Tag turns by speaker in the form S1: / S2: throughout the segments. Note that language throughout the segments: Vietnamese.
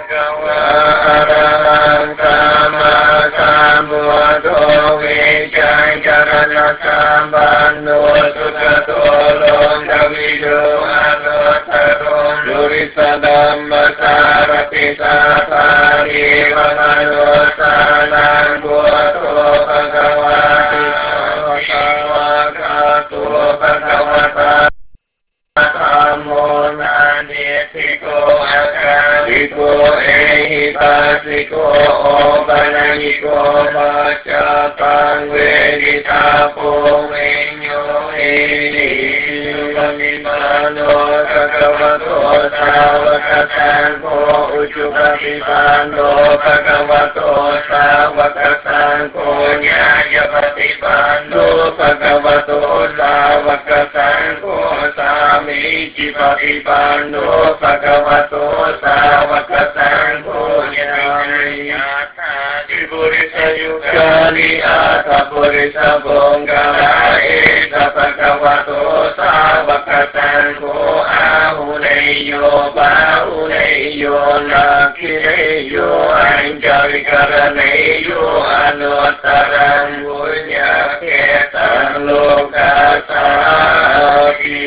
S1: วะอะระหังสัมมาสัมพุทโธวิชัยจรณะสัมปันโนสุขโตโลกวิทูอนุตตรดุริสดัมมสารติสัพพะนิวะมโนสานังพุทโธภะคะวะติโตภะคะวะโตภะคะวะตาธัมโมนานิสิโกอาคาลิโกเอหิปัสสิโกโอปัญญิโกมัจจตังเวดิตาโพเวญโยเอหิปมิมาโนภะคะวะโตสาวกสังโฆอุจุปฏิปันโนภะคะวะโตสาวกสังโฆญาณปฏิปันโนภะคะวะโตสาวกสังโฆสามิจิปฏิปันโนภะคะวะโตสาวกสังโฆญาณติปุริสยุคานิอาตปุริสบงกาลาเอตภะคะวะโตสาวกสังโฆอาหุเนโยบาหุเนโยนาคิเนโยอัญจวิกรเนโยอนุตตรังบุญญาเขตังโลกัสสาปิ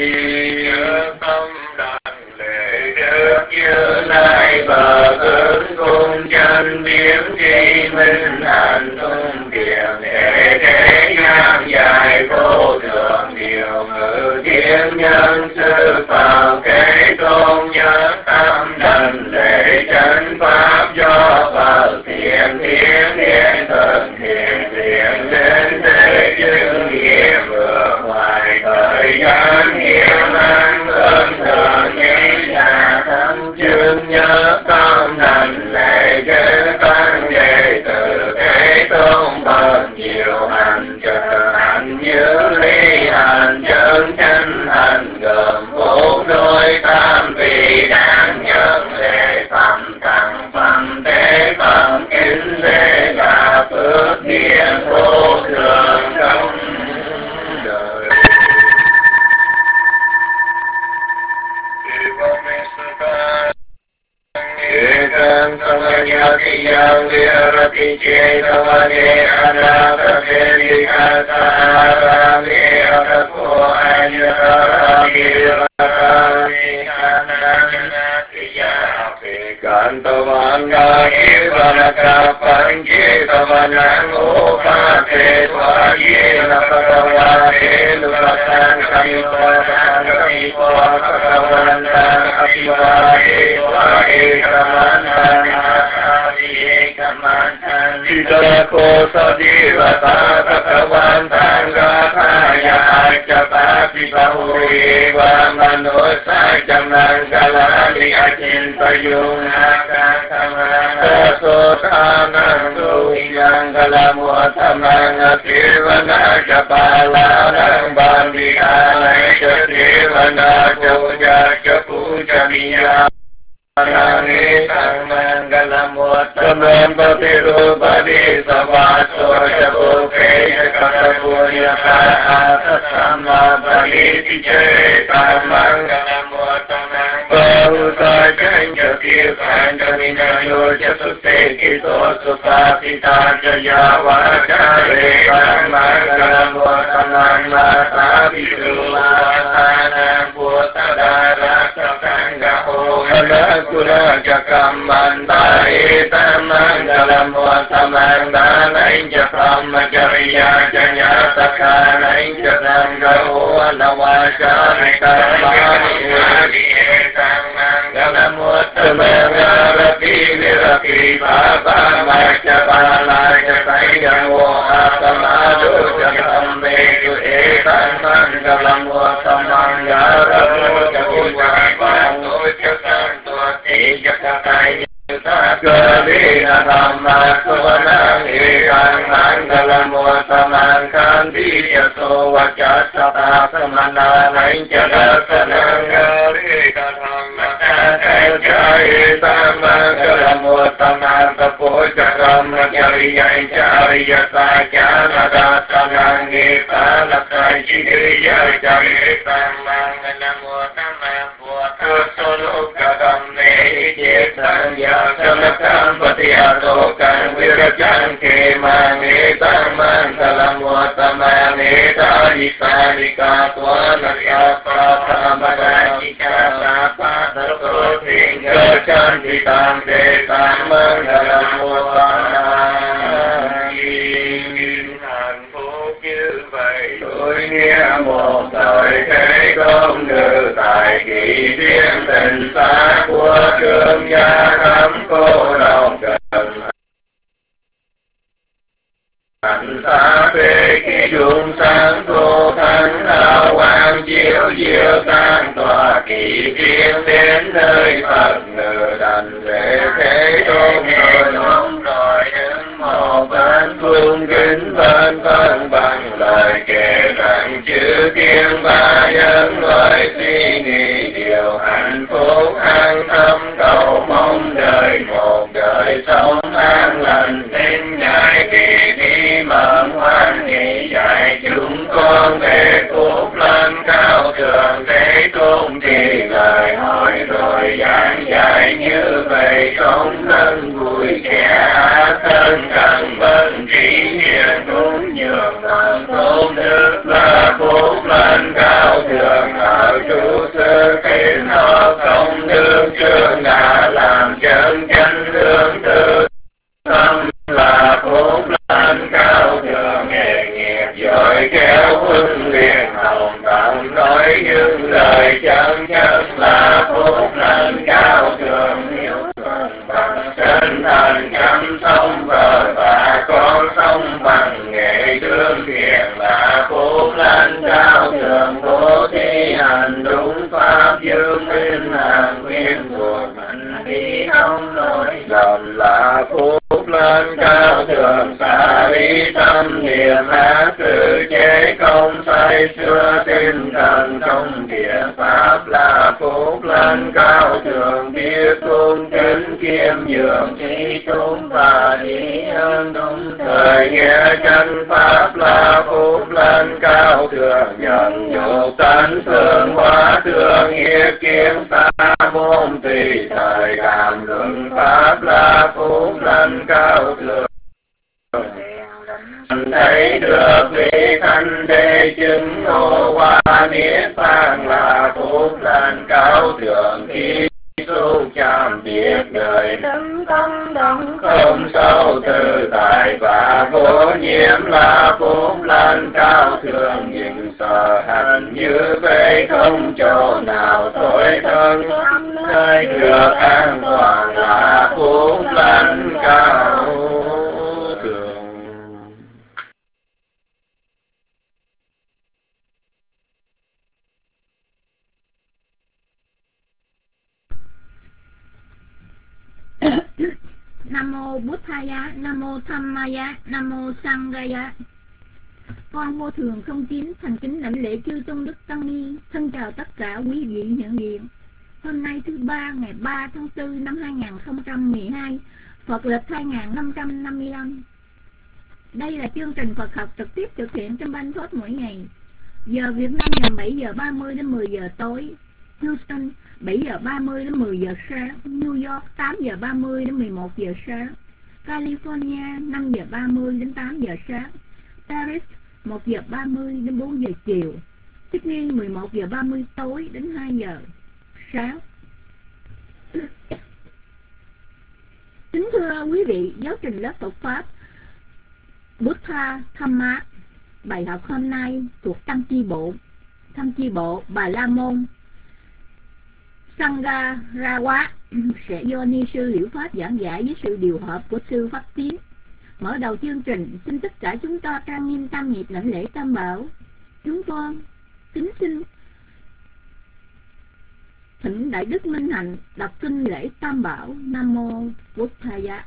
S1: như lai bờ tướng cung chân biến tri minh hành tung kiền hệ thế gian dài vô thượng điều ngự thiên nhân sư phạm kế tôn nhân tâm đành lễ chánh pháp do phật thiện thiên thiên thần thiện thiện đến thế chứng nghiệm vượt ngoài thời gian hiểm an ơn thượng nhĩ nhà thâm chương nhớ tâm thành lệ chế tăng đệ tử thế tôn bậc nhiều hành trợ hành như ly hành chân chân hành gồm bốn đôi tam vị đáng nhân lệ phẩm tặng phẩm tế phẩm kính lễ là phước điển vô thường trong đời. Ekam samayati yang virati cetavane anapaseti kasarami akapo anyarami rakami kananati yapi kantavanga ivanaka pancetavanang upate tvayena pakavate lupatang kamipatang kamipatang apivate Sita kosa divata kakavantang gathaya acapati bahuriva manusa jamang galani acintayuna kakamana sotanang duhiyang galamuatamang atirvana capalanang bandikanay catirvana puja capujamiya Nani sang manggalam wattamam patirupadi savaso jabuke katapunya kata sama baliti cerita manggalam wattamam bahusa janja kirpan jamina yoja suste kito supasita jaya wajare manggalam wattamam mata bidulasana putadara sakanggaho Kula jakam mandai tamang dalam watamang danai jakam majariya janya takanai jakam gawa nawasari kamani tamang dalam watamang rapi virapi baba majapala jatai gawa atamadu jakam meju tamang dalam watamang rapi jabu Jakatai Kalina Dhamma Suvanang Ekang Mangalam Vatamang Kandi Yaso Vajasata Samananain Jadasanang Garika Dhamma Jai Mangalam Vatamang Kapojaram Jariya Jariya Sajana Dasanang Gita Lakai Jiriya Jarita Mangalam Vatamang Solo Kadam Sang Yasam tia tô can vi ra chan ke mang e tam man salam wa tamang e ta di sa di ka kwa na ya pa ta ma da di ka sa pa ta ko thiên cơ chan di tam te tam man salam wa tamang hạnh phúc như vậy tôi nghe một thời thế công ngự tại kỳ thiên tình xa của thương gia thắm cô đồng cần hạnh xa về khi chúng sáng cô thánh hào quang chiếu diệu tan tỏa kỳ thiên đến nơi Phật ngự đành về thế tôn rồi đứng một bên cung kính bên thân bằng lời kể rằng chữ thiên ba nhân loại suy nghĩ điều hạnh phúc an tâm cầu mong đời một đời sống an lành nên ngài kỳ đi mộng hoan hỷ dạy chúng con về phúc lành cao thượng thế tôn thì lời hỏi rồi giảng dạy như vậy sống thân vui kẻ thân cần vân trí hiền cũng nhường lòng tôn đức là phúc lành cao thượng ở trụ sư khiến họ không đương chương đã làm chân chánh lương tư tâm là phúc lành cao thượng nghề nghiệp giỏi khéo huấn luyện hồng tận nói những lời chân chất là phúc lành cao thượng hiếu thuận bằng chân thành chăm sóc vợ và con sống bằng nghệ thương thiện là phúc lành cao thượng bố thí hành đúng pháp dương minh hàng nguyên thuộc mạnh đi không lỗi lầm là phúc lành cao thượng xả lý tâm niệm ác tự chế không say xưa tinh thần trong thiện pháp là phúc lành cao thượng biết cung kính kiêm nhường trí chúng và trí ơn đúng thời nghe chân pháp là phúc lành cao thượng nhận nhục tánh phương hóa thương hiệp kiến xa môn tùy thời cảm luận pháp là phúc lành cao thượng thấy được vị thanh đế chứng ngộ qua niết bàn là phúc lành cao thượng khi tu chạm biết đời tấn công động không sâu tự tại và vô nhiễm là phúc lành cao thượng nhưng sợ hành như vậy không chỗ nào tối thân nơi được an toàn là phúc lành cao thượng.
S2: Nam mô Buddhaya, Nam mô Dhammaya, Nam mô Sanghaya. Con vô thường không chín thành kính lãnh lễ chư tôn đức tăng ni. Thân chào tất cả quý vị hiện diện. Hôm nay thứ ba ngày 3 tháng 4 năm 2012, Phật lịch 2555. Đây là chương trình Phật học trực tiếp thực hiện trên Banh Thốt mỗi ngày. Giờ Việt Nam là 7 giờ 30 đến 10 giờ tối. Houston 7 giờ 30 đến 10 giờ sáng, New York 8 giờ 30 đến 11 giờ sáng, California 5 giờ 30 đến 8 giờ sáng, Paris 1 giờ 30 đến 4 giờ chiều, Sydney 11 giờ 30 tối đến 2 giờ sáng. Kính thưa quý vị, giáo trình lớp Phật Pháp Buddha Dhamma, bài học hôm nay thuộc Tăng chi bộ Bà La Môn Sangharawa sẽ do ni sư Liễu Pháp giảng giải với sự điều hợp của sư Pháp Tiến. Mở đầu chương trình, xin tất cả chúng ta trang nghiêm tam nhịp lãnh lễ Tam Bảo. Chúng con kính xin thỉnh Đại Đức Minh Hạnh đọc kinh lễ Tam Bảo. Nam mô Buddhaya.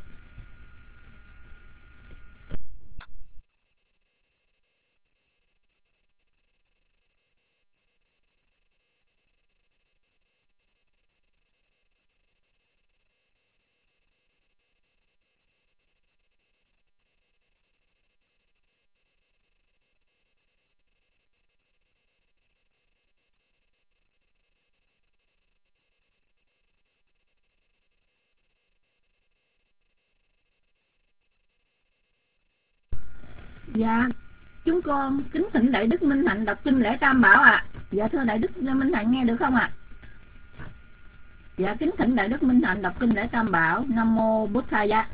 S2: Dạ, chúng con kính thỉnh Đại Đức Minh Hạnh đọc kinh lễ Tam Bảo ạ. Dạ thưa Đại Đức Minh Hạnh nghe được không ạ? Dạ kính thỉnh Đại Đức Minh Hạnh đọc kinh lễ Tam Bảo. Nam mô Bụt Thaya.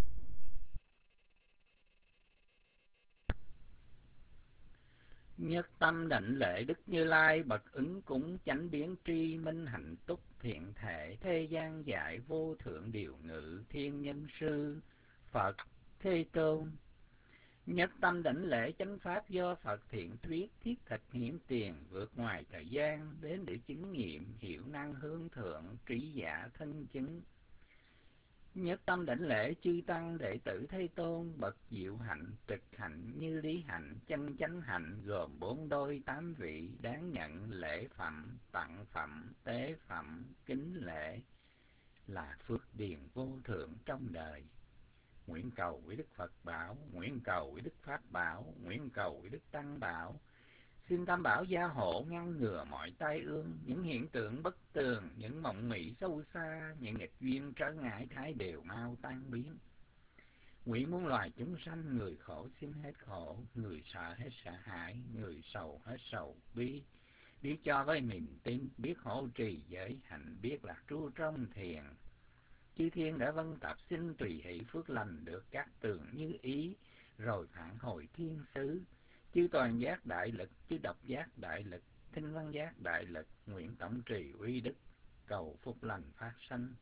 S3: Nhất tâm đảnh lễ Đức Như Lai bậc ứng cúng chánh biến tri minh hạnh túc thiện thể thế gian dạy vô thượng điều ngự thiên nhân sư Phật Thế Tôn. Nhất tâm đảnh lễ chánh pháp do Phật thiện thuyết thiết thực hiển tiền vượt ngoài thời gian đến để chứng nghiệm hiểu năng hướng thượng trí giả thân chứng. Nhất tâm đảnh lễ chư tăng đệ tử Thế Tôn bậc diệu hạnh trực hạnh như lý hạnh chân chánh hạnh gồm 4 đôi 8 vị đáng nhận lễ phẩm tặng phẩm tế phẩm kính lễ là phước điền vô thượng trong đời. Nguyện cầu với Đức Phật bảo, nguyện cầu với Đức Pháp bảo, nguyện cầu với Đức Tăng bảo. Xin Tam Bảo gia hộ ngăn ngừa mọi tai ương, những hiện tượng bất tường, những mộng mị sâu xa, những nghịch duyên trở ngại thái đều mau tan biến. Nguyện muôn loài chúng sanh, người khổ xin hết khổ, người sợ hết sợ hãi, người sầu hết sầu bi. Biết cho với niềm tin, biết hộ trì giới hạnh, biết lạc trú trong thiền. Chư thiên đã vân tập xin tùy hỷ phước lành được các tường như ý, rồi phản hồi thiên xứ. Chư toàn giác đại lực, chư độc giác đại lực, thinh văn giác đại lực, nguyện tổng trì uy đức, cầu phúc lành phát sanh.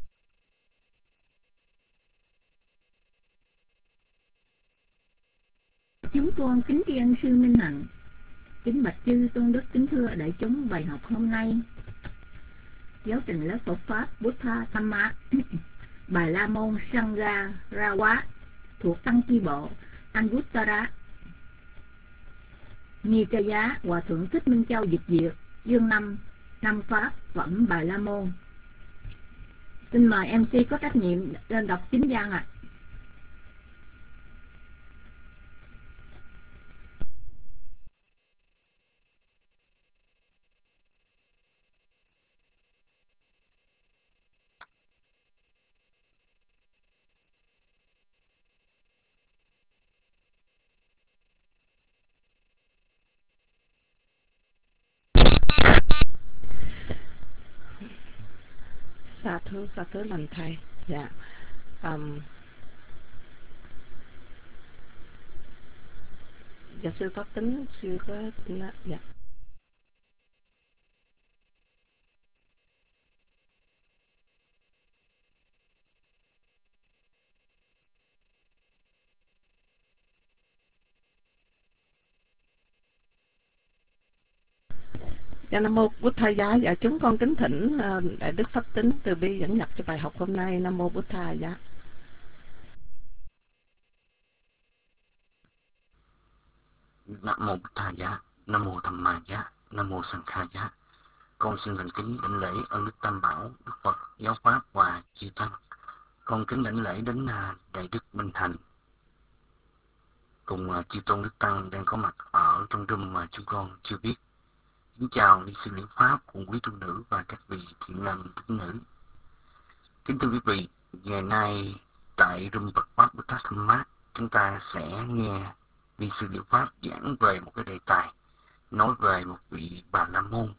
S2: Chúng con kính tri ân sư Minh Hạnh, kính bạch chư tôn đức, kính thưa đại chúng. Bài học hôm nay giáo trình lớp Phật pháp Buddha Dhamma Bà La Môn Sangha Rawa thuộc tăng chi bộ Anguttara Nikaya. Hòa thượng Thích Minh Châu dịch diệt dương năm pháp phẩm Bà La Môn. Xin mời MC có trách nhiệm lên đọc chính văn ạ.
S4: Sa thưa lành thầy. Dạ. Dạ sư có tính sư có dạ. Dạ Nam Mô Bụt Thaya. Dạ chúng con kính thỉnh Đại Đức Pháp Tính từ bi dẫn nhập cho bài học hôm nay. Nam Mô Bụt Thaya.
S5: Nam Mô Bụt Thaya, Nam Mô Tham Ma Giá, Nam Mô Sanh Kha Giá. Con xin thành kính đảnh lễ ơn Đức Tam Bảo, Đức Phật, Giáo Pháp và chư Tăng. Con kính đảnh lễ đến Đại Đức Minh Hạnh cùng chư Tôn Đức Tăng đang có mặt ở trong room mà chúng con chưa biết. Kính chào ni sư Liễu Pháp cùng quý tu nữ và các vị thiện nam tín nữ. Kính thưa quý vị, ngày nay tại room Phật Pháp Buddha Dhamma chúng ta sẽ nghe ni sư Liễu Pháp giảng về một cái đề tài nói về một vị Bà La Môn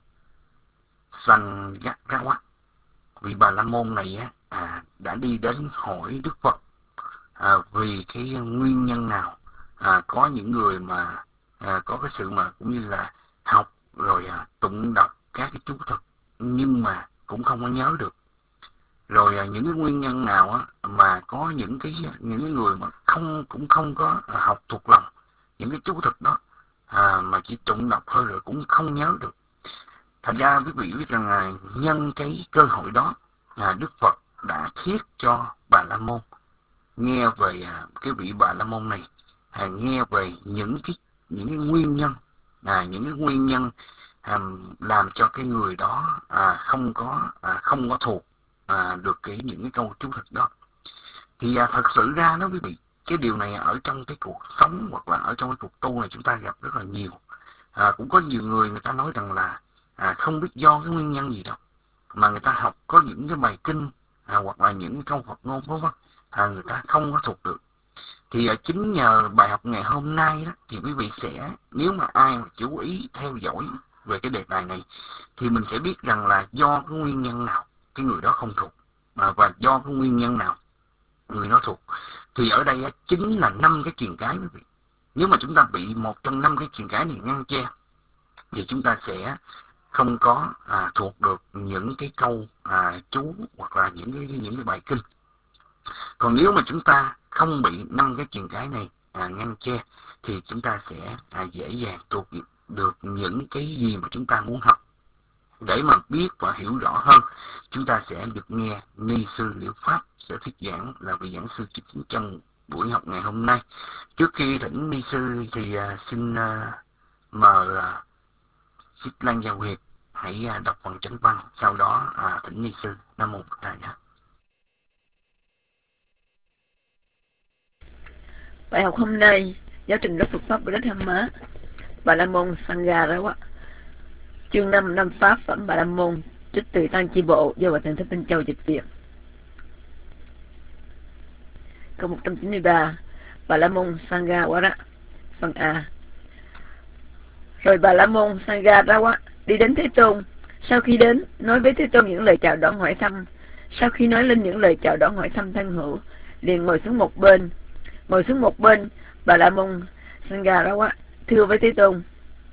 S5: Sangha. Vị Bà La Môn này đã đi đến hỏi Đức Phật vì cái nguyên nhân nào có những người mà có cái sự mà cũng như là học rồi tụng đọc các cái chú thuật nhưng mà cũng không có nhớ được, rồi những cái nguyên nhân nào mà có những cái người mà cũng không có học thuộc lòng những cái chú thuật đó mà chỉ tụng đọc thôi rồi cũng không nhớ được. Thành ra quý vị biết rằng là nhân cái cơ hội đó Đức Phật đã thiết cho Bà La Môn nghe về cái vị Bà La Môn này, nghe về những cái nguyên nhân làm cho cái người đó không có thuộc được những cái câu chú thuật đó. Thì thật sự ra đó quý vị, cái điều này ở trong cái cuộc sống hoặc là ở trong cái cuộc tu này chúng ta gặp rất là nhiều. Cũng có nhiều người ta nói rằng là không biết do cái nguyên nhân gì đâu mà người ta học có những cái bài kinh hoặc là những cái câu Phật ngôn vân vân người ta không có thuộc được. Thì chính nhờ bài học ngày hôm nay đó, thì quý vị sẽ, nếu mà ai mà chú ý theo dõi về cái đề tài này, thì mình sẽ biết rằng là do cái nguyên nhân nào cái người đó không thuộc, và do cái nguyên nhân nào người đó thuộc. Thì ở đây chính là 5 cái triền cái quý vị. Nếu mà chúng ta bị một trong 5 cái triền cái này ngăn che, thì chúng ta sẽ không có thuộc được những cái câu chú hoặc là những cái bài kinh. Còn nếu mà chúng ta không bị 5 cái triền cái này ngăn che, thì chúng ta sẽ dễ dàng thuộc được những cái gì mà chúng ta muốn học. Để mà biết và hiểu rõ hơn, chúng ta sẽ được nghe Ni sư Liễu Pháp sẽ thuyết giảng là vị giảng sư chính trong buổi học ngày hôm nay. Trước khi thỉnh Ni sư thì xin mời Xích Lan Gia Huyệt hãy đọc phần chánh văn, sau đó thỉnh Ni sư. Nam mô Bổn Thầy.
S6: Bài học hôm nay, giáo trình lớp Phật Pháp Bồ Đát Tham Má, Bà La Môn Sangha Rawa, chương 5 năm Pháp phẩm Bà La Môn, trích từ Tăng Chi Bộ do Hòa Thượng Thích Minh Châu dịch viện. Câu 193, Bà La Môn Sangha Wara, phần A. Rồi Bà La Môn Sangha Rawa đi đến Thế Tôn. Sau khi đến, nói với Thế Tôn những lời chào đón hỏi thăm. Sau khi nói lên những lời chào đón hỏi thăm thân hữu, liền ngồi xuống một bên. Ngồi xuống một bên, Bà La Môn Sangha Rawa thưa với Thế Tôn: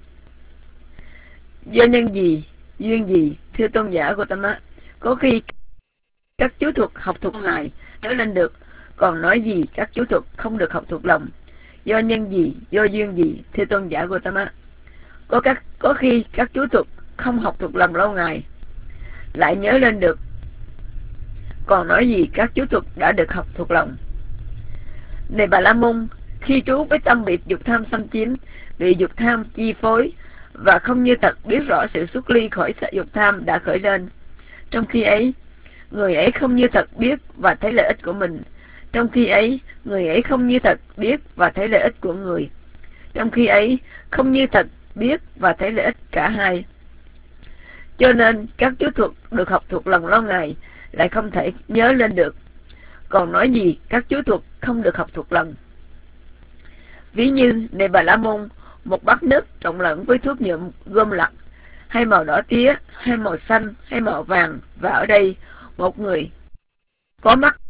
S6: do nhân gì, duyên gì, thưa tôn giả Gotama, có khi các chú thuật học thuộc ngài nói lên được, còn nói gì các chú thuật không được học thuộc lòng. Do nhân gì, do duyên gì, thưa tôn giả Gotama, có khi các chú thuật không học thuộc lòng lâu ngày lại nhớ lên được, còn nói gì các chú thuật đã được học thuộc lòng. Này Bà La Môn, khi trú với tâm bị dục tham xâm chiếm, bị dục tham chi phối và không như thật biết rõ sự xuất ly khỏi dục tham đã khởi lên, trong khi ấy người ấy không như thật biết và thấy lợi ích của mình, trong khi ấy người ấy không như thật biết và thấy lợi ích của người, trong khi ấy không như thật biết và thấy lợi ích cả hai. Cho nên các chú thuật được học thuộc lòng lâu ngày lại không thể nhớ lên được, còn nói gì các chú thuật không được học thuộc lòng. Ví như này Bà La Môn, một bát nước trộn lẫn với thuốc nhuộm gôm lặt, hay màu đỏ tía, hay màu xanh, hay màu vàng, và ở đây một người có mắt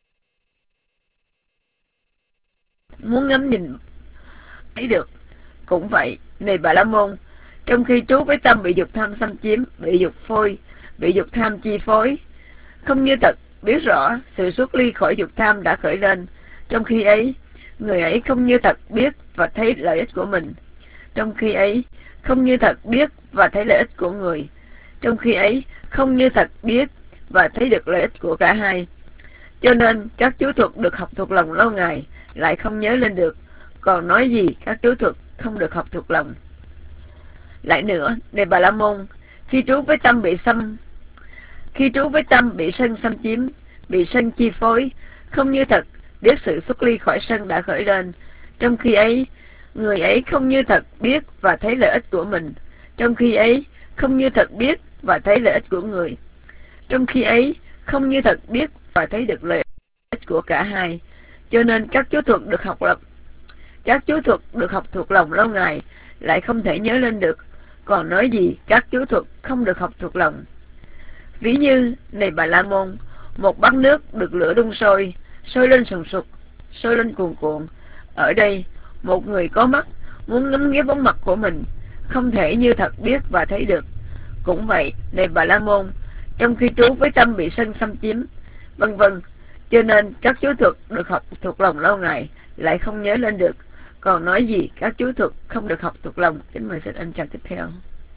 S6: muốn ngắm nhìn thấy được. Cũng vậy, này Bà La Môn, trong khi trú với tâm bị dục tham xâm chiếm, bị dục tham chi phối, không như thật biết rõ sự xuất ly khỏi dục tham đã khởi lên, trong khi ấy người ấy không như thật biết và thấy lợi ích của mình, trong khi ấy không như thật biết và thấy lợi ích của người, trong khi ấy không như thật biết và thấy được lợi ích của cả hai. Cho nên các chú thuật được học thuộc lòng lâu ngày lại không nhớ lên được, còn nói gì các chú thuật không được học thuộc lòng. Lại nữa, này Bà La Môn, khi trú với tâm bị sân xâm chiếm, bị sân chi phối, không như thật biết sự xuất ly khỏi sân đã khởi lên, trong khi ấy người ấy không như thật biết và thấy lợi ích của mình, trong khi ấy không như thật biết và thấy lợi ích của người, trong khi ấy không như thật biết và thấy được lợi ích của cả hai. Cho nên các chú thuật được học thuộc lòng lâu ngày lại không thể nhớ lên được, còn nói gì các chú thuật không được học thuộc lòng. Ví như này Bà La Môn, một bát nước được lửa đun sôi lên sùng sục, sôi lên cuồn cuộn. Ở đây một người có mắt muốn ngắm nghía bóng mặt của mình, không thể như thật biết và thấy được. Cũng vậy, này Bà La Môn, trong khi trú với tâm bị sân xâm chiếm, vân vân, cho nên các chú thuật được học thuộc lòng lâu ngày lại không nhớ lên được, còn nói gì các chú thuật không được học thuộc lòng. Kính mời sách anh chào tiếp theo.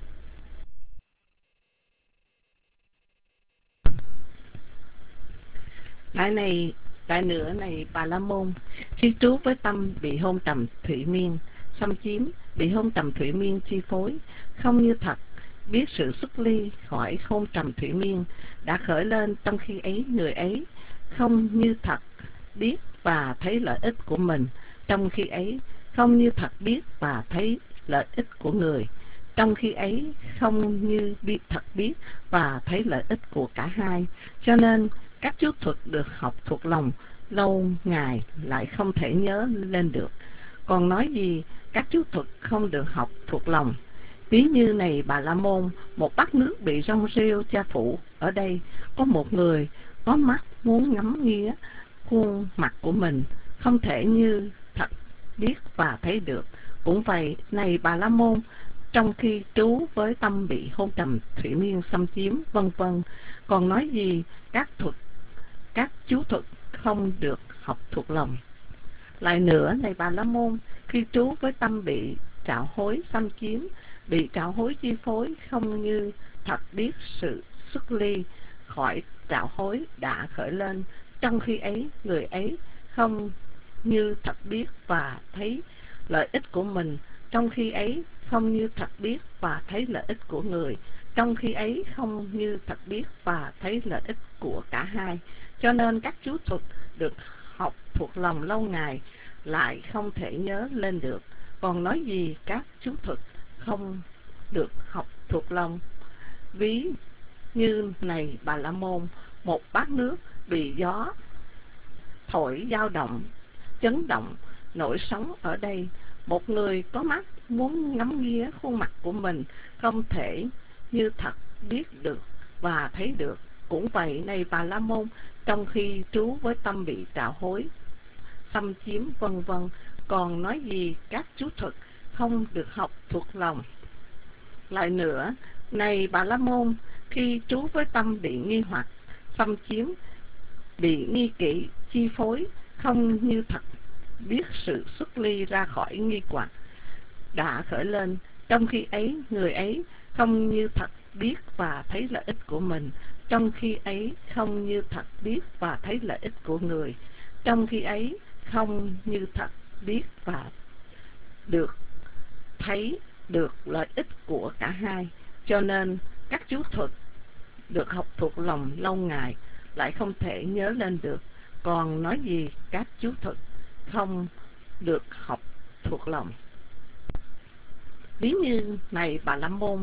S4: Lại nữa này Bà La Môn, khi trú với tâm bị hôn trầm thủy miên xâm chiếm, bị hôn trầm thủy miên chi phối, không như thật biết sự xuất ly khỏi hôn trầm thủy miên đã khởi lên, trong khi ấy người ấy không như thật biết và thấy lợi ích của mình, trong khi ấy không như thật biết và thấy lợi ích của người, trong khi ấy không như thật biết và thấy lợi ích của cả hai. Cho nên các chú thuật được học thuộc lòng lâu ngày lại không thể nhớ lên được. Còn nói gì các chú thuật không được học thuộc lòng. Ví như này Bà La Môn, một bát nước bị rong rêu che phủ. Ở đây có một người có mắt muốn ngắm nghía khuôn mặt của mình, không thể như thật biết và thấy được. Cũng vậy, này Bà La Môn, trong khi trú với tâm bị hôn trầm thủy miên xâm chiếm, vân vân. Còn nói gì các chú thuật không được học thuộc lòng. Lại nữa, này Bà La Môn, khi trú với tâm bị trạo hối xâm chiếm, bị trạo hối chi phối, không như thật biết sự xuất ly khỏi trạo hối đã khởi lên. Trong khi ấy, người ấy không như thật biết và thấy lợi ích của mình. Trong khi ấy, không như thật biết và thấy lợi ích của người. Trong khi ấy, không như thật biết và thấy lợi ích của cả hai. Cho nên các chú thuật được học thuộc lòng lâu ngày lại không thể nhớ lên được. Còn nói gì các chú thuật không được học thuộc lòng. Ví như này Bà La Môn, một bát nước bị gió thổi dao động, chấn động, nổi sóng. Ở đây một người có mắt muốn ngắm nghía khuôn mặt của mình, không thể như thật biết được và thấy được. Cũng vậy, này Bà La Môn, trong khi trú với tâm bị trạo hối xâm chiếm, vân vân. Còn nói gì các chú thuật không được học thuộc lòng. Lại nữa, này Bà La Môn, khi trú với tâm bị nghi hoặc xâm chiếm, bị nghi kỵ chi phối, không như thật biết sự xuất ly ra khỏi nghi hoặc đã khởi lên. Trong khi ấy, người ấy không như thật biết và thấy lợi ích của mình. Trong khi ấy, không như thật biết và thấy lợi ích của người. Trong khi ấy, không như thật biết và được thấy được lợi ích của cả hai. Cho nên các chú thuật được học thuộc lòng lâu ngày lại không thể nhớ lên được. Còn nói gì các chú thuật không được học thuộc lòng. Ví như này Bà La Môn,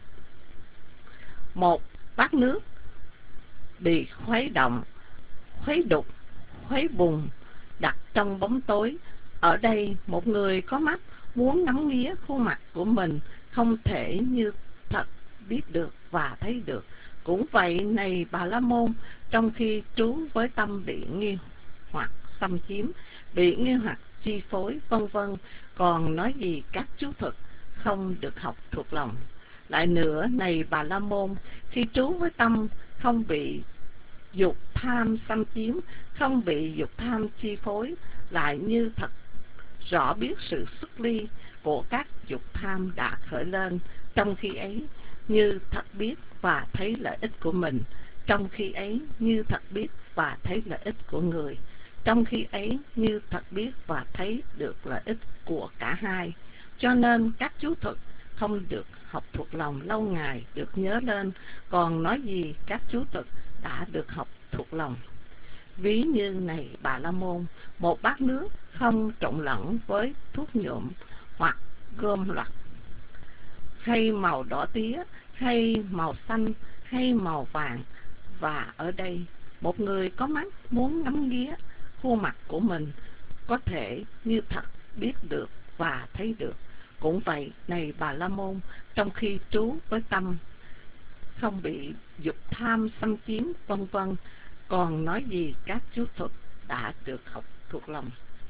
S4: một bát nước bị khuấy động, khuấy đục, khuấy bùng, đặt trong bóng tối. Ở đây một người có mắt muốn ngắm nghía khuôn mặt của mình, không thể như thật biết được và thấy được. Cũng vậy, này Bà La Môn, trong khi trú với tâm bị nghi hoặc xâm chiếm, bị nghi hoặc chi phối, vân vân. Còn nói gì các chú thuật không được học thuộc lòng. Lại nữa, này Bà La Môn, khi trú với tâm không bị dục tham xâm chiếm, không bị dục tham chi phối, lại như thật rõ biết sự xuất ly của các dục tham đã khởi lên. Trong khi ấy, như thật biết và thấy lợi ích của mình. Trong khi ấy, như thật biết và thấy lợi ích của người. Trong khi ấy, như thật biết và thấy được lợi ích của cả hai. Cho nên các chú thuật không được học thuộc lòng lâu ngày được nhớ lên. Còn nói gì các chú thuật đã được học thuộc lòng. Ví như này Bà La Môn, một bát nước không trộn lẫn với thuốc nhuộm hoặc gom loặt, hay màu đỏ tía, hay màu xanh, hay màu vàng. Và ở đây một người có mắt muốn ngắm nghía khuôn mặt của mình, có thể như thật biết được và thấy được. Cũng vậy, này Bà La Môn, trong khi trú với tâm không bị dục tham xâm chiếm, vân vân. Còn nói gì các chú thuật đã được học thuộc lòng.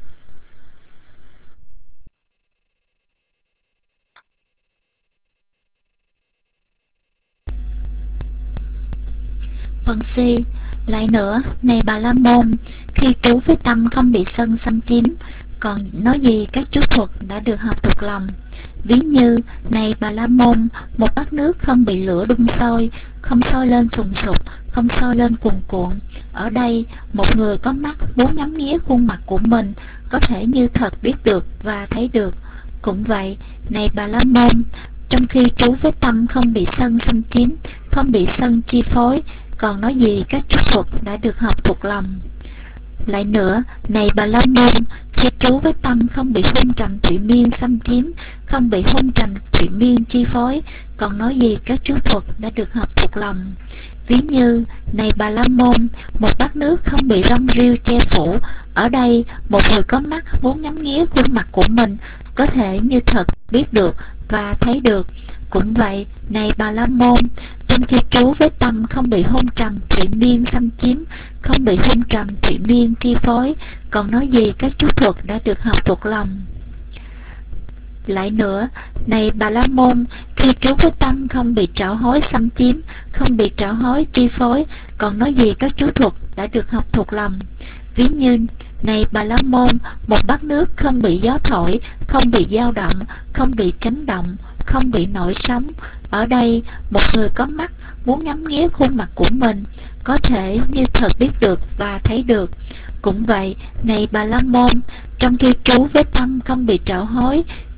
S2: Phần C. Lại nữa, này Bà La Môn, khi trú với tâm không bị sân xâm chiếm, còn nói gì các chú thuật đã được học thuộc lòng. Ví như, này Bà La Môn, một bát nước không bị lửa đun sôi, không sôi lên sùng sục, không sôi lên cuồn cuộn. Ở đây, một người có mắt muốn ngắm nghía khuôn mặt của mình, có thể như thật biết được và thấy được. Cũng vậy, này Bà La Môn, trong khi trú với tâm không bị sân xâm chiếm, không bị sân chi phối, còn nói gì các chú thuật đã được học thuộc lòng. Lại nữa, này Bà La Môn, khi trú với tâm không bị hôn trầm thủy miên xâm chiếm, không bị hôn trầm thủy miên chi phối, còn nói gì các chú thuật đã được học thuộc lòng. Ví như, này Bà La Môn, một bát nước không bị rong rêu che phủ, ở đây một người có mắt muốn ngắm nghía khuôn mặt của mình, có thể như thật biết được và thấy được. Cũng vậy, này Bà La Môn, trong khi trú với tâm không bị hôn trầm thủy miên xâm chiếm, không bị hôn trầm thủy miên chi phối, còn nói gì các chú thuật đã được học thuộc lòng. Lại nữa, này Bà La Môn, khi trú với tâm không bị trạo hối xâm chiếm, không bị trạo hối chi phối, còn nói gì các chú thuật đã được học thuộc lòng. Ví như, này Bà La Môn, một bát nước không bị gió thổi, không bị dao động, không bị chấn động, không bị nổi sóng. Ở đây, một người có mắt muốn ngắm nghía khuôn mặt của mình, có thể như thật biết được và thấy được. Cũng vậy, này Bà La Môn, trong khi trú với tâm không bị trạo hối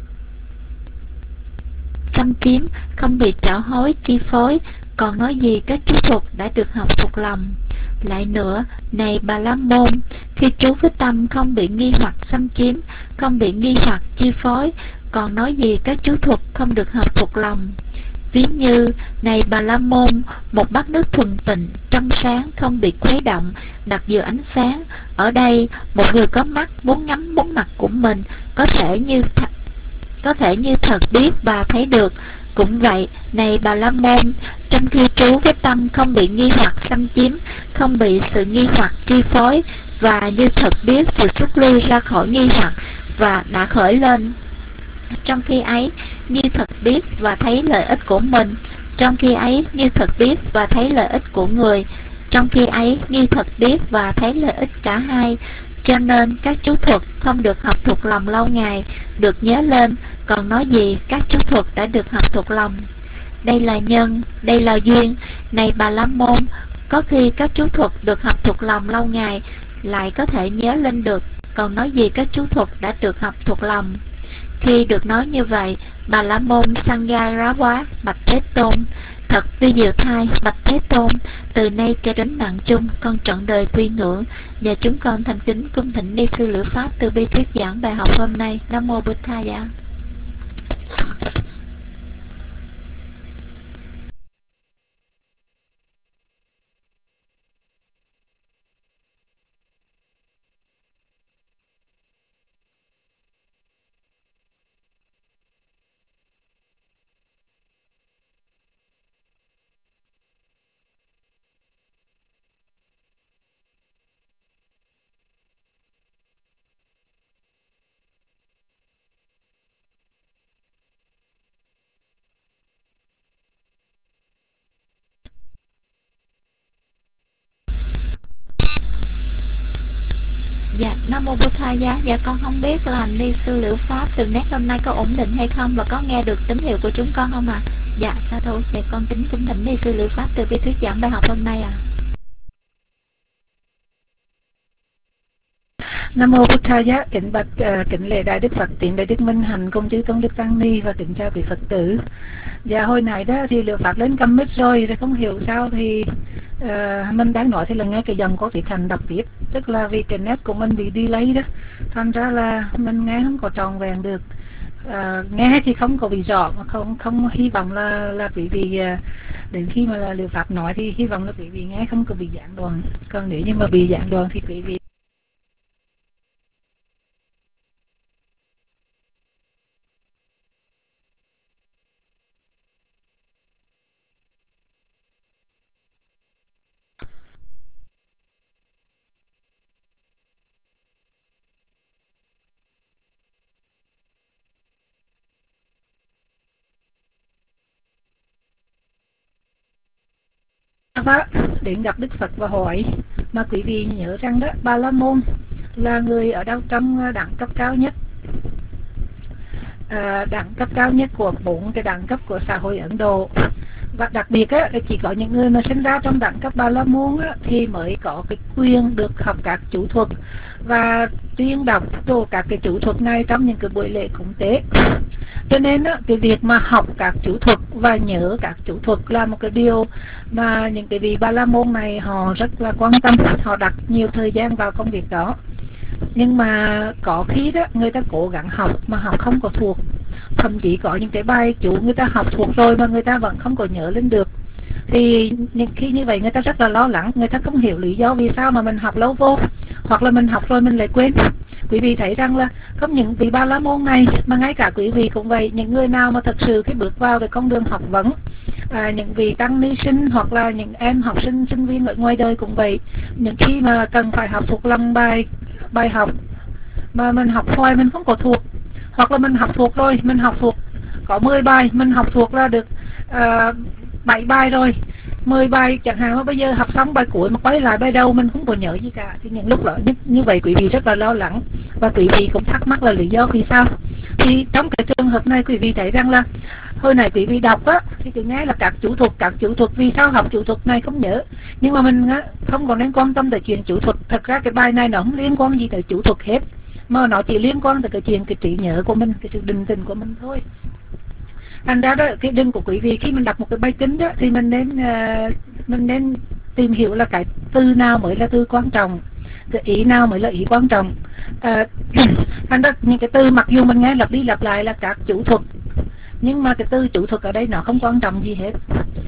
S2: xâm chiếm, không bị trạo hối chi phối, còn nói gì các chú thuật đã được học thuộc lòng. Lại nữa, này Bà La Môn, khi trú với tâm không bị nghi hoặc xâm chiếm, không bị nghi hoặc chi phối, còn nói gì các chú thuật không được học thuộc lòng. Ví như, này Bà La Môn, một bát nước thuần tịnh, trong sáng, không bị khuấy động, đặt giữa ánh sáng. Ở đây, một người có mắt muốn ngắm bốn mặt của mình, có thể như thật biết và thấy được. Cũng vậy, này Bà La Môn, trong khi trú với tâm không bị nghi hoặc xâm chiếm, không bị sự nghi hoặc chi phối, và như thật biết sự xuất ly ra khỏi nghi hoặc và đã khởi lên. Trong khi ấy, như thật biết và thấy lợi ích của mình. Trong khi ấy, như thật biết và thấy lợi ích của người. Trong khi ấy, như thật biết và thấy lợi ích cả hai. Cho nên, các chú thuật không được học thuộc lòng lâu ngày, được nhớ lên, còn nói gì các chú thuật đã được học thuộc lòng. Đây là nhân, đây là duyên. Này Bà La Môn, có khi các chú thuật được học thuộc lòng lâu ngày, lại có thể nhớ lên được, còn nói gì các chú thuật đã được học thuộc lòng. Khi được nói như vậy, Bà La Môn Sangharawa bạch Thế Tôn: Thật vi diệu thay, bạch Thế Tôn, từ nay cho đến mạng chung, con trọn đời quy ngưỡng, và chúng con thành kính cung thỉnh ni sư Lữ Pháp từ bi thuyết giảng bài học hôm nay. Nam mô Bụt Thaya. Dạ, Nam mô Bụt Thaya. Dạ, con không biết là ni sư Liễu Pháp từ nét hôm nay có ổn định hay không, và có nghe được tín hiệu của chúng con không ạ? Dạ, sa thú. Dạ, con kính cung thỉnh ni sư Liễu Pháp từ bi thuyết giảng bài học hôm nay ạ.
S7: Nam mô Bụt Thaya. Kính bạch kính lễ đại đức Phật, tiền đại đức Minh Hạnh, công chư tôn đức tăng ni, và kính chào quý Phật tử. Dạ, hồi nãy đó thì Liễu Pháp lên cầm mic rồi không hiểu sao thì mình đang nói thì là nghe cái dòng có cái thành đọc tiếp, tức là vì cái net của mình bị delay đó, thành ra là mình nghe không có trọn vẹn được. Nghe thì không có bị rõ, mà không hy vọng là quý vị đến khi mà là Liễu Pháp nói thì hy vọng là quý vị nghe không có bị gián đoạn. Còn nếu như mà bị gián đoạn thì quý vị đến gặp Đức Phật và hỏi. Mà quý vị nhớ rằng đó, Bà La Môn là người ở đâu trong đẳng cấp cao nhất, đẳng cấp cao nhất của 4 cái đẳng cấp của xã hội Ấn Độ. Và đặc biệt á, chỉ có những người mà sinh ra trong đẳng cấp Bà La Môn á, thì mới có cái quyền được học các chú thuật và tuyên đọc các cái chú thuật này trong những cái buổi lễ cúng tế. Cho nên á, cái việc mà học các chủ thuật và nhớ các chủ thuật là một cái điều mà những cái vị Ba La Môn này họ rất là quan tâm, họ đặt nhiều thời gian vào công việc đó. Nhưng mà có khi đó người ta cố gắng học mà học không có thuộc, thậm chí có những cái bài chú người ta học thuộc rồi mà người ta vẫn không có nhớ lên được. Thì những khi như vậy người ta rất là lo lắng, người ta không hiểu lý do vì sao mà mình học lâu vô, hoặc là mình học rồi mình lại quên. Quý vị thấy rằng là không những vị Ba La Môn này mà ngay cả quý vị cũng vậy, những người nào mà thật sự cái bước vào cái con đường học vấn, những vị tăng ni sinh hoặc là những em học sinh sinh viên ở ngoài đời cũng vậy, những khi mà cần phải học thuộc lòng bài học mà mình học hoài mình không có thuộc, hoặc là mình học thuộc rồi, mình học thuộc có 10 bài, mình học thuộc ra được 7 bài rồi, 10 bài chẳng hạn, mà bây giờ học xong bài cuối mà quay lại bài đầu mình không có nhớ gì cả, thì những lúc đó như vậy quý vị rất là lo lắng, và quý vị cũng thắc mắc là lý do vì sao. Thì trong cái trường hợp này quý vị thấy rằng là hồi nãy quý vị đọc á thì cứ nghe là các chủ thuật, vì sao học chủ thuật này không nhớ, nhưng mà mình không còn nên quan tâm tới chuyện chủ thuật. Thật ra cái bài này nó không liên quan gì tới chủ thuật hết, mà nó chỉ liên quan tới cái chuyện cái trí nhớ của mình, cái sự định tình của mình thôi. Thành ra đó, cái đinh của quý vị khi mình đọc một cái bài kinh đó thì mình nên tìm hiểu là cái từ nào mới là từ quan trọng, cái ý nào mới là ý quan trọng. Thành ra những cái từ mặc dù mình nghe lặp đi lặp lại là các chủ thuật, nhưng mà cái từ chủ thuật ở đây nó không quan trọng gì hết.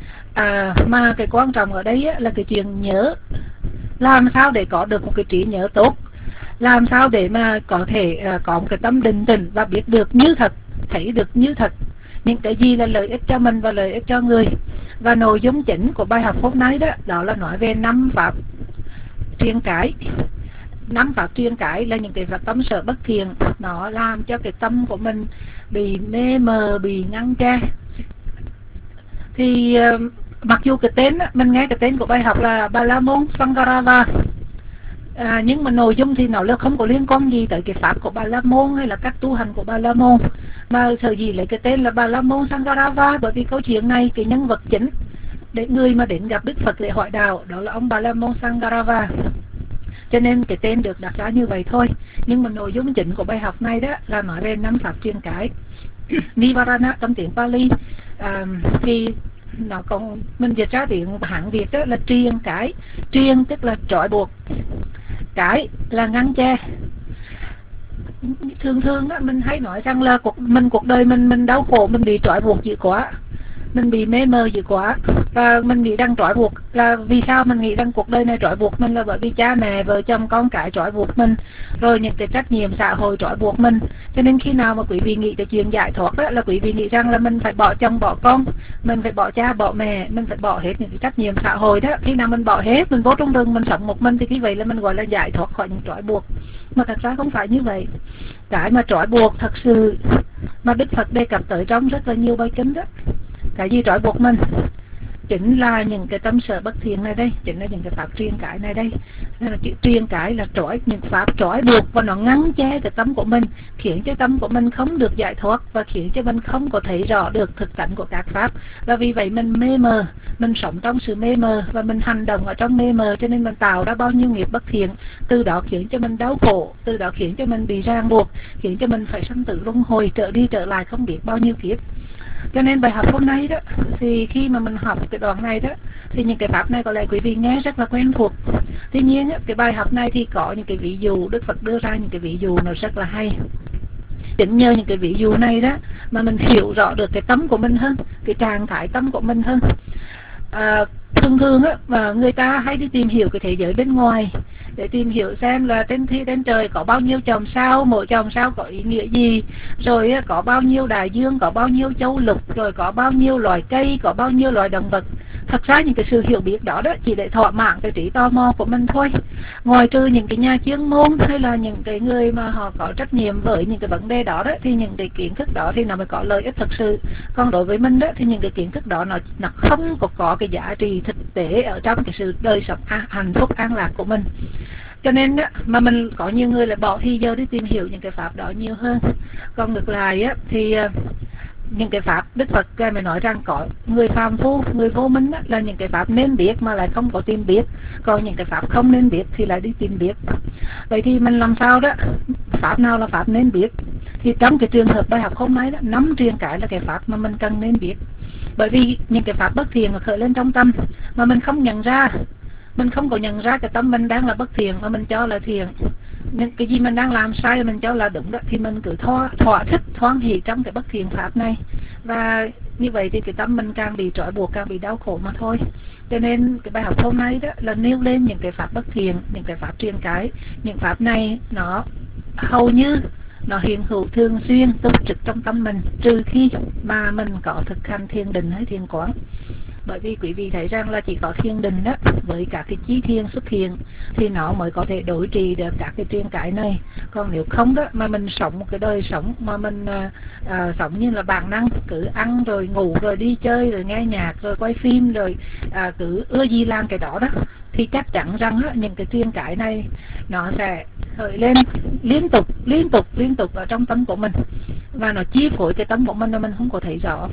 S7: Mà cái quan trọng ở đây là cái chuyện nhớ, làm sao để có được một cái trí nhớ tốt, làm sao để mà có thể có một cái tâm định tĩnh và biết được như thật, thấy được như thật những cái gì là lợi ích cho mình và lợi ích cho người. Và nội dung chính của bài học hôm nay đó là nói về 5 pháp triền cái. 5 pháp triền cái là những cái tâm sở bất thiện, nó làm cho cái tâm của mình bị mê mờ, bị ngăn che. Thì mặc dù cái tên mình nghe cái tên của bài học là Ba La Môn Sangarava, nhưng mà nội dung thì nó là không có liên quan gì tới cái pháp của Ba La Môn hay là các tu hành của Ba La Môn, mà sở dĩ lấy cái tên là Ba La Môn Sangarava bởi vì câu chuyện này cái nhân vật chính để người mà đến gặp Đức Phật để hỏi đạo đó là ông Ba La Môn Sangarava, cho nên cái tên được đặt ra như vậy thôi. Nhưng mà nội dung chính của bài học này đó là nói về 5 pháp triền cái. Nivarana trong tiếng Pali thì nó còn mình dịch ra tiếng Hán Việt đó là triền cái. Triền tức là trói buộc, cái là ngăn che. Thường đó mình hay nói rằng là cuộc đời mình đau khổ, mình bị trói buộc dữ quá, mình bị mê mờ dữ quá, và mình nghĩ rằng trói buộc là vì sao mình nghĩ rằng cuộc đời này trói buộc mình là bởi vì cha mẹ, vợ chồng, con cái trói buộc mình, rồi những cái trách nhiệm xã hội trói buộc mình. Cho nên khi nào mà quý vị nghĩ cái chuyện giải thoát đó là quý vị nghĩ rằng là mình phải bỏ chồng bỏ con, mình phải bỏ cha bỏ mẹ, mình phải bỏ hết những cái trách nhiệm xã hội đó. Khi nào mình bỏ hết, mình vô trong rừng mình sống một mình thì cái vậy là mình gọi là giải thoát khỏi những trói buộc. Mà thật ra không phải như vậy. Cái mà trói buộc thật sự mà Đức Phật đề cập tới trong rất là nhiều bài kinh đó, cái gì trói buộc mình chính là những cái tâm sở bất thiện này đây, chính là những cái pháp triền cái này đây. Nên là chữ triền cái là trói, những pháp trói buộc và nó ngăn che cái tâm của mình, khiến cho tâm của mình không được giải thoát và khiến cho mình không có thấy rõ được thực cảnh của các pháp. Và vì vậy mình mê mờ, mình sống trong sự mê mờ và mình hành động ở trong mê mờ, cho nên mình tạo ra bao nhiêu nghiệp bất thiện, từ đó khiến cho mình đau khổ, từ đó khiến cho mình bị ràng buộc, khiến cho mình phải sanh tử luân hồi, trở đi trở lại không biết bao nhiêu kiếp. Cho nên bài học hôm nay đó, thì khi mà mình học cái đoạn này đó, thì những cái pháp này có lẽ quý vị nghe rất là quen thuộc. Tuy nhiên cái bài học này thì có những cái ví dụ, Đức Phật đưa ra những cái ví dụ nó rất là hay. Chính nhờ những cái ví dụ này đó mà mình hiểu rõ được cái tâm của mình hơn, cái trạng thái tâm của mình hơn. Thường mà người ta hay đi tìm hiểu cái thế giới bên ngoài để tìm hiểu xem là trên trời có bao nhiêu chòm sao, mỗi chòm sao có ý nghĩa gì, rồi có bao nhiêu đại dương, có bao nhiêu châu lục, rồi có bao nhiêu loài cây, có bao nhiêu loài động vật. Thật ra những cái sự hiểu biết đó chỉ để thỏa mãn cái trí tò mò của mình thôi. Ngoài trừ những cái nhà chuyên môn hay là những cái người mà họ có trách nhiệm với những cái vấn đề đó thì những cái kiến thức đó thì nó mới có lợi ích thật sự. Còn đối với mình thì những cái kiến thức đó nó không có cái giá trị thực tế ở trong cái sự đời sống hạnh phúc an lạc của mình. Cho nên mà mình có nhiều người lại bỏ thì giờ đi tìm hiểu những cái pháp đó nhiều hơn. Còn ngược lại thì những cái pháp Đức Phật mới nói rằng có người phàm phu, người vô minh là những cái pháp nên biết mà lại không có tìm biết, còn những cái pháp không nên biết thì lại đi tìm biết. Vậy thì mình làm sao đó, pháp nào là pháp nên biết? Thì trong cái trường hợp bài học hôm nay đó, 5 truyền cái là cái pháp mà mình cần nên biết. Bởi vì những cái pháp bất thiện mà khởi lên trong tâm mà mình không nhận ra, mình không có nhận ra cái tâm mình đang là bất thiện mà mình cho là thiện, những cái gì mình đang làm sai mình cho là đúng đó, thì mình cứ thỏa thích hoan hỷ trong cái bất thiện pháp này, và như vậy thì cái tâm mình càng bị trói buộc, càng bị đau khổ mà thôi. Cho nên cái bài học hôm nay đó là nêu lên những cái pháp bất thiện, những cái pháp truyền cái. Những pháp này nó hầu như nó hiện hữu thường xuyên túc trực trong tâm mình, trừ khi mà mình có thực hành thiền định hay thiền quán. Bởi vì quý vị thấy rằng là chỉ có thiền định đó, với các cái chí thiền xuất hiện thì nó mới có thể đối trị được các cái truyền cái này. Còn nếu không đó mà mình sống một cái đời sống mà mình sống như là bản năng, cứ ăn rồi ngủ rồi đi chơi rồi nghe nhạc rồi quay phim rồi cứ ưa gì làm cái đó đó, thì chắc chắn rằng đó, những cái truyền cái này nó sẽ khởi lên liên tục ở trong tâm của mình, và nó chi phối cái tâm của mình mà mình không có thấy rõ.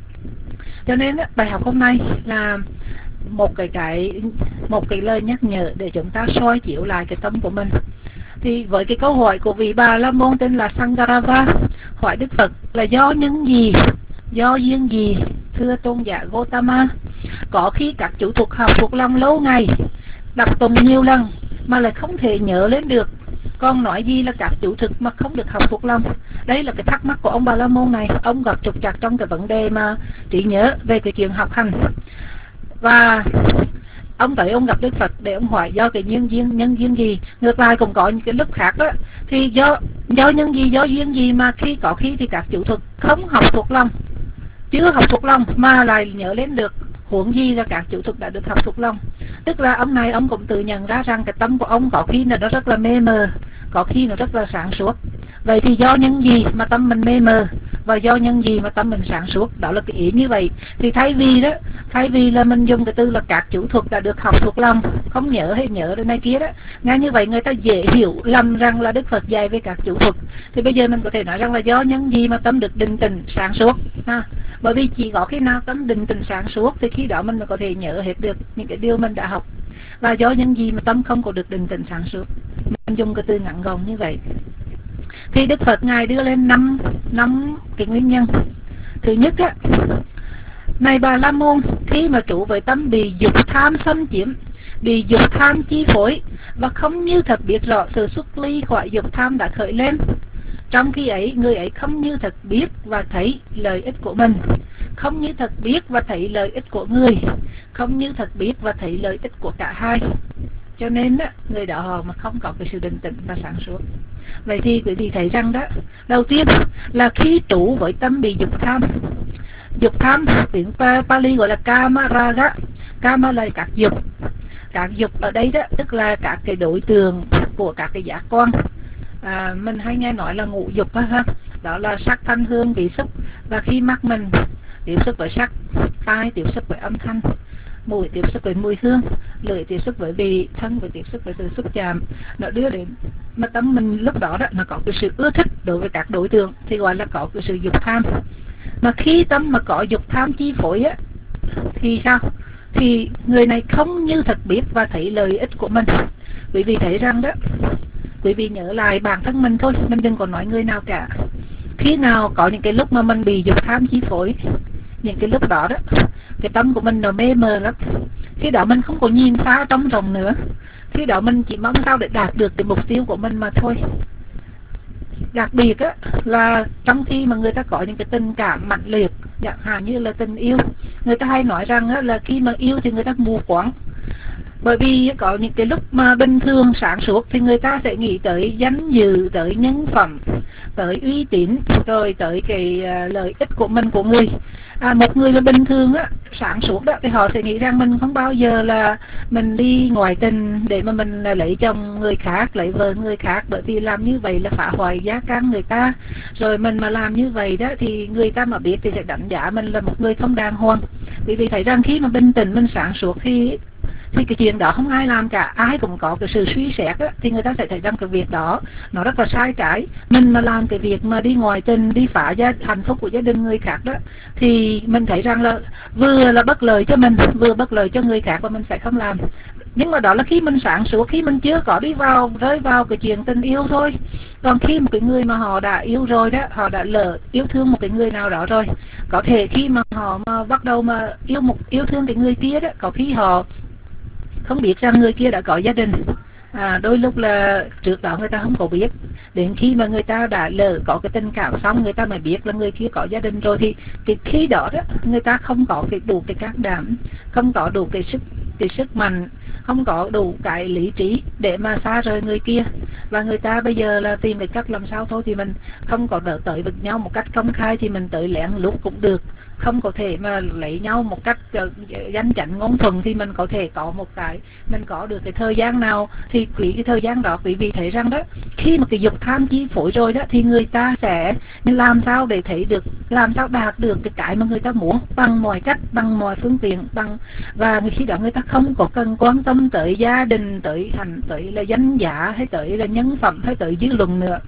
S7: Cho nên bài học hôm nay là một cái lời nhắc nhở để chúng ta soi chiếu lại cái tâm của mình. Thì với cái câu hỏi của vị Bà La Môn tên là Sangarava hỏi Đức Phật là do những gì, do duyên gì thưa tôn giả Gotama, có khi các chủ thuộc học thuộc lòng lâu ngày, đọc tụng nhiều lần mà lại không thể nhớ lên được, con nói gì là các chủ thực mà không được học thuộc lòng. Đây là cái thắc mắc của ông Bà La Môn này. Ông gặp trục trặc trong cái vấn đề mà trí nhớ về cái chuyện học hành, và ông tới ông gặp Đức Phật để ông hỏi do cái nhân duyên gì. Ngược lại cũng có những cái lúc khác đó, thì do nhân gì, do duyên gì mà có khi thì các chủ thực không học thuộc lòng, chưa học thuộc lòng mà lại nhớ lên được, huống gì là các chủ thực đã được học thuộc lòng. Tức là ông này ông cũng tự nhận ra rằng cái tâm của ông có khi là nó rất là mê mờ, có khi nó rất là sáng suốt. Vậy thì do nhân gì mà tâm mình mê mờ, và do nhân gì mà tâm mình sáng suốt? Đó là cái ý như vậy. Thì thay vì là mình dùng cái từ là các chủ thuật đã được học thuộc lòng, không nhớ hay nhớ đến này kia đó, ngay như vậy người ta dễ hiểu lầm rằng là Đức Phật dạy về các chủ thuật. Thì bây giờ mình có thể nói rằng là do nhân gì mà tâm được định tĩnh sáng suốt ha. Bởi vì chỉ có khi nào tâm định tĩnh sáng suốt thì khi đó mình mới có thể nhớ hết được những cái điều mình đã học. Và do nhân gì mà tâm không có được định tĩnh sáng suốt, mình dùng cái từ ngắn gọn như vậy. Thì Đức Phật Ngài đưa lên năm cái nguyên nhân. Thứ nhất á, này Bà La Môn, khi mà trụ với tâm bị dục tham xâm chiếm, bị dục tham chi phối, và không như thật biết rõ sự xuất ly khỏi dục tham đã khởi lên, trong khi ấy người ấy không như thật biết và thấy lợi ích của mình, không như thật biết và thấy lợi ích của người, không như thật biết và thấy lợi ích của cả hai. Cho nên á, người đó họ mà không có cái sự định tĩnh và sáng suốt. Vậy thì quý vị thấy rằng đó, đầu tiên là khi trụ với tâm bị dục tham tiếng Pali gọi là Kama Raga. Kama là các dục ở đây đó tức là các cái đối tượng của các cái giác quan. Mình hay nghe nói là ngũ dục ha, đó là sắc thanh hương vị xúc. Và khi mắt mình tiếp xúc với sắc, tai tiếp xúc với âm thanh, mũi tiếp xúc với mùi hương, lưỡi tiếp xúc với vị, thân với tiếp xúc với sự xúc chạm, nó đưa đến mà tâm mình lúc đó đó nó có cái sự ưa thích đối với các đối tượng, thì gọi là có cái sự dục tham. Mà khi tâm mà có dục tham chi phối á, thì sao? Thì người này không như thật biết và thấy lợi ích của mình. Quý vị thấy rằng đó, quý vị nhớ lại bản thân mình thôi, mình đừng có nói người nào cả. Khi nào có những cái lúc mà mình bị dục tham chi phối, những cái lúc đó đó cái tâm của mình nó mê mờ lắm. Khi đó mình không có nhìn xa trông rộng nữa, khi đó mình chỉ mong sao để đạt được cái mục tiêu của mình mà thôi. Đặc biệt á, là trong khi mà người ta có những cái tình cảm mạnh liệt, chẳng hạn như là tình yêu, người ta hay nói rằng á, là khi mà yêu thì người ta mù quáng. Bởi vì có những cái lúc mà bình thường sáng suốt thì người ta sẽ nghĩ tới danh dự, tới nhân phẩm, tới uy tín, rồi tới cái lợi ích của mình, của người. Một người là bình thường á, sáng suốt đó, thì họ sẽ nghĩ rằng mình không bao giờ là mình đi ngoại tình để mà mình lấy chồng người khác, lấy vợ người khác, bởi vì làm như vậy là phá hoại gia căn người ta. Rồi mình mà làm như vậy đó thì người ta mà biết thì sẽ đánh giá mình là một người không đàng hoàng. Vì thấy rằng khi mà bình tĩnh, mình sáng suốt thì cái chuyện đó không ai làm cả, ai cũng có cái sự suy xét á, thì người ta sẽ thấy rằng cái việc đó nó rất là sai trái. Mình mà làm cái việc mà đi ngoại tình, đi phá hạnh phúc của gia đình người khác đó, thì mình thấy rằng là vừa là bất lợi cho mình, vừa bất lợi cho người khác, và mình sẽ không làm. Nhưng mà đó là khi mình sáng suốt, khi mình chưa có rơi vào cái chuyện tình yêu thôi. Còn khi một cái người mà họ đã yêu rồi đó, họ đã lỡ yêu thương một cái người nào đó rồi, có thể khi mà họ mà bắt đầu mà yêu thương cái người kia đó, có khi họ không biết rằng người kia đã có gia đình. Đôi lúc là trước đó người ta không có biết, đến khi mà người ta đã lỡ có cái tình cảm xong, người ta mới biết là người kia có gia đình rồi, thì khi đó đó người ta không có đủ cái can đảm, không có đủ cái sức mạnh, không có đủ cái lý trí để mà xa rời người kia. Và người ta bây giờ là tìm cái cách làm sao thôi, thì mình không có đỡ tới với nhau một cách công khai thì mình tới lén lút cũng được, không có thể mà lấy nhau một cách danh chánh ngôn thuận, thì mình có thể có một cái, mình có được cái thời gian nào thì cái thời gian đó quý vị thấy rằng đó, khi mà cái dục tham chi phối rồi đó, thì người ta sẽ làm sao để thấy được, làm sao đạt được cái mà người ta muốn bằng mọi cách, bằng mọi phương tiện, và khi đó người ta không có cần quan tâm tới gia đình, tới là danh giá, hay tới là nhân phẩm, hay tới dư luận nữa.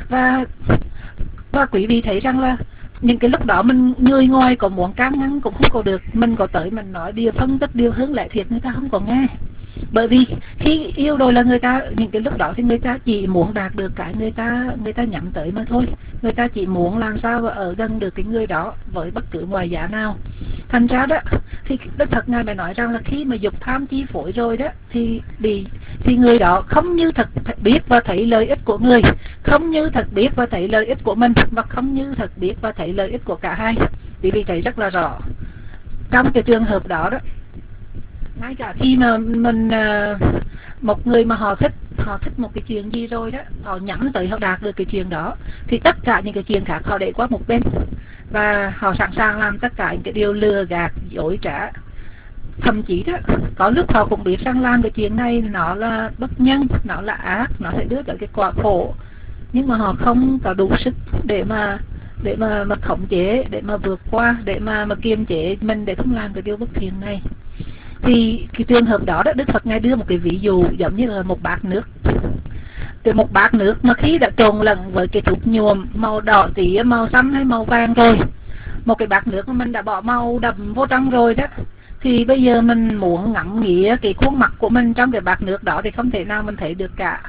S7: Và quý vị thấy rằng là những cái lúc đó mình người ngoài có muốn can ngăn cũng không có được, mình có tới mình nói điều phân tích, điều hướng lại thiệt, người ta không có nghe. Bởi vì khi yêu rồi là người ta, những cái lúc đó thì người ta chỉ muốn đạt được cái người ta nhắm tới mà thôi. Người ta chỉ muốn làm sao ở gần được cái người đó với bất cứ ngoài giá nào. Thành ra đó, thì Đức Phật Ngài mới nói rằng là khi mà dục tham chi phối rồi đó, thì người đó không như thật biết và thấy lợi ích của người, không như thật biết và thấy lợi ích của mình, và không như thật biết và thấy lợi ích của cả hai. Vì thấy rất là rõ trong cái trường hợp đó đó, ngay cả khi mà mình một người mà họ thích một cái chuyện gì rồi đó, họ nhắm tới họ đạt được cái chuyện đó, thì tất cả những cái chuyện khác họ để qua một bên, và họ sẵn sàng làm tất cả những cái điều lừa gạt, dối trá. Thậm chí đó, có lúc họ cũng biết rằng làm cái chuyện này nó là bất nhân, nó là ác, nó sẽ đưa tới cái quả khổ, nhưng mà họ không có đủ sức để mà khống chế, để mà vượt qua, để mà kiềm chế mình để không làm cái điều bất thiện này. Thì cái trường hợp đó, Đức Phật Ngài đưa một cái ví dụ giống như là một bát nước. Một bát nước mà khi đã trộn lẫn với cái chút nhuộm màu đỏ tía, màu xanh hay màu vàng rồi, một cái bát nước mà mình đã bỏ màu đậm vô trong rồi đó, thì bây giờ mình muốn ngắm nghía cái khuôn mặt của mình trong cái bát nước đó thì không thể nào mình thấy được cả.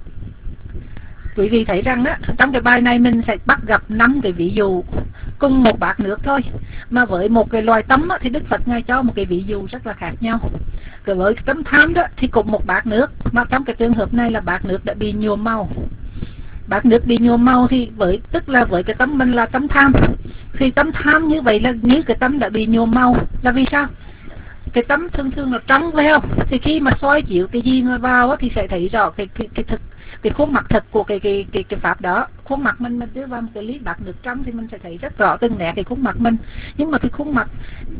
S7: Quý vị thấy rằng đó, trong cái bài này mình sẽ bắt gặp 5 cái ví dụ cùng một bát nước thôi, mà với một cái loài tấm thì Đức Phật Ngài cho một cái ví dụ rất là khác nhau. Với cái tấm tham đó thì cũng một bát nước, mà trong cái trường hợp này là bát nước đã bị nhuộm màu. Bát nước bị nhuộm màu thì tức là với cái tấm mình là tấm tham, thì tấm tham như vậy là như cái tấm đã bị nhuộm màu. Là vì sao? Cái tấm thường là trắng phải không? Thì khi mà soi chiếu cái gì vào thì sẽ thấy rõ cái khuôn mặt thật của cái pháp đó. Khuôn mặt mình đưa vào một cái ly bát nước trong thì mình sẽ thấy rất rõ từng nét cái khuôn mặt mình. Nhưng mà cái khuôn mặt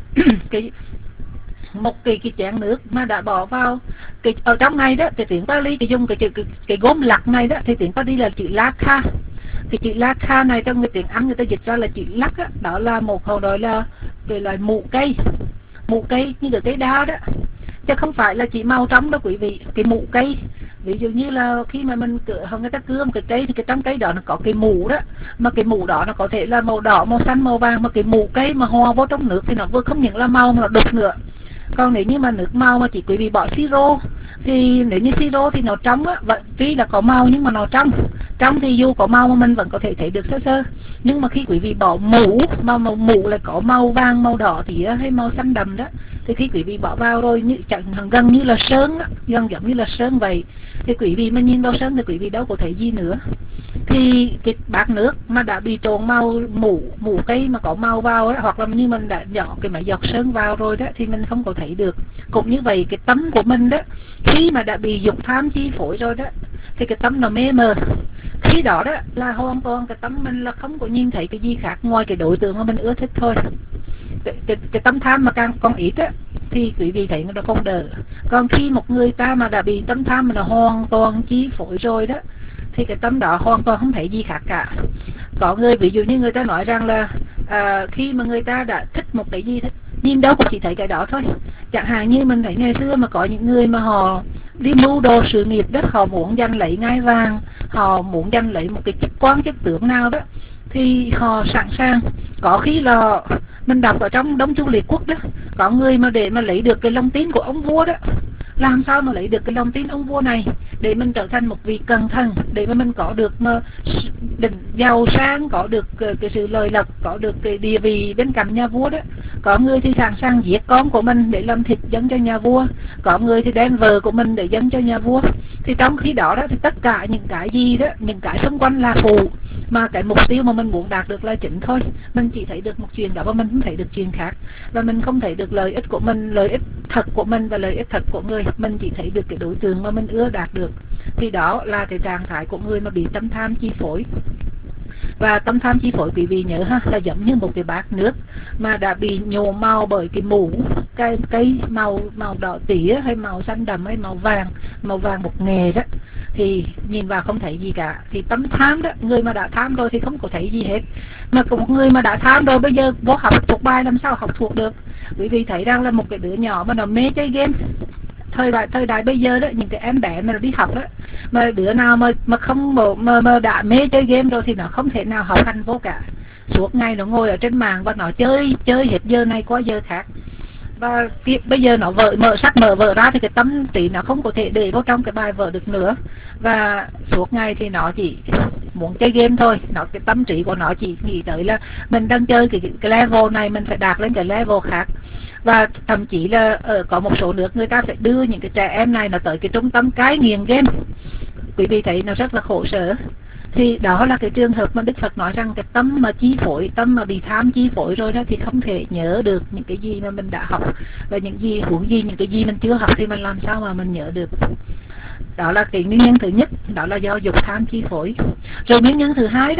S7: một cái chén nước mà đã bỏ vào ở trong này đó, cái tiếng Pali dùng cái gốm lắc này đó, thì tiếng Pali là chữ Lakha. Cái chữ Lakha này trong người tiếng Anh người ta dịch ra là chữ lắc đó, đó là một họ gọi là cái loại mụ cây như cái cây đa đó, chứ không phải là chỉ màu trong đó quý vị. Cái mụ cây, ví dụ như là khi mà người ta cưa một cái cây thì cái trong cây đó nó có cái mủ đó, mà cái mủ đó nó có thể là màu đỏ, màu xanh, màu vàng, mà cái mủ cây mà hòa vô trong nước thì nó vừa không những là màu mà nó đục nữa. Còn nếu như mà nước màu mà chỉ quý vị bỏ siro, thì nếu như siro thì nó trong á, tuy là có màu nhưng mà nó trong thì dù có màu mà mình vẫn có thể thấy được sơ sơ. Nhưng mà khi quý vị bỏ mủ, mà màu mủ lại có màu vàng, màu đỏ thì hay màu xanh đậm đó, thì khi quý vị bỏ vào rồi gần như là sơn, gần giống như là sơn vậy, thì quý vị mà nhìn vào sơn thì quý vị đâu có thấy gì nữa. Thì cái bát nước mà đã bị trộn màu mủ cây mà có màu vào đó, hoặc là như mình đã nhỏ cái máy giọt sơn vào rồi đó, thì mình không có thấy được. Cũng như vậy cái tấm của mình đó, khi mà đã bị dục tham chi phối rồi đó, thì cái tấm nó mê mờ. Khi đó đó là hoàn toàn cái tấm mình là không có nhìn thấy cái gì khác ngoài cái đối tượng mà mình ưa thích thôi. Cái tấm tham mà càng còn ít á thì quý vị thấy nó không đỡ. Còn khi một người ta mà đã bị tấm tham mà nó hoàn toàn chi phối rồi đó, thì cái tấm đó hoàn toàn không thấy gì khác cả. Có người ví dụ như người ta nói rằng là khi mà người ta đã thích một cái gì, nhìn đâu cũng chỉ thấy cái đó thôi. Chẳng hạn như mình thấy ngày xưa mà có những người mà họ đi mưu đồ sự nghiệp đó, họ muốn giành lấy ngai vàng, họ muốn giành lấy một cái chức quan chức tướng nào đó, thì họ sẵn sàng. Có khi là mình đọc ở trong Đông Chu Liệt Quốc đó, có người mà để mà lấy được cái lòng tin của ông vua đó, làm sao mà lấy được cái lòng tin ông vua này để mình trở thành một vị cận thần, để mà mình có được mà định giàu sang, có được cái sự lợi lộc, có được cái địa vị bên cạnh nhà vua đó. Có người thì sẵn sàng giết con của mình để làm thịt dâng cho nhà vua, có người thì đem vợ của mình để dâng cho nhà vua. Thì trong khi đó thì tất cả những cái gì đó, những cái xung quanh là phụ, mà cái mục tiêu mà mình muốn đạt được là chính thôi. Mình chỉ thấy được một chuyện đó và mình không thấy được chuyện khác, và mình không thấy được lợi ích của mình, lợi ích thật của mình và lợi ích thật của người. Mình chỉ thấy được cái đối tượng mà mình ưa đạt được. Thì đó là cái trạng thái của người mà bị tâm tham chi phối. Và tâm tham chi phối, quý vị nhớ ha, là giống như một cái bát nước mà đã bị nhuộm màu bởi cái mũ cây màu đỏ tía hay màu xanh đậm hay màu vàng bột nghệ đó, thì nhìn vào không thấy gì cả. Thì tâm tham đó, người mà đã tham rồi thì không có thấy gì hết. Mà một người mà đã tham rồi bây giờ vô học thuộc bài làm sao học thuộc được. Quý vị thấy rằng là một cái đứa nhỏ mà nó mê chơi game, thời đại bây giờ đó, những cái em bé mà nó đi học đó, mà đứa nào mà không mà đã mê chơi game rồi thì nó không thể nào học hành vô cả. Suốt ngày nó ngồi ở trên mạng và nó chơi hết giờ này qua giờ khác. Và bây giờ nó mở vở ra thì cái tâm trí nó không có thể để vào trong cái bài vở được nữa. Và suốt ngày thì nó chỉ muốn chơi game thôi. Cái tâm trí của nó chỉ nghĩ tới là mình đang chơi cái level này, mình phải đạt lên cái level khác. Và thậm chí là có một số nước người ta sẽ đưa những cái trẻ em này nó tới cái trung tâm cai nghiện game. Quý vị thấy nó rất là khổ sở. Thì đó là cái trường hợp mà Đức Phật nói rằng cái tâm mà chi phối, tâm mà bị tham chi phối rồi đó thì không thể nhớ được những cái gì mà mình đã học, và những cái gì mình chưa học thì mình làm sao mà mình nhớ được. Đó là cái nguyên nhân thứ nhất, đó là do dục tham chi phối. Rồi nguyên nhân thứ hai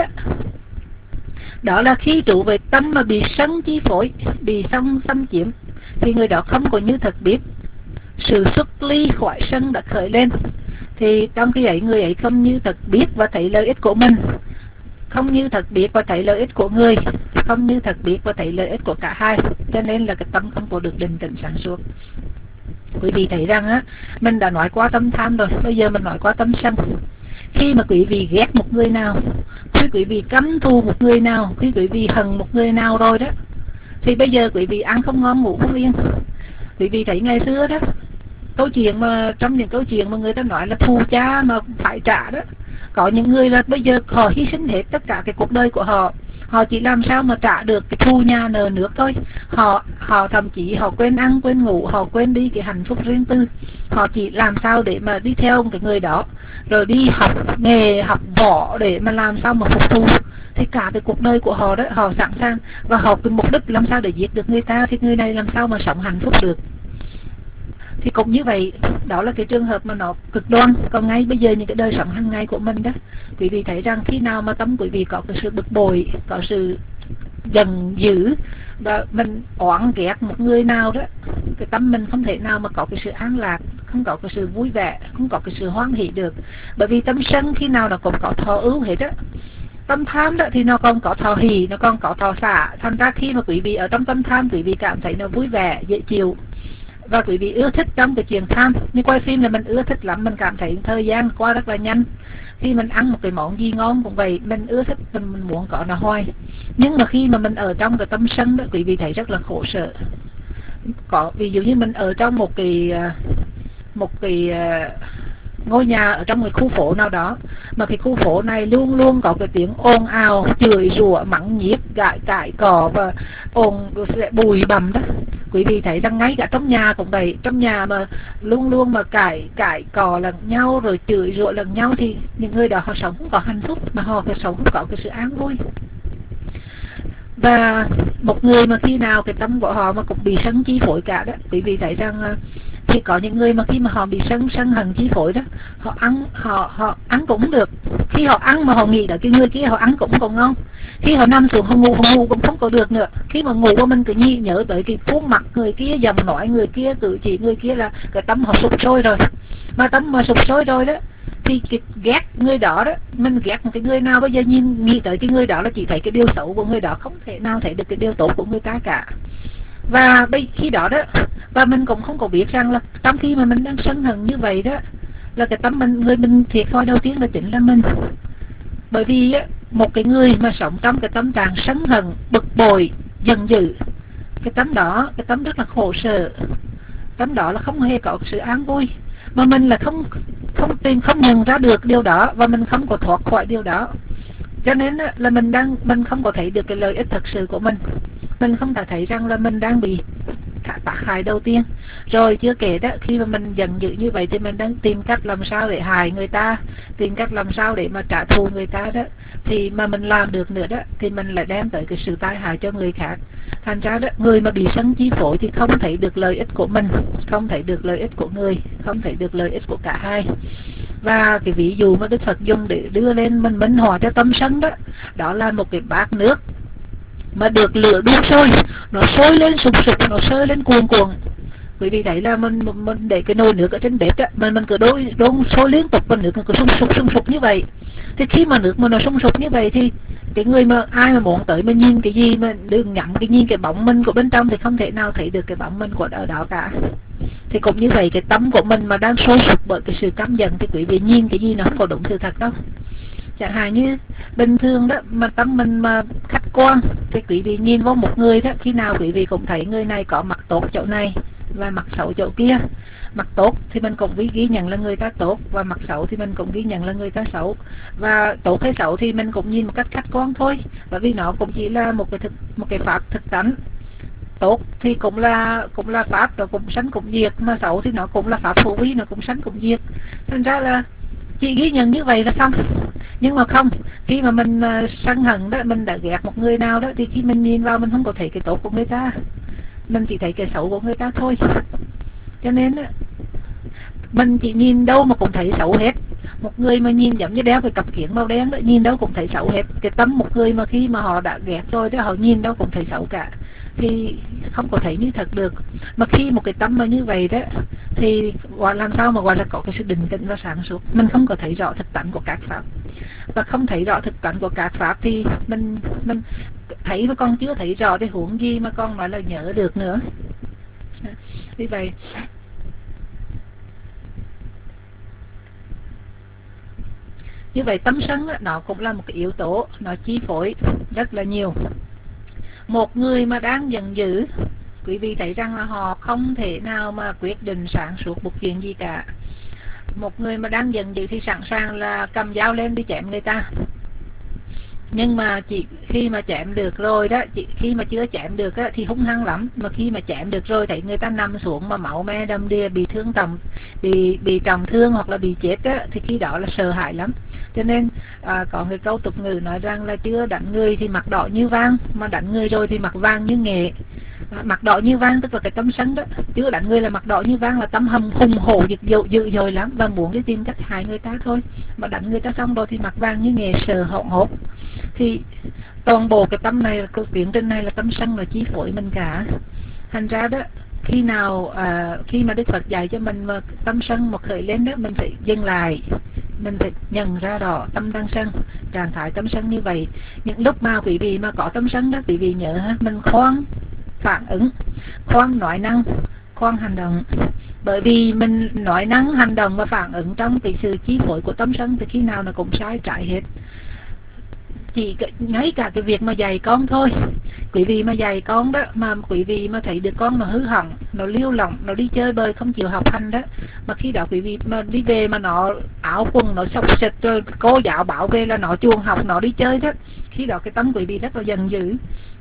S7: đó là khi trụ về tâm mà bị sân chi phối, bị sân xâm chiếm, thì người đó không có như thật biết sự xuất ly khỏi sân đã khởi lên. Thì trong khi ấy người ấy không như thật biết và thấy lợi ích của mình, không như thật biết và thấy lợi ích của người, không như thật biết và thấy lợi ích của cả hai, cho nên là cái tâm không có được định tĩnh sáng suốt. Quý vị thấy rằng á, mình đã nói qua tâm tham rồi, bây giờ mình nói qua tâm sân. Khi mà quý vị ghét một người nào, khi quý vị căm thù một người nào, khi quý vị hận một người nào rồi đó, thì bây giờ quý vị ăn không ngon ngủ không yên. Quý vị thấy ngày xưa đó, trong những câu chuyện mà người ta nói là thù cha mà phải trả đó, có những người là bây giờ họ hy sinh hết tất cả cái cuộc đời của họ, họ chỉ làm sao mà trả được cái thù nhà nợ nước thôi. Họ thậm chí họ quên ăn quên ngủ, họ quên đi cái hạnh phúc riêng tư, họ chỉ làm sao để mà đi theo một cái người đó, rồi đi học nghề, học võ để mà làm sao mà phục thù. Thì cả cái cuộc đời của họ đó, họ sẵn sàng và họ cái mục đích làm sao để giết được người ta, thì người này làm sao mà sống hạnh phúc được. Thì cũng như vậy, đó là cái trường hợp mà nó cực đoan. Còn ngay bây giờ những cái đời sống hàng ngày của mình đó, quý vị thấy rằng khi nào mà tâm quý vị có cái sự bực bội, có sự giận dữ, và mình oán ghét một người nào đó, cái tâm mình không thể nào mà có cái sự an lạc, không có cái sự vui vẻ, không có cái sự hoan hỷ được. Bởi vì tâm sân khi nào nó cũng có thọ ưu hết á. Tâm tham đó thì nó còn có thọ hỷ, nó còn có thọ xả. Thành ra khi mà quý vị ở trong tâm tham, quý vị cảm thấy nó vui vẻ, dễ chịu, và quý vị ưa thích trong cái chuyện tham. Như quay phim là mình ưa thích lắm, mình cảm thấy thời gian qua rất là nhanh. Khi mình ăn một cái món gì ngon cũng vậy, mình ưa thích, mình muốn có nó hoài. Nhưng mà khi mà mình ở trong cái tâm sân đó, quý vị thấy rất là khổ sở. Ví dụ như mình ở trong một cái ngôi nhà ở trong một khu phố nào đó, mà cái khu phố này luôn luôn có cái tiếng ồn ào, chửi rủa, mắng nhiếc, cãi cọ và bụi bặm đó. Quý vị thấy rằng ngay cả trong nhà cũng vậy, trong nhà mà luôn luôn mà cãi cọ lẫn nhau rồi chửi rủa lẫn nhau thì những người đó họ sống không có hạnh phúc, mà họ sống không có cái sự an vui. Và một người mà khi nào cái tâm của họ mà cũng bị sân chi phối cả đó, quý vị thấy rằng thì có những người mà khi mà họ bị sân hận chi phối đó, họ ăn cũng được. Khi họ ăn mà họ nghĩ là cái người kia họ ăn cũng còn ngon. Khi họ nằm xuống họ ngủ cũng không có được nữa. Khi mà ngủ mình cứ nhớ tới cái khuôn mặt người kia, giọng nói người kia, cử chỉ người kia là cái tâm họ sụp sôi rồi. Mà tâm mà sụp sôi rồi đó thì cái ghét người đó đó, mình ghét một cái người nào bây giờ nghĩ tới cái người đó là chỉ thấy cái điều xấu của người đó, không thể nào thấy được cái điều tốt của người ta cả. Và khi đó đó, và mình cũng không có biết rằng là trong khi mà mình đang sân hận như vậy đó, là cái tâm người mình thiệt thòi đầu tiên là chính là mình. Bởi vì một cái người mà sống trong cái tâm trạng sân hận, bực bội, giận dữ, cái tâm đó, cái tâm rất là khổ sở. trong đó là không hề có sự an vui, mà mình là không nhận ra được điều đó, và mình không có thoát khỏi điều đó. Cho nên là mình không có thấy được cái lợi ích thật sự của mình không thể thấy rằng là mình đang bị tác hại đầu tiên. Rồi chưa kể đó, khi mà mình giận dữ như vậy thì mình đang tìm cách làm sao để hại người ta, tìm cách làm sao để mà trả thù người ta đó, thì mà mình làm được nữa đó thì mình lại đem tới cái sự tai hại cho người khác. Thành ra đó, người mà bị sân chi phối thì không thấy được lợi ích của mình, không thấy được lợi ích của người, không thấy được lợi ích của cả hai. Và cái ví dụ mà Đức Phật dùng để đưa lên mình minh họa cho tâm sân đó, đó là một cái bát nước mà được lửa đun sôi, nó sôi lên sục sục, nó sôi lên cuồn cuộn. Quý vị thấy là mình để cái nồi nước ở trên bếp đó, mà mình cứ đun sôi liên tục, và nước cứ sung sục như vậy. Thì khi mà nước mà nó sung sục như vậy thì cái người mà ai mà muốn tới mà nhìn cái gì mà đừng ngắm cái nhìn cái bóng mình của bên trong thì không thể nào thấy được cái bóng mình của ở đó cả. Thì cũng như vậy, cái tâm của mình mà đang sôi sục bởi cái sự căm giận thì quý vị nhìn cái gì nó không có đúng sự thật đâu. Chẳng hạn như bình thường đó, mà tâm mình mà khách quan thì quý vị nhìn vào một người đó, khi nào quý vị cũng thấy người này có mặt tốt chỗ này và mặt xấu chỗ kia. Mặt tốt thì mình cũng ghi nhận là người ta tốt, và mặt xấu thì mình cũng ghi nhận là người ta xấu. Và tốt hay xấu thì mình cũng nhìn một cách khách quan thôi, bởi vì nó cũng chỉ là một cái pháp thực tánh. Tốt thì cũng là pháp, nó cũng sanh cũng diệt, mà xấu thì nó cũng là pháp phù vi, nó cũng sanh cũng diệt. Thành ra là chỉ ghi nhận như vậy là xong. Nhưng mà không, khi mà mình sân hận đó, mình đã ghét một người nào đó, thì khi mình nhìn vào mình không có thấy cái tốt của người ta, mình chỉ thấy cái xấu của người ta thôi. Cho nên mình chỉ nhìn đâu mà cũng thấy xấu hết. Một người mà nhìn giống như đeo cái cặp kiếng màu đen đó, nhìn đâu cũng thấy xấu hết. Cái tâm một người mà khi mà họ đã ghét rồi đó, họ nhìn đâu cũng thấy xấu cả, thì không có thấy như thật được. Mà khi một cái tâm mà như vậy đó thì làm sao mà gọi là có cái sự định tĩnh và sáng suốt. Mình không có thấy rõ thực tánh của các pháp, và không thấy rõ thực tánh của các pháp thì mình thấy mà con chưa thấy rõ thì huống gì mà con nói là nhớ được nữa. Vì vậy như vậy tâm sân đó, nó cũng là một cái yếu tố, nó chi phối rất là nhiều. Một người mà đang giận dữ, quý vị thấy rằng là họ không thể nào mà quyết định sáng suốt một chuyện gì cả. Một người mà đang giận dữ thì sẵn sàng là cầm dao lên đi chém người ta. Nhưng mà chỉ khi mà chém được rồi đó, khi mà chưa chém được đó, thì hung hăng lắm. Mà khi mà chém được rồi thấy người ta nằm xuống mà máu me đầm đìa, bị thương tầm, bị trọng thương hoặc là bị chết đó, thì khi đó là sợ hãi lắm. Cho nên có người câu tục ngữ nói rằng là chưa đánh người thì mặt đỏ như vàng, mà đánh người rồi thì mặt vàng như nghệ. Mặt đỏ như vàng tức là cái tâm sân đó, chưa đánh người là mặt đỏ như vàng là tâm hùng hổ dữ dội lắm và muốn đi tìm cách hại người ta thôi. Mà đánh người ta xong rồi thì mặt vàng như nghệ, sợ hỗn hốt. Thì toàn bộ cái tâm này, cái tiến trình này là tâm sân là chi phối mình cả. Thành ra đó, khi nào khi mà Đức Phật dạy cho mình mà tâm sân một khởi lên đó, mình phải dừng lại, mình phải nhận ra rõ tâm đang sân, trạng thái tâm sân như vậy. Những lúc mà quý vị mà có tâm sân đó, quý vị nhớ mình khoan phản ứng, khoan nói năng, khoan hành động. Bởi vì mình nói năng, hành động và phản ứng trong cái sự chi phối của tâm sân thì khi nào nó cũng sai trái hết. Chỉ ngay cả cái việc mà dạy con thôi, quý vị mà dạy con đó, mà quý vị mà thấy được con mà hư hỏng, nó liêu lỏng, nó đi chơi bời không chịu học hành đó, mà khi đó quý vị mà đi về mà nó áo quần nó xộc xịch rồi cô giáo bảo về là nó chuồng học, nó đi chơi đó, khi đó cái tâm quý vị rất là giận dữ.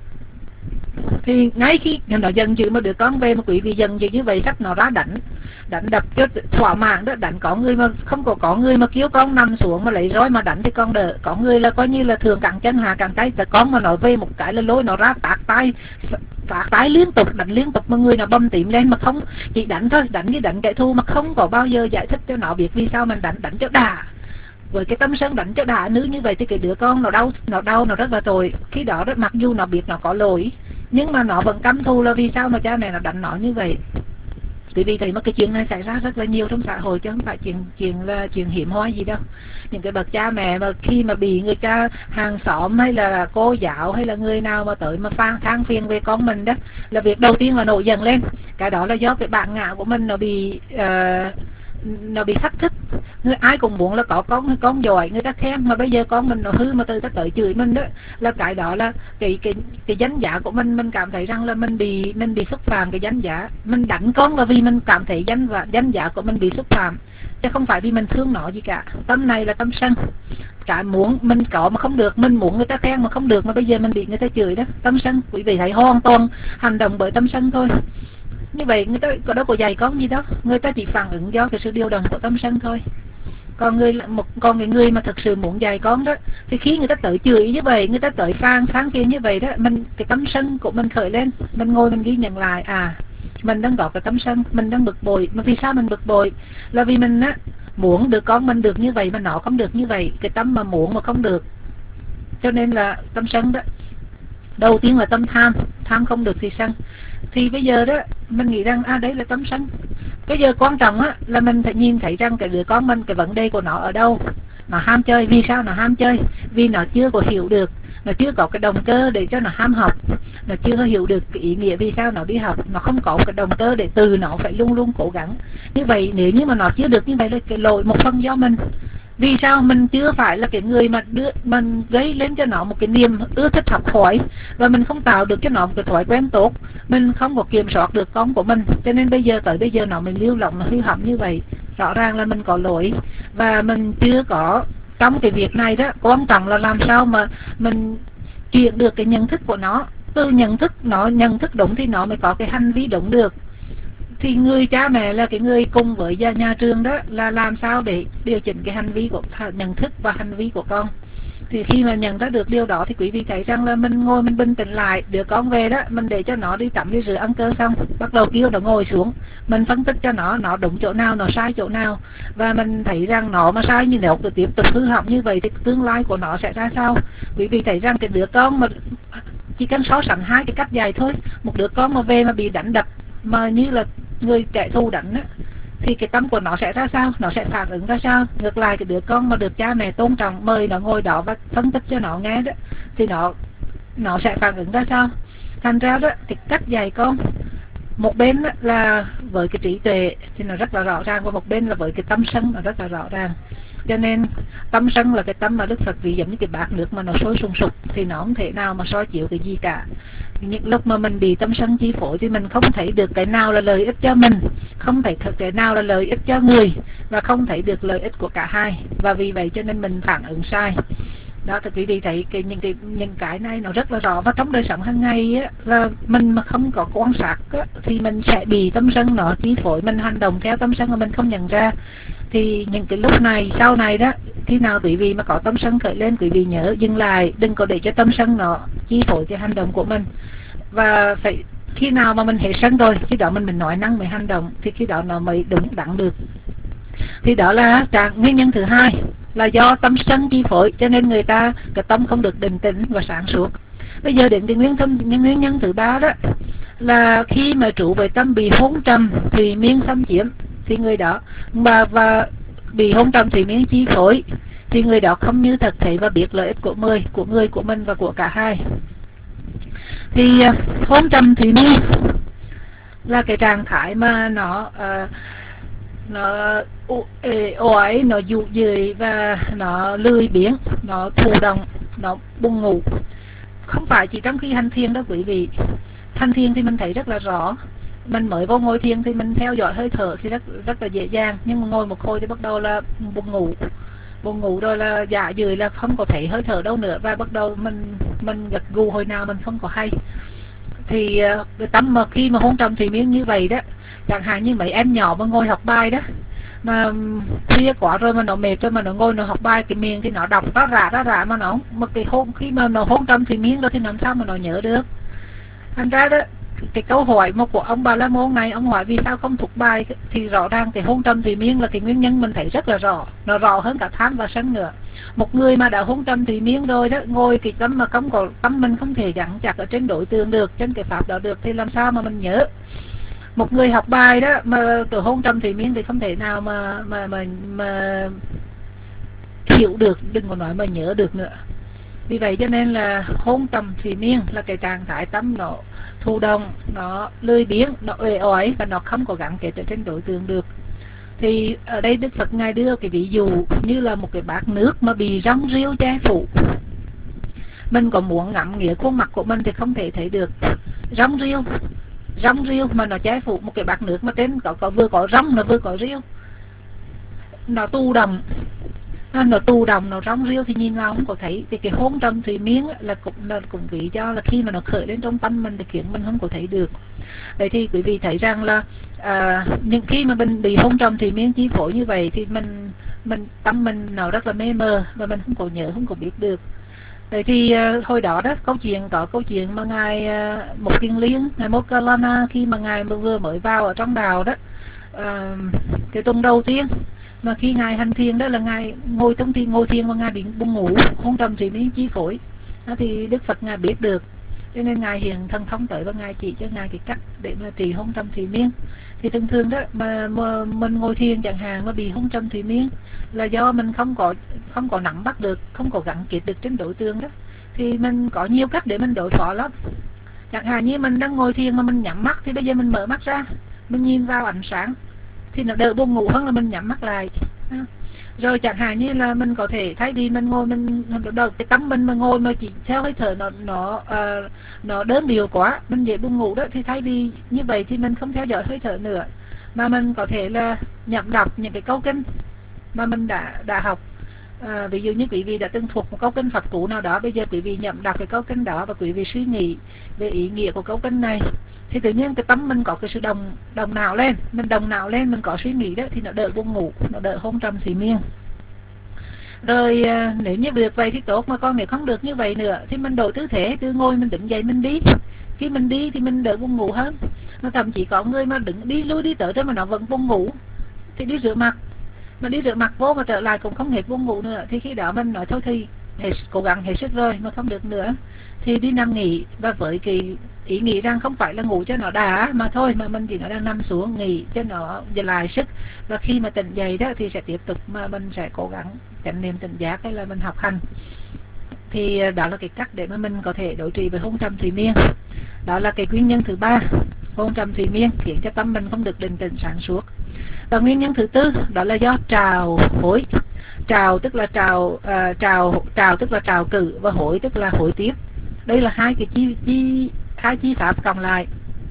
S7: Thì ngay khi nó giận dữ mà được con về mà quý vị giận dữ như vậy, chắc nó ra đánh đập cho thỏa mãn đó. Đánh có người mà không có người mà kêu con nằm xuống mà lấy roi mà đánh thì con đỡ. Có người là coi như là thường cẳng chân hạ cẳng tay,แต่con mà nói về một cái là lôi nó ra tát tay liên tục, đánh liên tục mà người nó bầm tím lên, mà không chỉ đánh thôi, đánh như đánh kẻ thù mà không có bao giờ giải thích cho nó biết vì sao mình đánh cho đà. Với cái tâm sân đánh cho đà nữ như vậy thì cái đứa con nó đau nó rất là tội. Khi đó đó, mặc dù nó biết nó có lỗi nhưng mà nó vẫn căm thù là vì sao mà cha mẹ nó đánh nó như vậy. Quý vị thấy mà cái chuyện này xảy ra rất là nhiều trong xã hội, chứ không phải chuyện hiếm hoi gì đâu. Những cái bậc cha mẹ mà khi mà bị người cha hàng xóm hay là cô giáo hay là người nào mà tới mà than phiền về con mình đó, là việc đầu tiên là nổi giận lên. Cái đó là do cái bản ngã của mình nó bị nó bị thách thức. Ai cũng muốn là có con giỏi, người ta khen, mà bây giờ con mình nó hư mà từ ta tới chửi mình đó, là cái đó là cái danh giá của mình cảm thấy rằng là mình bị xúc phạm cái danh giá. Mình đánh con là vì mình cảm thấy danh giá của mình bị xúc phạm, chứ không phải vì mình thương nó gì cả. Tâm này là tâm sân. Cái muốn mình có mà không được, mình muốn người ta khen mà không được, mà bây giờ mình bị người ta chửi đó, tâm sân. Quý vị thấy hoàn toàn hành động bởi tâm sân thôi. Như vậy người ta có đâu có dạy con gì đó, người ta chỉ phản ứng do cái sự điều động của tâm sân thôi. Còn cái người mà thực sự muốn dạy con đó, thì khi người ta tới chửi như vậy, người ta tới phán phiền như vậy đó, cái tâm sân của mình khởi lên, mình ngồi mình ghi nhận lại, mình đang có cái tâm sân, mình đang bực bội. Mà vì sao mình bực bội? Là vì mình muốn được con mình được như vậy mà nó không được như vậy, cái tâm mà muốn mà không được, cho nên là tâm sân đó. Đầu tiên là tâm tham không được thì sân. Thì bây giờ đó mình nghĩ rằng đấy là tâm sân. Bây giờ quan trọng là mình phải nhìn thấy rằng cái đứa con mình, cái vấn đề của nó ở đâu. Nó ham chơi, vì sao nó ham chơi? Vì nó chưa có hiểu được, nó chưa có cái động cơ để cho nó ham học, nó chưa có hiểu được cái ý nghĩa vì sao nó đi học, nó không có cái động cơ để từ nó phải luôn luôn cố gắng. Như vậy nếu như mà nó chưa được như vậy là cái lỗi một phần do mình. Vì sao mình chưa phải là cái người mà mình gây lên cho nó một cái niềm ưa thích học hỏi, và mình không tạo được cho nó một cái thói quen tốt, mình không có kiểm soát được con của mình, cho nên bây giờ nó mình lưu lỏng, nó hư hỏng như vậy. Rõ ràng là mình có lỗi, và mình chưa có trong cái việc này đó. Quan trọng là làm sao mà mình chuyển được cái nhận thức của nó. Từ nhận thức đúng thì nó mới có cái hành vi đúng được. Thì người cha mẹ là cái người cùng với nhà trường đó là làm sao để điều chỉnh cái hành vi của nhận thức và hành vi của con. Thì khi mà nhận ra được điều đó thì quý vị thấy rằng là mình ngồi mình bình tĩnh lại, đứa con về đó mình để cho nó đi tắm đi rửa ăn cơm xong, bắt đầu kêu nó ngồi xuống, mình phân tích cho nó đúng chỗ nào, nó sai chỗ nào, và mình thấy rằng nó mà sai như nếu cứ tiếp tục hư hỏng như vậy thì tương lai của nó sẽ ra sao. Quý vị thấy rằng cái đứa con mà chỉ cần so sánh hai cái cách dạy thôi, một đứa con mà về mà bị đánh đập mà như là người kẻ thù đánh á, thì cái tâm của nó sẽ ra sao, nó sẽ phản ứng ra sao. Ngược lại cái đứa con mà được cha mẹ tôn trọng, mời nó ngồi đó và phân tích cho nó nghe đó, thì nó sẽ phản ứng ra sao. Thành ra đó thì cách dạy con, một bên là với cái trí tuệ thì nó rất là rõ ràng, và một bên là với cái tâm sân nó rất là rõ ràng. Cho nên tâm sân là cái tâm mà Đức Phật ví giống như cái bát nước mà nó sôi sùng sục, thì nó không thể nào mà soi chiếu cái gì cả. Những lúc mà mình bị tâm sân chi phối thì mình không thấy được cái nào là lợi ích cho mình, không thấy cái nào là lợi ích cho người, và không thấy được lợi ích của cả hai, và vì vậy cho nên mình phản ứng sai. Đó thì quý vị thấy những cái này nó rất là rõ. Và trong đời sống hàng ngày á, là mình mà không có quan sát á, thì mình sẽ bị tâm sân nó chi phối, mình hành động theo tâm sân mà mình không nhận ra. Thì những cái lúc này sau này đó, khi nào quý vị mà có tâm sân khởi lên, quý vị nhớ dừng lại, đừng có để cho tâm sân nó chi phối cái hành động của mình. Và phải khi nào mà mình hết sân rồi, khi đó mình nói năng mới hành động, thì khi đó nó mới đúng đắn được. Thì đó là nguyên nhân thứ hai, là do tâm sân chi phối, cho nên người ta cái tâm không được định tĩnh và sáng suốt. Bây giờ đến cái nguyên nhân thứ ba đó, là khi mà trụ về tâm bị hôn trầm thùy miên xâm chiếm, thì người đó và bị hôn trầm thùy miên chi phối, thì người đó không như thật thể và biết lợi ích của người của mình và của cả hai. Thì hôn trầm thùy miên là cái trạng thái mà nó oải, nó dụ dời và nó lười biếng, nó thụ động, nó buồn ngủ. Không phải chỉ trong khi hành thiền đó quý vị. Hành thiền thì mình thấy rất là rõ. Mình mới vô ngồi thiền thì mình theo dõi hơi thở thì rất là dễ dàng, nhưng mà ngồi một hồi thì bắt đầu là buồn ngủ rồi là dạ dời, là không có thấy hơi thở đâu nữa, và bắt đầu mình gật gù hồi nào mình không có hay. Thì cái tâm mà khi mà hôn trầm thùy miên như vậy đó, chẳng hạn như mấy em nhỏ mà ngồi học bài đó, mà khuya quá rồi mà nó mệt rồi mà nó ngồi nó học bài, cái miệng thì nó đọc ra rã mà nó, mà cái khi mà nó hôn trầm thùy miên rồi thì làm sao mà nó nhớ được. Thành ra đó, cái câu hỏi mà của ông Bà La Môn này, ông hỏi vì sao không thuộc bài, thì rõ ràng cái hôn trầm thùy miên là cái nguyên nhân mình thấy rất là rõ, nó rõ hơn cả tham và sân nữa. Một người mà đã hôn trầm thùy miên rồi đó, ngồi cái tâm mà không có tâm, mình không thể gắn chặt ở trên đối tượng được, trên cái pháp đó được, thì làm sao mà mình nhớ. Một người học bài đó mà từ hôn trầm thùy miên thì không thể nào mà hiểu được, đừng có nói mà nhớ được nữa. Vì vậy cho nên là hôn trầm thùy miên là cái trạng thái tâm nó thụ động, nó lười biếng, nó uể oải, và nó không có gắn kết ở trên đối tượng được. Thì ở đây Đức Phật Ngài đưa cái ví dụ như là một cái bát nước mà bị rong rêu che phủ. Mình có muốn ngắm nghĩa khuôn mặt của mình thì không thể thấy được. Rong rêu mà nó che phủ một cái bát nước mà trên có vừa có rong nó vừa có rêu. Nó tu đồng, nó rong rêu thì nhìn vào không có thấy. Thì cái hôn trầm thủy miên là cũng vì do là khi mà nó khởi lên trong tâm mình thì khiến mình không có thấy được. Vậy thì quý vị thấy rằng là những khi mà mình bị hôn trầm thủy miên chi phối như vậy thì tâm mình nó rất là mê mờ và mình không có nhớ, không có biết được. Vậy thì hồi đó đó có câu chuyện mà ngài Một Kiền Liên, ngài Moggallana khi mà ngài vừa mới vào ở trong đạo đó, cái tuần đầu tiên mà khi ngài hành thiền đó là ngài ngồi thiền mà ngài bị buồn ngủ, hôn trầm thủy miên chi phối. Đó thì Đức Phật ngài biết được, cho nên ngài hiện thần thông tới và ngài chỉ cho ngài cái cách để mà trị hôn trầm thủy miên. Thì thường đó mà mình ngồi thiền chẳng hạn mà bị hôn trầm thủy miên là do mình không có nắm bắt được, không có gắn kết được trên đối tượng đó. Thì mình có nhiều cách để mình đối phó lắm. Chẳng hạn như mình đang ngồi thiền mà mình nhắm mắt, thì bây giờ mình mở mắt ra, mình nhìn vào ánh sáng thì nó đỡ buồn ngủ hơn là mình nhắm mắt lại. Rồi chẳng hạn như là mình có thể thay vì mình ngồi mình cái tấm mình mà ngồi mà chỉ theo hơi thở nó đơn điệu quá, mình dễ buồn ngủ đó, thì thay vì như vậy thì mình không theo dõi hơi thở nữa mà mình có thể là nhẩm đọc những cái câu kinh mà mình đã học. Ví dụ như quý vị đã từng thuộc một câu kinh Phật cũ nào đó, bây giờ quý vị nhẩm đọc cái câu kinh đó và quý vị suy nghĩ về ý nghĩa của câu kinh này, thì tự nhiên cái tâm mình có cái sự đồng não lên, mình có suy nghĩ đó thì nó đỡ buồn ngủ, nó đỡ hôn trầm thủy miên. Rồi nếu như được vậy thì tốt, mà còn nếu không được như vậy nữa thì mình đổi tư thế, từ ngồi mình đứng dậy mình đi. Khi mình đi thì mình đỡ buồn ngủ hơn. Mà thậm chí có người mà đứng đi lui đi tới đó mà nó vẫn buồn ngủ thì đi rửa mặt, mà đi rửa mặt vô mà trở lại cũng không hết buồn ngủ nữa, thì khi đó mình nói thôi thì cố gắng hết sức rồi mà không được nữa thì đi nằm nghỉ, và với cái ý nghĩ rằng không phải là ngủ cho nó đã mà thôi, mà mình chỉ nó đang nằm xuống nghỉ cho nó lại sức, và khi mà tỉnh dậy đó thì sẽ tiếp tục mà mình sẽ cố gắng chánh niệm tỉnh giác hay là mình học hành. Thì đó là cái cách để mà mình có thể đối trị với hôn trầm thủy miên. Đó là cái nguyên nhân thứ ba, hôn trầm thủy miên khiến cho tâm mình không được định tĩnh sáng suốt. Và nguyên nhân thứ tư đó là do trào hối. Trào tức là trào tức là trào cử, và hối tức là hối tiếp. Đây là hai cái chi pháp cộng lại.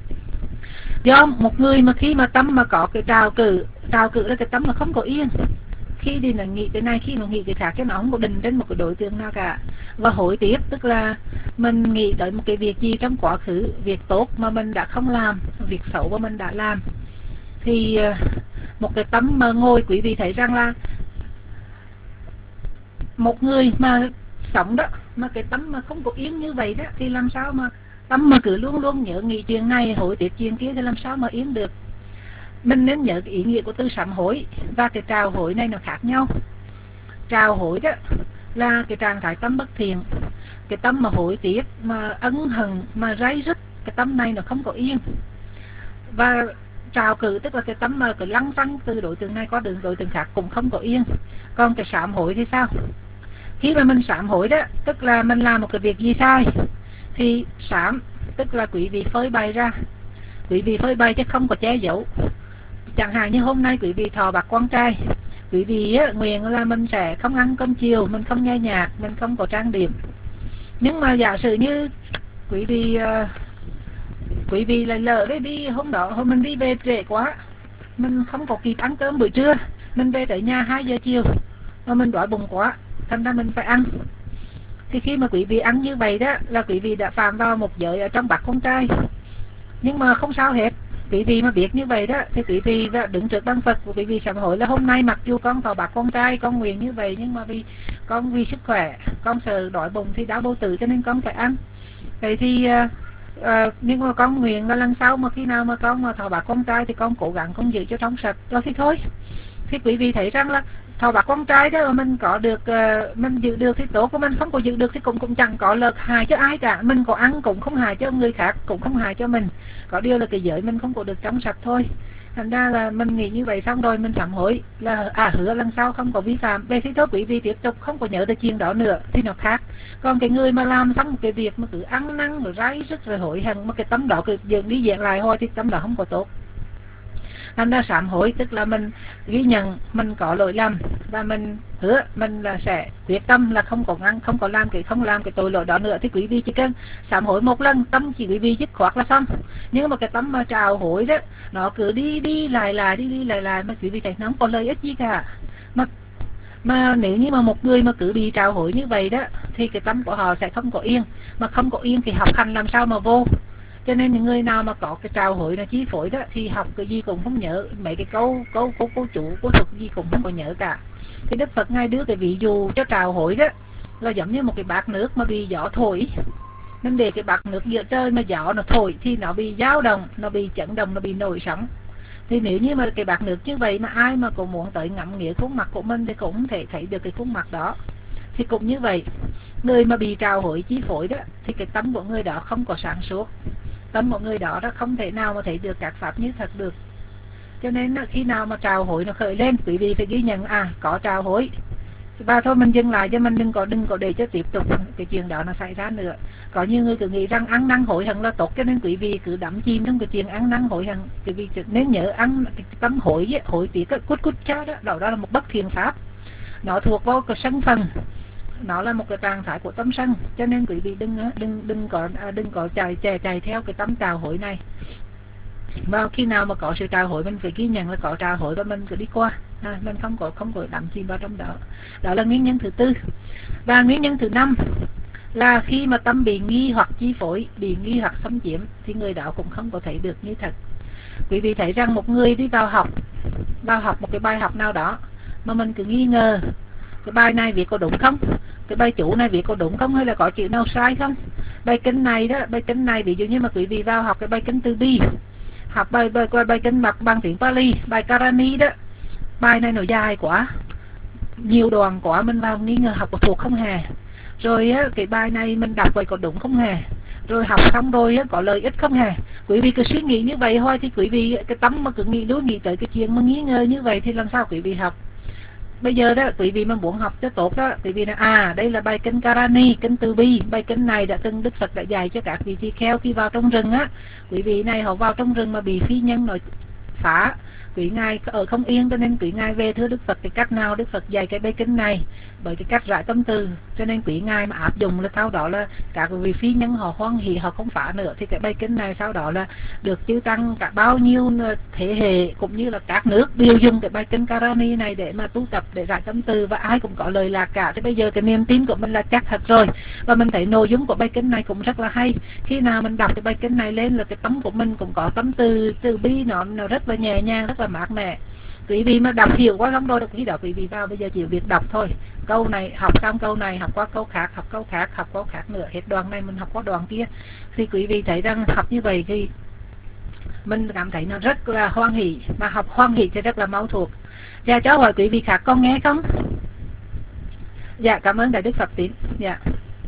S7: Do một người mà khi mà tâm mà có cái trào cử là cái tâm mà không có yên, khi thì nó nghĩ cái này, khi nó nghĩ cái khác, chứ nó không có định trên một cái đối tượng nào cả. Và hối tiếc tức là mình nghĩ tới một cái việc gì trong quá khứ, việc tốt mà mình đã không làm, việc xấu mà mình đã làm. Thì một cái tâm mà ngồi, quý vị thấy rằng là một người mà sống đó mà cái tâm mà không có yên như vậy đó thì làm sao mà tâm mà cứ luôn luôn nhớ nghĩ chuyện này, hối tiếc chuyện kia thì làm sao mà yên được. Mình nên nhớ cái ý nghĩa của từ sám hối và cái trào hối này nó khác nhau. Trào hối đó là cái trạng thái tâm bất thiện, cái tâm mà hối tiếc, mà ân hận, mà ray rứt, cái tâm này nó không có yên. Và trào cử tức là cái tâm mà cứ lăng xăng từ đối tượng này qua đối tượng khác cũng không có yên. Còn cái sám hối thì sao? Khi mà mình sám hối đó tức là mình làm một cái việc gì sai, thì sám tức là quý vị phơi bày ra, quý vị phơi bày chứ không có che giấu. Chẳng hạn như hôm nay quý vị thọ bạc quan trai, quý vị nguyện là mình sẽ không ăn cơm chiều, mình không nghe nhạc, mình không có trang điểm. Nhưng mà giả sử như quý vị lại lỡ đi hôm đó mình đi về trễ quá, mình không có kịp ăn cơm buổi trưa, mình về tới nhà 2 giờ chiều mà mình đói bụng quá, thành ra mình phải ăn. Thì khi mà quý vị ăn như vậy đó là quý vị đã phạm vào một giới ở trong bạc con trai. Nhưng mà không sao hết, quý vị mà biết như vậy đó thì quý vị đứng trước đăng Phật, quý vị sám hối là hôm nay mặc dù con thọ bạc con trai, con nguyện như vậy, nhưng mà vì sức khỏe, con sợ đói bụng thì đau bao tử cho nên con phải ăn. Vậy thì nhưng mà con nguyện là lần sau mà khi nào mà con mà thọ bạc con trai thì con cố gắng con giữ cho trong sạch rồi thì thôi. Thì quý vị thấy rằng là thọ bạc con trai đó mà mình có được, mình giữ được thì tốt, của mình không có giữ được thì cũng chẳng có lợi hại cho ai cả. Mình có ăn cũng không hại cho người khác, cũng không hại cho mình. Có điều là cái giới mình không có được trong sạch thôi. Thành ra là mình nghĩ như vậy xong rồi mình sám hối là hứa lần sau không có vi phạm. Vậy thì thôi quý vị tiếp tục không có nhớ tới chuyện đó nữa thì nó khác. Còn cái người mà làm xong một cái việc mà cứ ăn năn rồi ray rứt rồi hối hận, mà cái tâm đó cứ đi dạng lại thôi thì tâm đó không có tốt. Thành ra sám hối tức là mình ghi nhận mình có lỗi lầm và mình hứa mình là sẽ quyết tâm là không có làm cái tội lỗi đó nữa. Thì quý vị chỉ cần sám hối một lần, tâm chỉ quý vị dứt khoát là xong. Nhưng mà cái tâm mà trào hối đó, nó cứ đi lại mà quý vị thấy nó không có lợi ích gì cả. Mà nếu như mà một người mà cứ bị trào hối như vậy đó thì cái tâm của họ sẽ không có yên, mà không có yên thì học hành làm sao mà vô. Cho nên những người nào mà có cái trào hối là chi phối đó thì học cái gì cũng không nhớ, mấy cái câu chủ câu thuật gì cũng không có nhớ cả. Thì Đức Phật ngay đưa cái ví dụ cho trào hối đó là giống như một cái bát nước mà bị gió thổi. Nên để cái bát nước giữa trời mà gió nó thổi thì nó bị dao động, nó bị chấn động, nó bị nổi sóng. Thì nếu như mà cái bát nước như vậy mà ai mà cũng muốn tới ngắm nghĩa khuôn mặt của mình thì cũng không thể thấy được cái khuôn mặt đó. Thì cũng như vậy, người mà bị trào hối chi phối đó thì cái tâm của người đó không có sáng suốt, tâm của người đó không thể nào mà thấy được các pháp như thật được. Cho nên khi nào mà trào hối nó khởi lên, quý vị phải ghi nhận có trào hối và thôi mình dừng lại, cho mình đừng có để cho tiếp tục cái chuyện đó nó xảy ra nữa. Có nhiều người cứ nghĩ rằng ăn năn hối hận là tốt, cho nên quý vị cứ đắm chìm trong cái chuyện ăn năn hối hận. Quý vị nên nhớ ăn cái tâm hối tiếc cút cha đó là một bất thiện pháp, nó thuộc vào cái sân phần, nó là một cái trạng thái của tâm sân. Cho nên quý vị đừng có chạy theo cái tâm trào hối này. Và khi nào mà có sự trào hối mình phải ghi nhận là có trào hối và mình cứ đi qua, mình không có đắm chìm vào trong đó. Đó là nguyên nhân thứ tư. Và nguyên nhân thứ năm là khi mà tâm bị nghi hoặc chi phối, bị nghi hoặc xâm chiếm thì người đó cũng không có thấy được như thật. Quý vị thấy rằng một người đi vào học một cái bài học nào đó mà mình cứ nghi ngờ cái bài này viết có đúng không, cái bài chủ này viết có đúng không, hay là có chữ nào sai không. Bài kinh này ví dụ như mà quý vị vào học cái bài kinh Từ Bi, học bài kinh bằng tiếng Pali, bài Karani đó, bài này nó dài quá, nhiều đoạn quá, mình vào nghi ngờ học có thuộc không hề. Rồi cái bài này mình đọc vậy có đúng không hề, rồi học xong rồi có lợi ích không hề. Quý vị cứ suy nghĩ như vậy thôi thì quý vị cái tâm mà cứ nghĩ tới cái chuyện mà nghi ngờ như vậy thì làm sao quý vị học. Bây giờ đó quý vị mà muốn học cho tốt đó, quý vị nói đây là bài kinh Karani, kinh Từ Bi, bài kinh này đã từng Đức Phật đã dạy cho các vị tỳ kheo khi vào trong rừng á. Quý vị này họ vào trong rừng mà bị phi nhân nó phá, quý ngài ở không yên, cho nên quý ngài về thưa Đức Phật cái cách nào Đức Phật dạy cái bài kinh này bởi cái cách rải tâm từ, cho nên quý ngài mà áp dụng là sau đó là các vị phi nhân họ hoan hỷ, họ không phá nữa. Thì cái bài kinh này sau đó là được chư tăng cả bao nhiêu thế hệ cũng như là các nước đều dùng cái bài kinh Karani này để mà tu tập, để rải tâm từ, và ai cũng có lời lạc cả. Thì bây giờ cái niềm tin của mình là chắc thật rồi, và mình thấy nội dung của bài kinh này cũng rất là hay. Khi nào mình đọc cái bài kinh này lên là cái tâm của mình cũng có tâm từ bi, nó rất là nhẹ nhàng, rất là mát mẻ. Quý vị mà đọc hiểu quá lắm rồi, khi đó quý vị vào bây giờ chỉ việc đọc thôi. Câu này học xong câu này, học qua câu khác, học câu khác, học câu khác nữa, hết đoạn này mình học qua đoạn kia. Thì quý vị thấy rằng học như vậy thì mình cảm thấy nó rất là hoan hỷ, mà học hoan hỷ thì rất là mau thuộc. Dạ cháu hỏi quý vị khác con nghe không? Dạ cảm ơn Đại Đức Phật Tín. Dạ.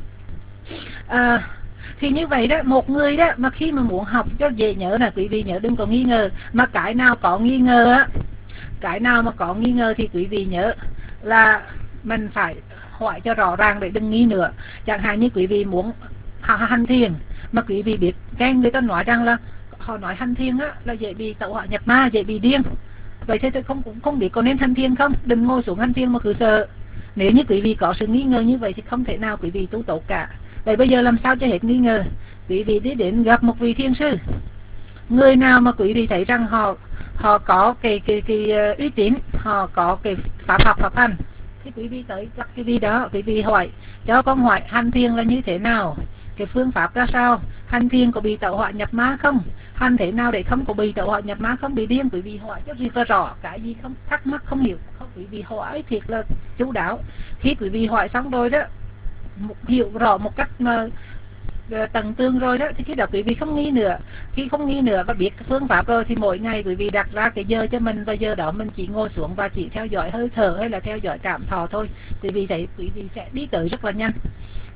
S7: Thì như vậy đó, một người đó mà khi mà muốn học cho dễ nhớ là quý vị nhớ đừng có nghi ngờ. Mà cái nào có nghi ngờ á, cái nào mà có nghi ngờ thì quý vị nhớ là mình phải hỏi cho rõ ràng để đừng nghi nữa. Chẳng hạn như quý vị muốn hành thiền mà quý vị biết nghe người ta nói rằng là họ nói hành thiền á là dễ bị tẩu hỏa nhập ma, dễ bị điên. Vậy thế tôi không biết có nên hành thiền không, đừng ngồi xuống hành thiền mà cứ sợ. Nếu như quý vị có sự nghi ngờ như vậy thì không thể nào quý vị tu tốt cả. Vậy bây giờ làm sao cho hết nghi ngờ? Quý vị đi đến gặp một vị thiền sư, người nào mà quý vị thấy rằng họ có cái uy tín, họ có cái pháp học pháp hành, thì quý vị tới gặp cái vị đó, quý vị hỏi cho con hỏi hành thiền là như thế nào, cái phương pháp ra sao, hành thiền có bị tẩu hỏa nhập ma không, hành thế nào để không có bị tẩu hỏa nhập ma, không bị điên. Quý vị hỏi cho gì rõ, cái gì không thắc mắc không hiểu không, quý vị hỏi thiệt là chú đáo. Khi quý vị hỏi xong rồi đó, hiểu rõ một cách mà tầng tương rồi đó, thì khi đó quý vị không nghi nữa. Khi không nghi nữa và biết phương pháp rồi thì mỗi ngày quý vị đặt ra cái giờ cho mình, và giờ đó mình chỉ ngồi xuống và chỉ theo dõi hơi thở hay là theo dõi cảm thọ thôi. Quý vị thấy quý vị sẽ đi tới rất là nhanh.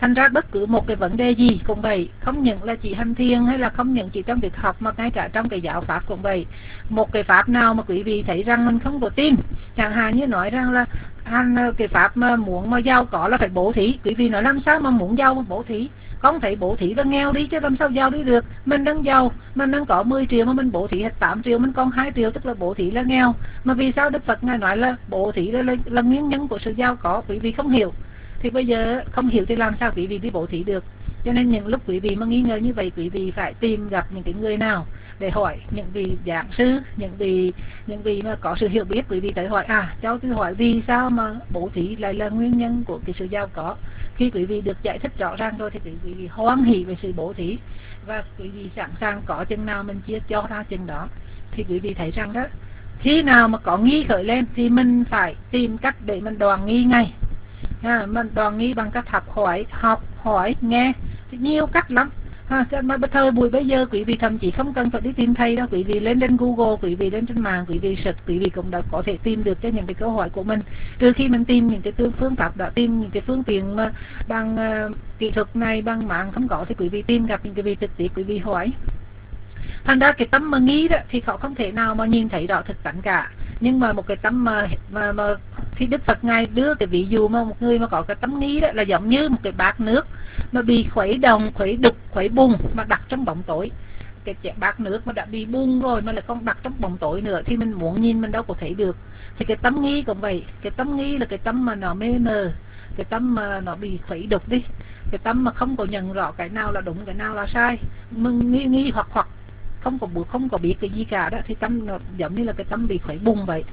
S7: Thành ra bất cứ một cái vấn đề gì cũng vậy, không những là chỉ hành thiền hay là không những chỉ trong việc học mà ngay cả trong cái giáo pháp cũng vậy. Một cái pháp nào mà quý vị thấy rằng mình không có tin, chẳng hạn như nói rằng là cái pháp mà muốn mà giàu có là phải bố thí, quý vị nói làm sao mà muốn giàu mà bố thí? Không thấy bố thí là nghèo đi chứ làm sao giàu đi được. Mình đang giàu, mình đang có 10 triệu mà mình bố thí hết 8 triệu, mình còn 2 triệu tức là bố thí là nghèo. Mà vì sao Đức Phật Ngài nói là bố thí là nguyên nhân của sự giàu có? Quý vị không hiểu. Thì bây giờ không hiểu thì làm sao quý vị đi bố thí được? Cho nên những lúc quý vị mà nghi ngờ như vậy, quý vị phải tìm gặp những cái người nào để hỏi, những vị giảng sư, những vị mà có sự hiểu biết. Quý vị tới hỏi, cháu tôi hỏi vì sao mà bố thí lại là nguyên nhân của cái sự giàu có. Khi quý vị được giải thích rõ ràng rồi thì quý vị hoan hỷ về sự bố thí, và quý vị sẵn sàng có chừng nào mình chia cho ra chừng đó. Thì quý vị thấy rằng đó, khi nào mà có nghi khởi lên thì mình phải tìm cách để mình đoạn nghi ngay. Mình đoạn nghi bằng cách học hỏi, nghe, thì nhiều cách lắm. Mà thời buổi bây giờ quý vị thậm chí không cần phải đi tìm thầy đâu, quý vị lên trên Google, quý vị lên trên mạng, quý vị search, quý vị cũng đã có thể tìm được cho những cái câu hỏi của mình. Trừ khi mình tìm những cái phương pháp đã tìm những cái phương tiện mà bằng kỹ thuật này bằng mạng không có, thì quý vị tìm gặp những cái vị thực tế quý vị hỏi. Thành ra cái tâm mà nghi đó thì họ không thể nào mà nhìn thấy rõ thực tánh cả. Nhưng mà một cái tâm mà khi Đức Phật Ngài đưa cái ví dụ mà một người mà có cái tâm nghi đó là giống như một cái bát nước mà bị khuấy đồng, khuấy đục, khuấy bùn mà đặt trong bóng tối. Cái bát nước mà đã bị bùn rồi mà lại không đặt trong bóng tối nữa thì mình muốn nhìn mình đâu có thấy được. Thì cái tâm nghi cũng vậy. Cái tâm nghi là cái tâm mà nó mê mờ, cái tâm mà nó bị khuấy đục đi, cái tâm mà không có nhận rõ cái nào là đúng, cái nào là sai, mình nghi hoặc không có biết cái gì cả đó, thì tâm nó giống như là cái tâm bị khuấy bùn vậy.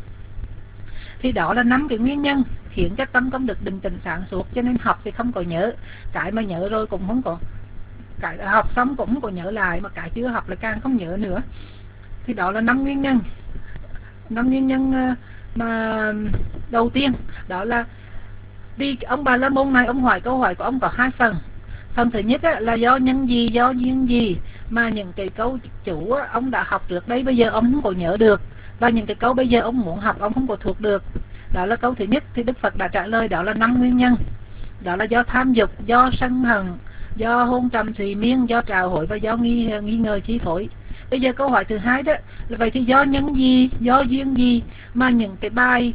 S7: Thì đó là 5 cái nguyên nhân khiến cái tâm không được định tĩnh sáng suốt. Cho nên học thì không có nhớ, cái mà nhớ rồi cũng không có, cái học xong cũng không có nhớ lại, mà cái chưa học là càng không nhớ nữa. Thì đó là 5 nguyên nhân. 5 nguyên nhân mà đầu tiên đó là vì ông Bà La Môn này, ông hỏi câu hỏi của ông có 2 phần. Phần thứ nhất là do nhân gì, do duyên gì mà những cái câu chủ ông đã học trước đây bây giờ ông không có nhớ được, và những cái câu bây giờ ông muốn học ông không có thuộc được. Đó là câu thứ nhất. Thì Đức Phật đã trả lời đó là 5 nguyên nhân. Đó là do tham dục, do sân hận, do hôn trầm thùy miên, do trào hội và do nghi ngờ chi phối. Bây giờ câu hỏi thứ hai đó là vậy thì do nhân gì, do duyên gì mà những cái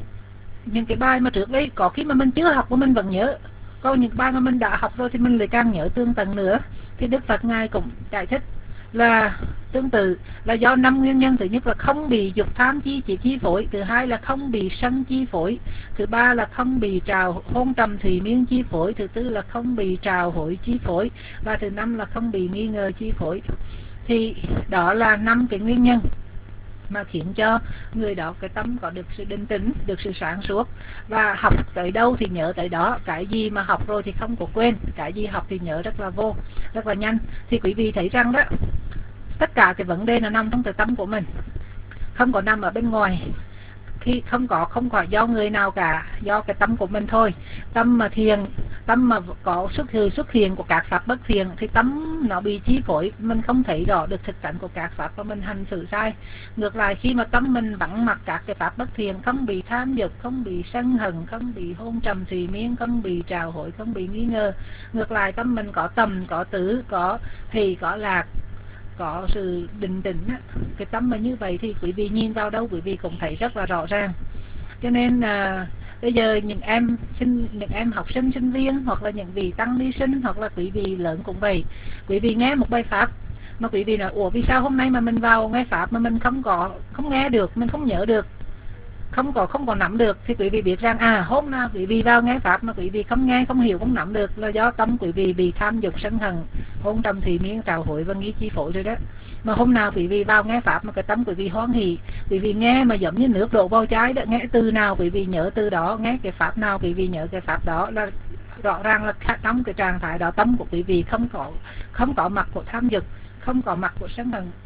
S7: bài mà trước đây có khi mà mình chưa học mà mình vẫn nhớ, còn những bài mà mình đã học rồi thì mình lại càng nhớ tương tận nữa. Thì Đức Phật Ngài cũng giải thích là tương tự là do 5 nguyên nhân. Thứ nhất là không bị dục tham chi phối, thứ hai là không bị sân chi phối, thứ ba là không bị trào hôn trầm thùy miên chi phối, thứ tư là không bị trào hội chi phối, và thứ 5 là không bị nghi ngờ chi phối. Thì đó là 5 cái nguyên nhân mà khiến cho người đó cái tâm có được sự định tĩnh, được sự sáng suốt, và học tới đâu thì nhớ tới đó. Cái gì mà học rồi thì không có quên, cái gì học thì nhớ rất là nhanh. Thì quý vị thấy rằng đó, tất cả cái vấn đề nó nằm trong cái tâm của mình, không có nằm ở bên ngoài. Khi không phải do người nào cả, do cái tâm của mình thôi. Tâm mà thiền, tâm mà có xuất hiện của các pháp bất thiền thì tâm nó bị chi phối, mình không thấy rõ được thực tánh của các pháp và mình hành xử sai. Ngược lại khi mà tâm mình vắng mặt các cái pháp bất thiền, không bị tham dục, không bị sân hận, không bị hôn trầm thùy miên, không bị trào hội, không bị nghi ngờ, ngược lại tâm mình có tầm, có tứ, có hỷ, có lạc, có sự định tĩnh á. Cái tâm mà như vậy thì quý vị nhìn vào đâu quý vị cũng thấy rất là rõ ràng. Cho nên bây giờ những em học sinh, sinh viên, hoặc là những vị tăng ni sinh, hoặc là quý vị lớn cũng vậy, quý vị nghe một bài pháp mà quý vị nói ủa vì sao hôm nay mà mình vào nghe pháp mà mình không nghe được, mình không nhớ được, không có nắm được, thì quý vị biết rằng hôm nào quý vị vào nghe pháp mà quý vị không nghe, không hiểu, không nắm được là do tâm quý vị bị tham dục, sân hận, hôn trầm thùy miên, trào hội và nghi chi phối rồi đó. Mà hôm nào quý vị vào nghe pháp mà cái tâm quý vị hoan hỷ, quý vị nghe mà giống như nước đổ vào chai đó, nghe từ nào quý vị nhớ từ đó, nghe cái pháp nào quý vị nhớ cái pháp đó, là rõ ràng là trong cái trạng thái đó tâm của quý vị không có mặt của tham dục, không có mặt của sân hận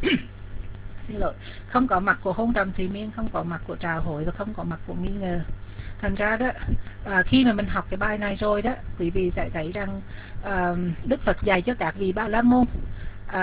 S7: không có mặt của hôn trầm thùy miên, không có mặt của trào hội và không có mặt của nghi ngờ. Thành ra đó khi mà mình học cái bài này rồi đó, quý vị sẽ thấy rằng Đức Phật dạy cho các vị Bà La Môn,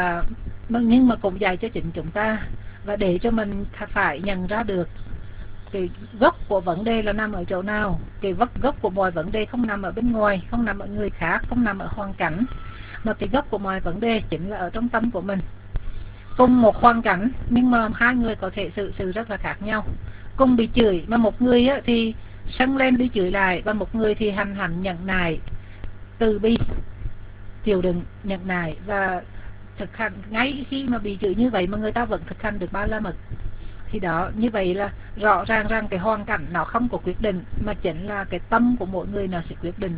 S7: nhưng mà cũng dạy cho chính chúng ta, và để cho mình phải nhận ra được cái gốc của vấn đề là nằm ở chỗ nào. Cái gốc của mọi vấn đề không nằm ở bên ngoài, không nằm ở người khác, không nằm ở hoàn cảnh, mà cái gốc của mọi vấn đề chính là ở trong tâm của mình. Cùng một hoàn cảnh nhưng mà hai người có thể xử sự rất là khác nhau. Cùng bị chửi mà một người thì sân lên đi chửi lại, và một người thì hành hành nhẫn nại, từ bi, chịu đựng, nhẫn nại và thực hành. Ngay khi mà bị chửi như vậy mà người ta vẫn thực hành được ba la mật, thì đó, như vậy là rõ ràng rằng cái hoàn cảnh nó không có quyết định, mà chính là cái tâm của mỗi người nó sẽ quyết định.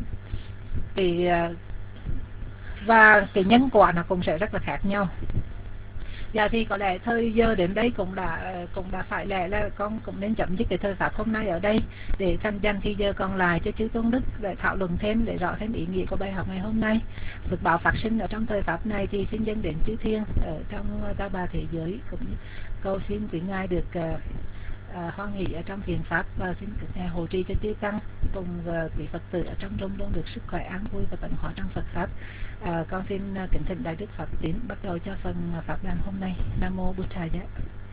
S7: Và cái nhân quả nó cũng sẽ rất là khác nhau. Dạ thì có lẽ thời giờ đến đây cũng đã phải lẽ là con cũng nên chấm dứt cái thời pháp hôm nay ở đây, để dành thì giờ còn lại cho chư Tôn Đức để thảo luận thêm, để rõ thêm ý nghĩa của bài học ngày hôm nay. Phước báo phát sinh ở trong thời pháp này thì xin dâng đến chư thiên ở trong ta bà thế giới, cũng như cầu xin quý ngài được hoan hỷ ở trong thiền pháp, và xin ngài hộ trì cho chư tăng cùng quý Phật tử ở trong rung luôn được sức khỏe, an vui và tận hóa trong Phật pháp. Con xin kính thỉnh Đại Đức Pháp Tín bắt đầu cho phần pháp đàn hôm nay. Nam mô Bụt Thầy Giá.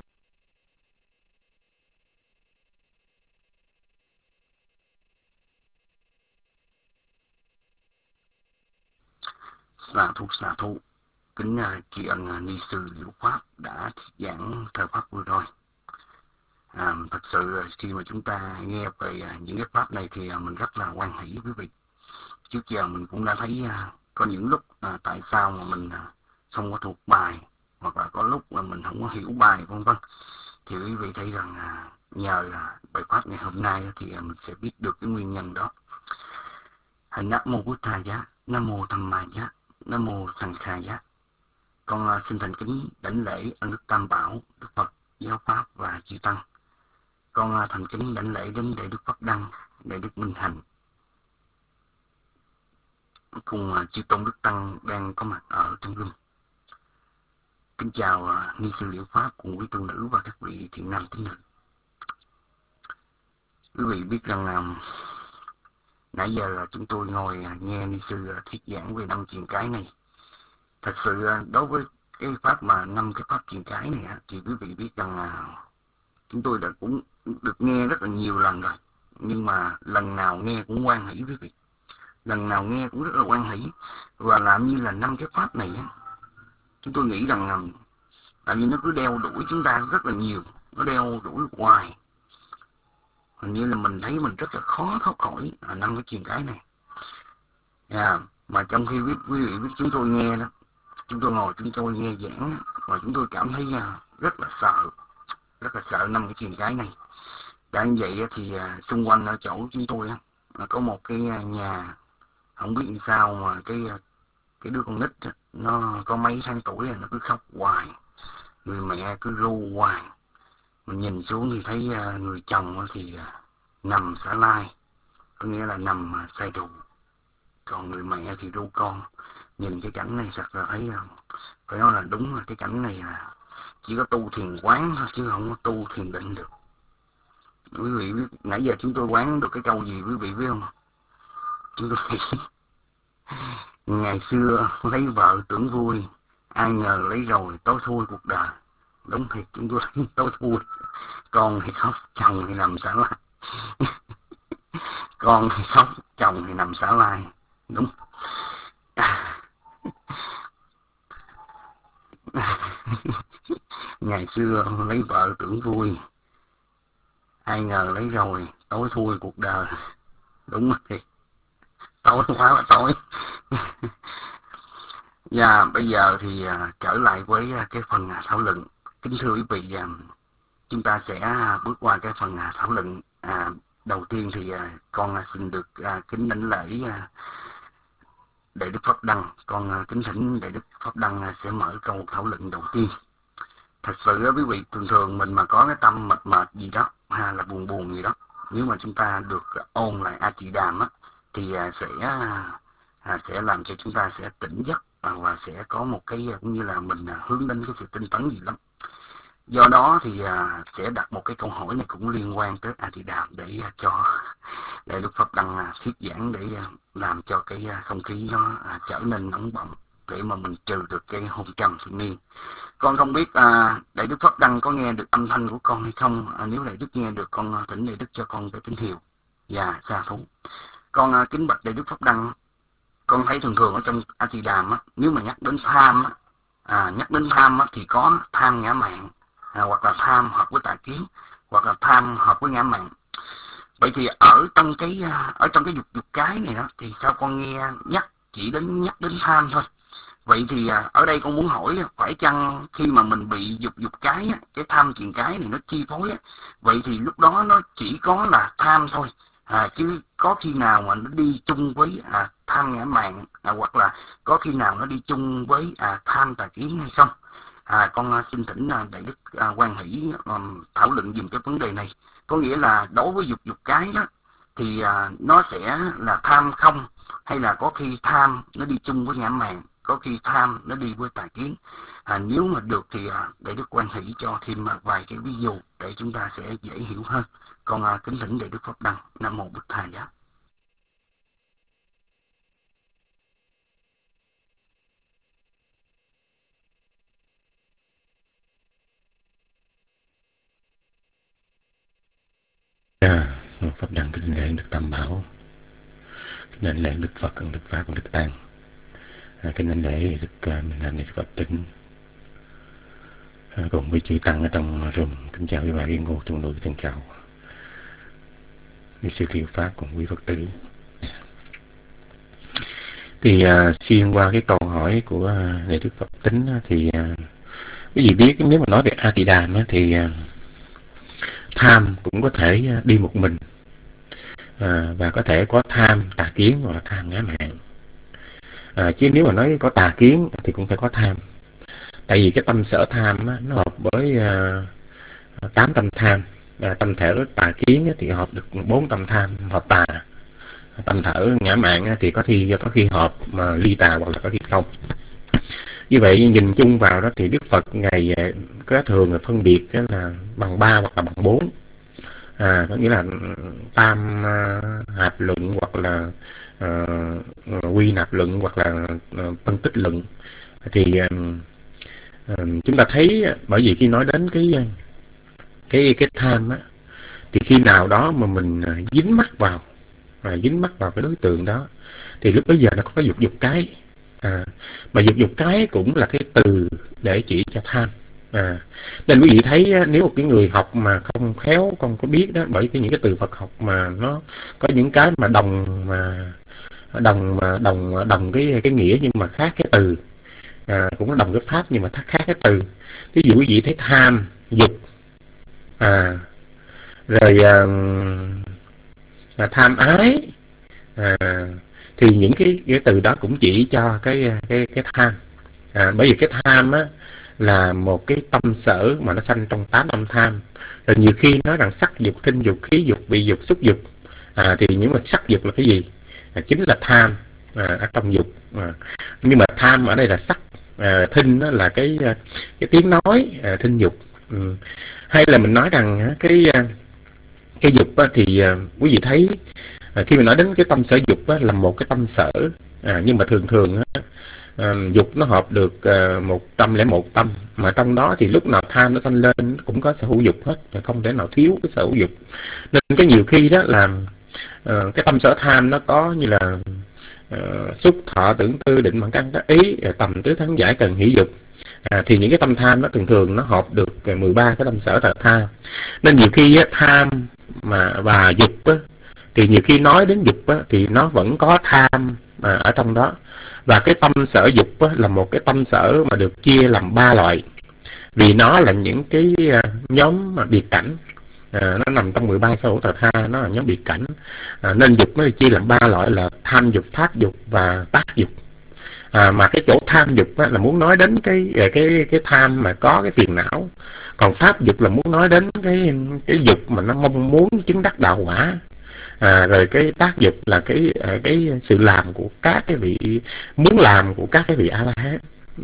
S5: Xạ thụ kính tri ân ni sư Liễu Pháp đã giảng thời pháp vừa rồi. Thật sự khi mà chúng ta nghe về những cái pháp này thì mình rất là hoan hỷ quý vị. Trước giờ mình cũng đã thấy có những lúc tại sao mà mình không có thuộc bài, hoặc là có lúc mà mình không có hiểu bài vân vân. Thì quý vị thấy rằng nhờ bài pháp ngày hôm nay thì mình sẽ biết được cái nguyên nhân đó. Nam mô Bụt Thầy Giá, Nam mô Tham Ma Giá, Nam mô Sanh Kha Giá. Con xin thành kính đảnh lễ ân đức Tam Bảo, Đức Phật, Giáo Pháp và chư Tăng. Con thành kính đảnh lễ đến Đại Đức Pháp Đăng, Đại Đức Minh Hạnh, cùng chư Tôn Đức Tăng đang có mặt ở trong room. Kính chào ni sư Liễu Pháp cùng quý tu nữ và các vị thiện nam tín nữ. Quý vị biết rằng nãy giờ là chúng tôi ngồi nghe ni sư thuyết giảng về 5 truyền cái này. Thật sự đối với cái pháp mà 5 cái pháp truyền cái này thì quý vị biết rằng chúng tôi đã cũng được nghe rất là nhiều lần rồi, nhưng mà lần nào nghe cũng hoan hỷ quý vị, lần nào nghe cũng rất là hoan hỷ. Và làm như là 5 cái pháp này chúng tôi nghĩ rằng tại vì nó cứ đeo đuổi chúng ta rất là nhiều, nó đeo đuổi hoài, hình như là mình thấy mình rất là khó thoát khỏi 5 cái truyền cái này. Mà trong khi quý vị biết chúng tôi nghe đó, chúng tôi ngồi chúng tôi nghe giảng và chúng tôi cảm thấy rất là sợ 5 cái truyền cái này. Đã như vậy thì xung quanh ở chỗ chúng tôi có một cái nhà, không biết làm sao mà cái đứa con nít nó có mấy tháng tuổi nó cứ khóc hoài, người mẹ cứ ru hoài. Mình nhìn xuống thì thấy người chồng thì nằm xả lai, có nghĩa là nằm say rượu, còn người mẹ thì ru con. Nhìn cái cảnh này thật là thấy phải nói là đúng là cái cảnh này là chỉ có tu thiền quán thôi chứ không có tu thiền định được. Quý vị biết nãy giờ chúng tôi quán được cái câu gì quý vị biết không? Chúng tôi nghĩ ngày xưa lấy vợ tưởng vui, ai ngờ lấy rồi tối thui cuộc đời. Đúng thiệt, chúng tôi thấy tối thui. Con thì khóc, chồng thì nằm xả lai. Con thì khóc, chồng thì nằm xả lai. Đúng. Ngày xưa lấy vợ tưởng vui, ai ngờ lấy rồi tối thui cuộc đời. Đúng thiệt, tối quá là tối. Và bây giờ thì trở lại với cái phần thảo luận. Kính thưa quý vị, chúng ta sẽ bước qua cái phần thảo luận. Đầu tiên thì con xin được kính đảnh lễ Đại Đức Pháp Đăng. Con kính thỉnh Đại Đức Pháp Đăng sẽ mở câu thảo luận đầu tiên. Thật sự quý vị, thường mình mà có cái tâm mệt gì đó hay là buồn gì đó, nếu mà chúng ta được ôn lại A Tỳ Đàm thì sẽ làm cho chúng ta sẽ tỉnh giấc và sẽ có một cái cũng như là mình hướng đến cái sự tinh tấn gì lắm. Do đó thì sẽ đặt một cái câu hỏi này cũng liên quan tới A Tỳ Đàm để cho Đại Đức Pháp Đăng thuyết giảng, để làm cho cái không khí nó trở nên nóng bỏng. để mà mình trừ được cái hôn trầm thiên niên. Con không biết Đại Đức Pháp Đăng có nghe được âm thanh của con hay không. Nếu Đại Đức nghe được, con thỉnh Đại Đức cho con cái tín hiệu. Dạ, sa thú. Con kính bạch Đại Đức Pháp Đăng, con thấy thường thường ở trong A Di Đàm á, nếu mà nhắc đến tham thì có tham ngã mạn, hoặc là tham hợp với tà kiến, hoặc là tham hợp với ngã mạn. Vậy thì ở trong cái dục cái này đó, thì sao con nghe nhắc đến tham thôi. Vậy thì ở đây con muốn hỏi, phải chăng khi mà mình bị dục cái á, cái tham chuyện cái này nó chi phối á, vậy thì lúc đó nó chỉ có là tham thôi, chứ có khi nào mà nó đi chung với tham ngã mạn, hoặc là có khi nào nó đi chung với tham tà kiến hay không? Con xin thỉnh Đại Đức Quan Hỷ thảo luận dùm cái vấn đề này. Có nghĩa là đối với dục cái đó thì nó sẽ là tham không, hay là có khi tham nó đi chung với ngã mạn, có khi tham nó đi với tà kiến. Nếu mà được thì Đại Đức Quan Hỷ cho thêm vài cái ví dụ để chúng ta sẽ dễ hiểu hơn. Con kính thỉnh Đại Đức Pháp Đăng. Nam mô Bụt Thầy Giá.
S8: Pháp Đăng kính lễ Đức Tam Bảo, kính lễ Đức Phật, Đức Pháp, Đức Tăng, kính lễ Đức Minh Hạnh, Đức Phật Tĩnh, cùng với chư tăng ở trong room. Kính chào quý bà Yên Ngô trong nội thân chào quý sư Thiệu Pháp cùng quý Phật tử. Thì xuyên qua cái câu hỏi của Đại Đức Phật Tĩnh thì quý vị biết, nếu mà nói về A Di Đàm thì tham cũng có thể đi một mình, và có thể có tham tà kiến hoặc là tham ngã mạn. Chứ nếu mà nói có tà kiến thì cũng phải có tham. Tại vì cái tâm sở tham nó hợp với 8 tâm tham. Tâm thể tà kiến thì hợp được 4 tâm tham hợp tà. Tâm thở ngã mạn thì có khi hợp mà ly tà hoặc là có khi không. Như vậy nhìn chung vào đó thì Đức Phật Ngài có thường là phân biệt là bằng 3 hoặc là bằng 4. Có nghĩa là tam hạp luận, hoặc là quy nạp luận, hoặc là phân tích luận. Thì chúng ta thấy, bởi vì khi nói đến cái tham á, thì khi nào đó mà mình dính mắc vào cái đối tượng đó, thì lúc bấy giờ nó có cái dục cái. Mà dục cái cũng là cái từ để chỉ cho tham. Nên quý vị thấy nếu một cái người học mà không khéo, không có biết đó, bởi những cái từ Phật học mà nó có những cái mà đồng cái nghĩa nhưng mà khác cái từ, cũng là đồng cái pháp nhưng mà khác cái từ. Ví dụ quý vị thấy tham, dục, rồi tham ái, thì những cái từ đó cũng chỉ cho cái tham. Bởi vì cái tham á là một cái tâm sở mà nó sanh trong 8 tâm tham. Rồi nhiều khi nói rằng sắc dục, thinh dục, khí dục, vị dục, xúc dục, thì những mà sắc dục là cái gì? Chính là tham ở trong dục. Nhưng mà tham ở đây là sắc, thinh đó là cái tiếng nói, thinh dục. Hay là mình nói rằng cái dục thì quý vị thấy khi mình nói đến cái tâm sở dục là một cái tâm sở, nhưng mà thường dục nó hợp được 101 tâm, mà trong đó thì lúc nào tham nó sanh lên cũng có sở hữu dục hết, không thể nào thiếu cái sở hữu dục. Nên cái nhiều khi đó là cái tâm sở tham nó có như là xúc, thọ, tưởng, tư, định, bằng căn, tác ý, tầm, tứ, thắng, giải, cần, hỷ, dục. Thì những cái tâm tham nó thường nó hợp được 13 cái tâm sở tà tham. Nên nhiều khi tham và dục thì nhiều khi nói đến dục thì nó vẫn có tham ở trong đó. Và cái tâm sở dục là một cái tâm sở mà được chia làm 3 loại, vì nó là những cái nhóm mà biệt cảnh. Nó nằm trong 13 sở hữu tà tha, nó là nhóm biệt cảnh. Nên dục nó chia làm 3 loại là tham dục, pháp dục và tác dục. Mà cái chỗ tham dục là muốn nói đến cái tham mà có cái phiền não. Còn pháp dục là muốn nói đến cái dục mà nó mong muốn chứng đắc đạo quả. Rồi cái tác dục là cái sự làm của các cái vị, muốn làm của các cái vị A-la-hán.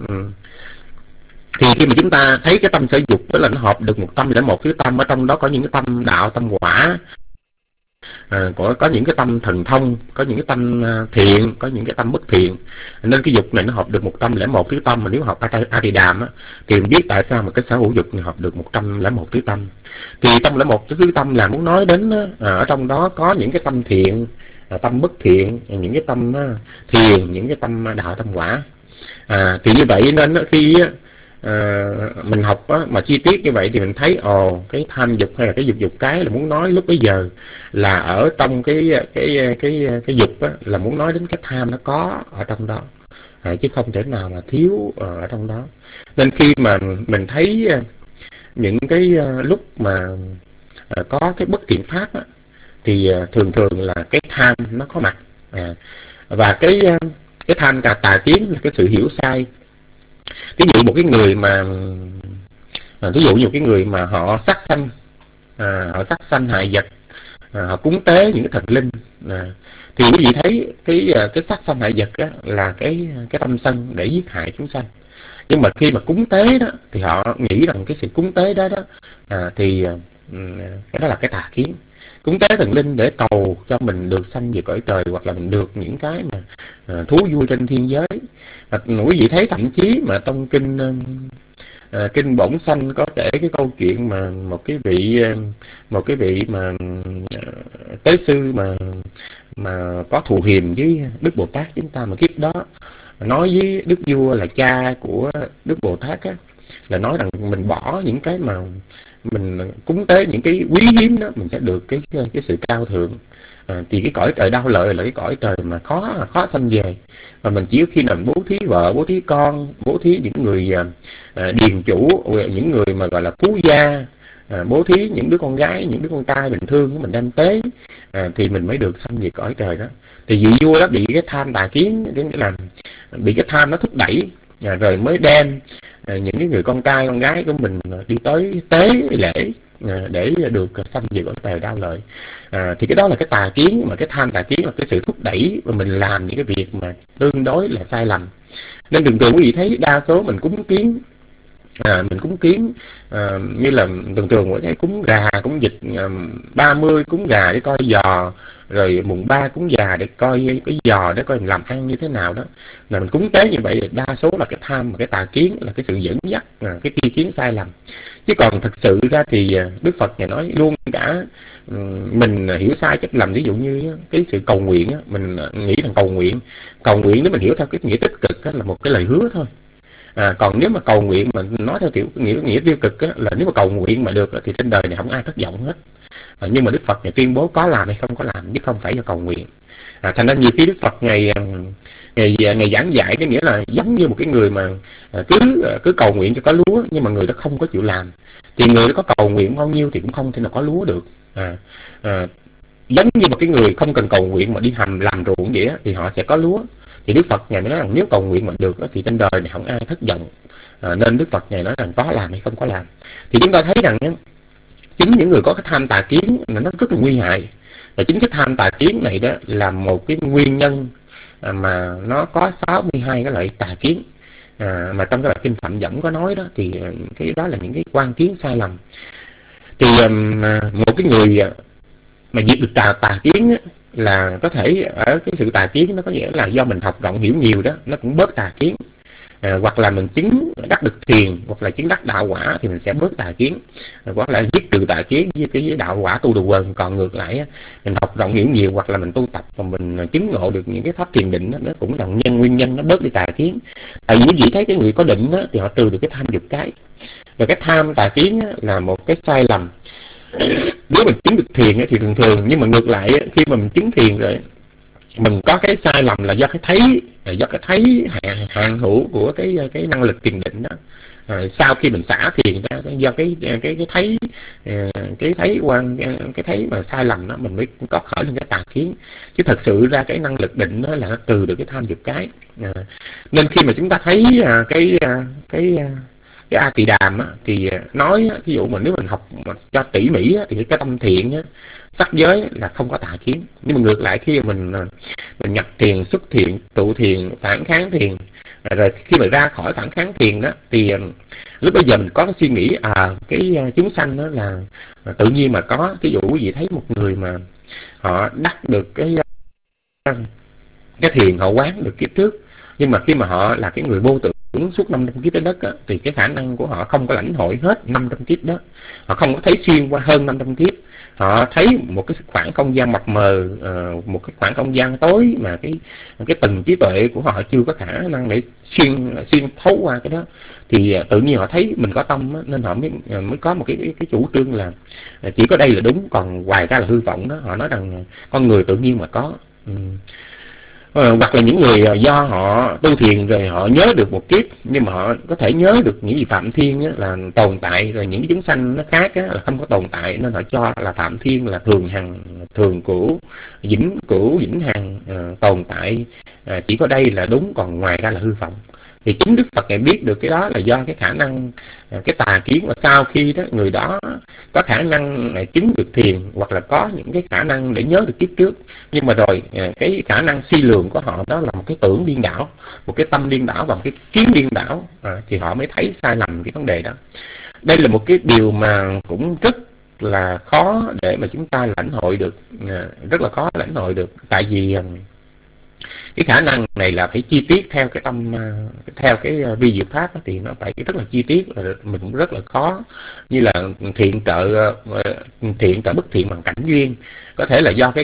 S8: Thì khi mà chúng ta thấy cái tâm sở dục là nó hợp được 101 thứ tâm, ở trong đó có những cái tâm đạo, tâm quả, có những cái tâm thần thông, có những cái tâm thiện, có những cái tâm bất thiện. Nên cái dục này nó hợp được 101 thứ tâm. Mà nếu học A-di-đàm thì mình biết tại sao mà cái sở hữu dục này hợp được 101 thứ tâm. Thì 101 thứ tâm là muốn nói đến ở trong đó có những cái tâm thiện, tâm bất thiện, những cái tâm thiền, những cái tâm đạo tâm quả. Thì như vậy nên khi mình học mà chi tiết như vậy thì mình thấy cái tham dục hay là cái dục cái là muốn nói lúc bấy giờ là ở trong cái dục là muốn nói đến cái tham nó có ở trong đó, chứ không thể nào mà thiếu ở trong đó. Nên khi mà mình thấy những cái lúc mà có cái bất thiện pháp thì thường thường là cái tham nó có mặt, và cái tham tà kiến là cái sự hiểu sai. Ví dụ một cái người mà họ sát sanh hại vật, họ cúng tế những cái thần linh, thì quý vị thấy cái sát sanh hại vật là cái tâm sân để giết hại chúng sanh. Nhưng mà khi mà cúng tế đó thì họ nghĩ rằng cái sự cúng tế đó thì cái đó là cái tà kiến. Cúng tế thần linh để cầu cho mình được sanh về cõi trời, hoặc là mình được những cái mà thú vui trên thiên giới. Quý vị thấy thậm chí mà trong kinh Bổn Sanh có kể cái câu chuyện mà một cái vị mà tế sư mà có thù hiềm với Đức Bồ Tát chúng ta, mà kiếp đó nói với Đức Vua là cha của Đức Bồ Tát là nói rằng mình bỏ những cái mà mình cúng tế những cái quý hiếm đó, mình sẽ được cái sự cao thượng. Thì cái cõi trời đau lợi là cái cõi trời mà khó sanh về, và mình chỉ khi nào bố thí vợ, bố thí con, bố thí những người điền chủ, những người mà gọi là phú gia, bố thí những đứa con gái, những đứa con trai bình thường của mình đem tế, thì mình mới được sanh về cõi trời đó. Thì vị vua đó bị cái tham tà kiến, nghĩa là bị cái tham nó thúc đẩy, rồi mới đem những cái người con trai con gái của mình đi tới tế lễ để được sanh về cõi trời đau lợi. Thì cái đó là cái tà kiến, mà cái tham tà kiến là cái sự thúc đẩy và mình làm những cái việc mà tương đối là sai lầm. Nên thường thường quý vị thấy đa số mình cúng kiến, như là thường mỗi ngày cúng gà, cúng vịt, 30 cúng gà để coi giò, rồi mùng 3 cúng gà để coi cái giò để coi mình làm ăn như thế nào đó. Là mình cúng tế như vậy đa số là cái tham và cái tà kiến, là cái sự dẫn dắt, cái tri kiến sai lầm. Chứ còn thực sự ra thì Đức Phật Ngài nói luôn cả mình hiểu sai cách lầm. Ví dụ như cái sự cầu nguyện, mình nghĩ rằng cầu nguyện nếu mình hiểu theo cái nghĩa tích cực là một cái lời hứa thôi. Còn nếu mà cầu nguyện mà nói theo kiểu nghĩa tiêu cực là nếu mà cầu nguyện mà được thì trên đời này không ai thất vọng hết. Nhưng mà Đức Phật Ngài tuyên bố có làm hay không có làm, chứ không phải do cầu nguyện. Thành ra nhiều khi Đức Phật Ngài giảng dạy cái nghĩa là giống như một cái người mà cứ cầu nguyện cho có lúa, nhưng mà người đó không có chịu làm, thì người đó có cầu nguyện bao nhiêu thì cũng không thể nào có lúa được. Giống như một cái người không cần cầu nguyện mà đi làm ruộng vậy thì họ sẽ có lúa. Thì Đức Phật Ngài nói rằng nếu cầu nguyện mà được thì trên đời này không ai thất vọng. Nên Đức Phật Ngài nói rằng có làm hay không có làm. Thì chúng ta thấy rằng chính những người có cái tham tà kiến nó rất là nguy hại. Và chính cái tham tà kiến này đó là một cái nguyên nhân mà nó có 62 cái loại tà kiến. Mà trong cái bài kinh Phạm Võng có nói đó, thì cái đó là những cái quan kiến sai lầm. Thì một cái người mà diệt được tà kiến là có thể ở cái sự tà kiến nó có nghĩa là do mình học rộng hiểu nhiều đó, nó cũng bớt tà kiến. Hoặc là mình chứng đắc được thiền, hoặc là chứng đắc đạo quả thì mình sẽ bớt tà kiến, hoặc là giết trừ tà kiến với cái đạo quả tu đồ quần. Còn ngược lại mình học rộng hiểu nhiều hoặc là mình tu tập và mình chứng ngộ được những cái pháp thiền định đó, nó cũng là nguyên nhân nó bớt đi tà kiến. Tại vì quý vị thấy cái người có định đó, thì họ trừ được cái tham dục cái. Và cái tham tà kiến là một cái sai lầm. Nếu mình chứng được thiền thì thường, nhưng mà ngược lại khi mà mình chứng thiền rồi mình có cái sai lầm là do cái thấy hạn hữu của cái năng lực thiền định đó. Sau khi mình xả thiền ra, do cái thấy mà sai lầm đó, mình mới có khởi lên cái tà kiến. Chứ thật sự ra cái năng lực định đó là nó trừ được cái tham dục cái. Nên khi mà chúng ta thấy cái A-tỳ-đàm thì nói ví dụ mà nếu mình học cho tỉ mỉ thì cái tâm thiện sắc giới là không có tà kiến. Nhưng mà ngược lại khi mình nhập thiền, xuất thiền, tụ thiền, phản kháng thiền, rồi khi mà ra khỏi phản kháng thiền đó thì lúc bây giờ mình có cái suy nghĩ cái chúng sanh đó là tự nhiên mà có. Ví dụ quý vị thấy một người mà họ đắc được cái thiền, họ quán được kiếp trước. Nhưng mà khi mà họ là cái người vô tưởng suốt 500 kiếp trên đất á, thì cái khả năng của họ không có lãnh hội hết 500 kiếp đó. Họ không có thấy xuyên qua hơn 500 kiếp. Họ thấy một cái khoảng không gian mập mờ, một cái khoảng không gian tối mà cái tầng trí tuệ của họ chưa có khả năng để xuyên thấu qua cái đó. Thì tự nhiên họ thấy mình có tâm á, nên họ mới có một cái chủ trương là chỉ có đây là đúng, còn ngoài ra là hư vọng đó. Họ nói rằng con người tự nhiên mà có. Hoặc là những người do họ tu thiền rồi họ nhớ được một kiếp, nhưng mà họ có thể nhớ được những gì Phạm Thiên á, là tồn tại, rồi những chúng sanh nó khác á, là không có tồn tại, nên họ cho là Phạm Thiên là thường hằng, thường cửu vĩnh hằng, tồn tại, chỉ có đây là đúng, còn ngoài ra là hư vọng. Thì chính Đức Phật Ngài biết được cái đó là do cái khả năng, cái tà kiến, và sau khi đó người đó có khả năng chứng được thiền, hoặc là có những cái khả năng để nhớ được kiếp trước, nhưng mà rồi cái khả năng suy lường của họ đó là một cái tưởng điên đảo, một cái tâm điên đảo và một cái kiến điên đảo, thì họ mới thấy sai lầm cái vấn đề đó. Đây là một cái điều mà cũng rất là khó để mà chúng ta lãnh hội được, rất là khó lãnh hội được, tại vì cái khả năng này là phải chi tiết theo cái tâm, theo cái vi diệu pháp thì nó phải rất là chi tiết, mình cũng rất là khó. Như là thiện trợ bất thiện bằng cảnh duyên, có thể là do cái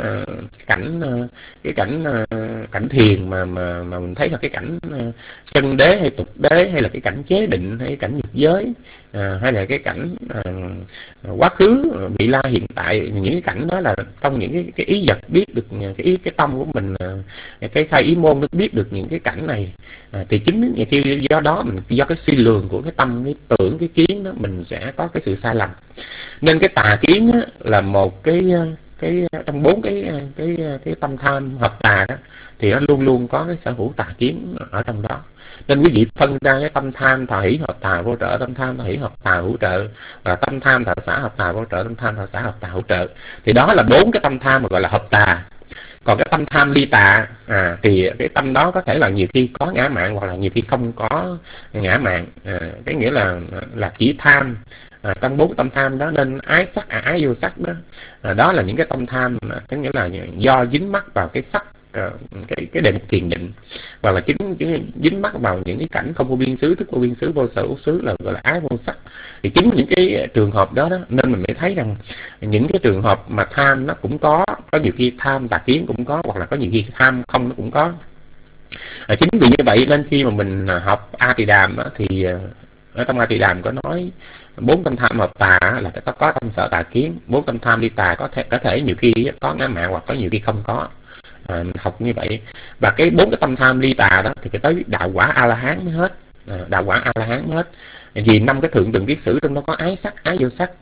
S8: cảnh thiền mà mình thấy là cái cảnh chân đế hay tục đế, hay là cái cảnh chế định, hay cái cảnh nghiệp giới, hay là cái cảnh quá khứ, vị la, hiện tại. Những cái cảnh đó là trong những cái ý vật biết được cái tâm của mình, cái khai ý môn nó biết được những cái cảnh này. Thì chính khi do đó mình, do cái suy lường của cái tâm, cái tưởng, cái kiến đó, mình sẽ có cái sự sai lầm. Nên cái tà kiến á, là một cái trong 4 cái tâm tham hợp tà đó, thì nó luôn luôn có cái sở hữu tà kiến ở trong đó. Nên quý vị phân ra cái tâm tham thọ hỷ hợp tà vô trợ, tâm tham thọ hỷ hợp tà hữu trợ, và tâm tham thọ xã hợp tà vô trợ, tâm tham thọ xã hợp tà hữu trợ. Thì đó là 4 cái tâm tham mà gọi là hợp tà. Còn cái tâm tham ly tà, thì cái tâm đó có thể là nhiều khi có ngã mạn, hoặc là nhiều khi không có ngã mạn. Cái nghĩa là chỉ tham trong 4 tâm tham đó. Nên ái sắc, ái vô sắc đó, đó là những cái tâm tham, cái nghĩa là do dính mắc vào cái sắc, cái đề mục thiền định, hoặc là chính dính mắc vào những cái cảnh không vô biên xứ, thức vô biên xứ, vô sở vô xứ, là gọi là ái vô sắc. Thì chính những cái trường hợp đó nên mình mới thấy rằng những cái trường hợp mà tham nó cũng có nhiều khi tham tà kiến cũng có, hoặc là có nhiều khi tham không nó cũng có. Chính vì như vậy nên khi mà mình học A Tỳ Đàm đó, thì ở trong A Tỳ Đàm có nói 4 tâm tham hợp tà là có tâm sở tà kiến, 4 tâm tham ly tà có thể nhiều khi có ngã mạn, hoặc có nhiều khi không có. Học như vậy. Và cái 4 cái tâm tham ly tà đó thì phải tới đạo quả A La Hán mới hết. Đạo quả A La Hán mới hết. Vì 5 cái thượng tầng kiết sử trong đó có ái sắc, ái vô sắc,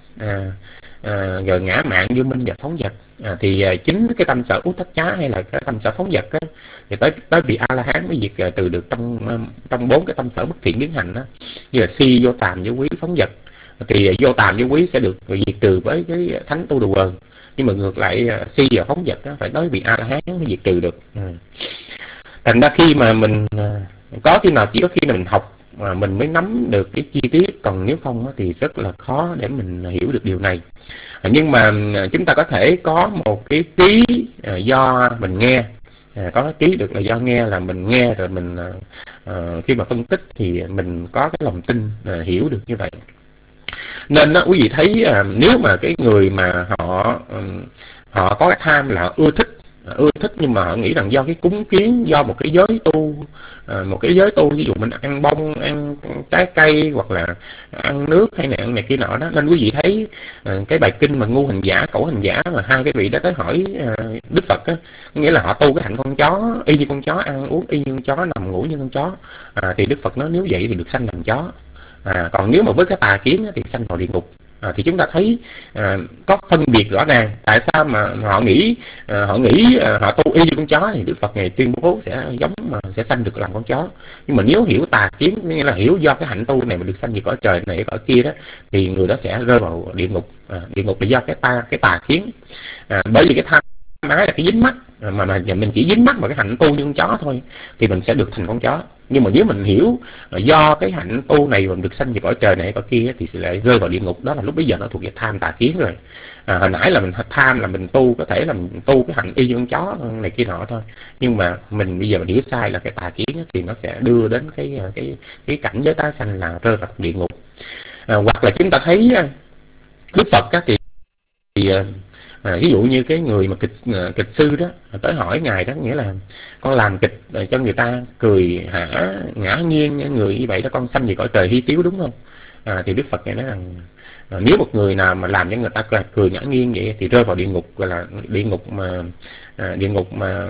S8: rồi ngã mạn, vô minh và phóng dật. Thì chính cái tâm sở út thất chá, hay là cái tâm sở phóng dật đó, thì tới vị A La Hán mới diệt từ được trong 4 cái tâm sở bất thiện biến hành đó, như là si, vô tàm, vô quý, phóng dật. Thì vô tàm, vô quý sẽ được diệt trừ với cái thánh tu đồ quần, nhưng mà ngược lại si và phóng dật đó phải tới vị A La Hán mới diệt trừ được. Thành ra khi mà mình chỉ có khi nào mình học mà mình mới nắm được cái chi tiết, còn nếu không thì rất là khó để mình hiểu được điều này. Nhưng mà chúng ta có thể có một cái trí do mình nghe, có cái trí được là do nghe, là mình nghe rồi mình khi mà phân tích thì mình có cái lòng tin hiểu được như vậy. Nên đó, quý vị thấy nếu mà cái người mà họ có cái tham là ưa thích, nhưng mà họ nghĩ rằng do cái cúng kiến, do một cái giới tu, ví dụ mình ăn bông, ăn trái cây, hoặc là ăn nước hay là ăn này kia nọ đó. Nên quý vị thấy cái bài kinh mà ngu hành giả, cẩu hành giả, mà hai cái vị đó tới hỏi Đức Phật á, nghĩa là họ tu cái hạnh con chó, y như con chó, ăn uống y như con chó, nằm ngủ như con chó. Thì Đức Phật nói nếu vậy thì được sanh làm chó. Còn nếu mà với cái tà kiến thì sanh vào địa ngục. Thì chúng ta thấy có phân biệt rõ ràng. Tại sao mà họ nghĩ họ tu y như con chó, thì Đức Phật Ngài tuyên bố sẽ sanh được làm con chó. Nhưng mà nếu hiểu tà kiến, nghĩa là hiểu do cái hạnh tu này mà được sanh về cõi trời này cõi kia đó, thì người đó sẽ rơi vào địa ngục. Địa ngục là do cái tà kiến. Bởi vì cái tham ái là cái dính mắt, mà mình chỉ dính mắt vào cái hạnh tu như con chó thôi thì mình sẽ được thành con chó. Nhưng mà nếu mình hiểu do cái hạnh tu này mình được sanh về cõi trời này cõi kia thì sẽ lại rơi vào địa ngục. Đó là lúc bây giờ nó thuộc về tham tà kiến rồi. Hồi nãy là mình tham là mình tu, có thể là mình tu cái hạnh y như con chó này kia nọ thôi, nhưng mà mình bây giờ mình hiểu sai là cái tà kiến thì nó sẽ đưa đến cái cảnh giới tái sanh là rơi vào địa ngục. Hoặc là chúng ta thấy Đức Phật thì ví dụ như cái người mà kịch sư đó tới hỏi ngài đó, nghĩa là con làm kịch cho người ta cười hả ngã nghiêng người như vậy đó, con sanh về cõi trời hy tiếu đúng không? Thì Đức Phật ngài nói rằng nếu một người nào mà làm cho người ta cười ngã nghiêng vậy thì rơi vào địa ngục, gọi là địa ngục mà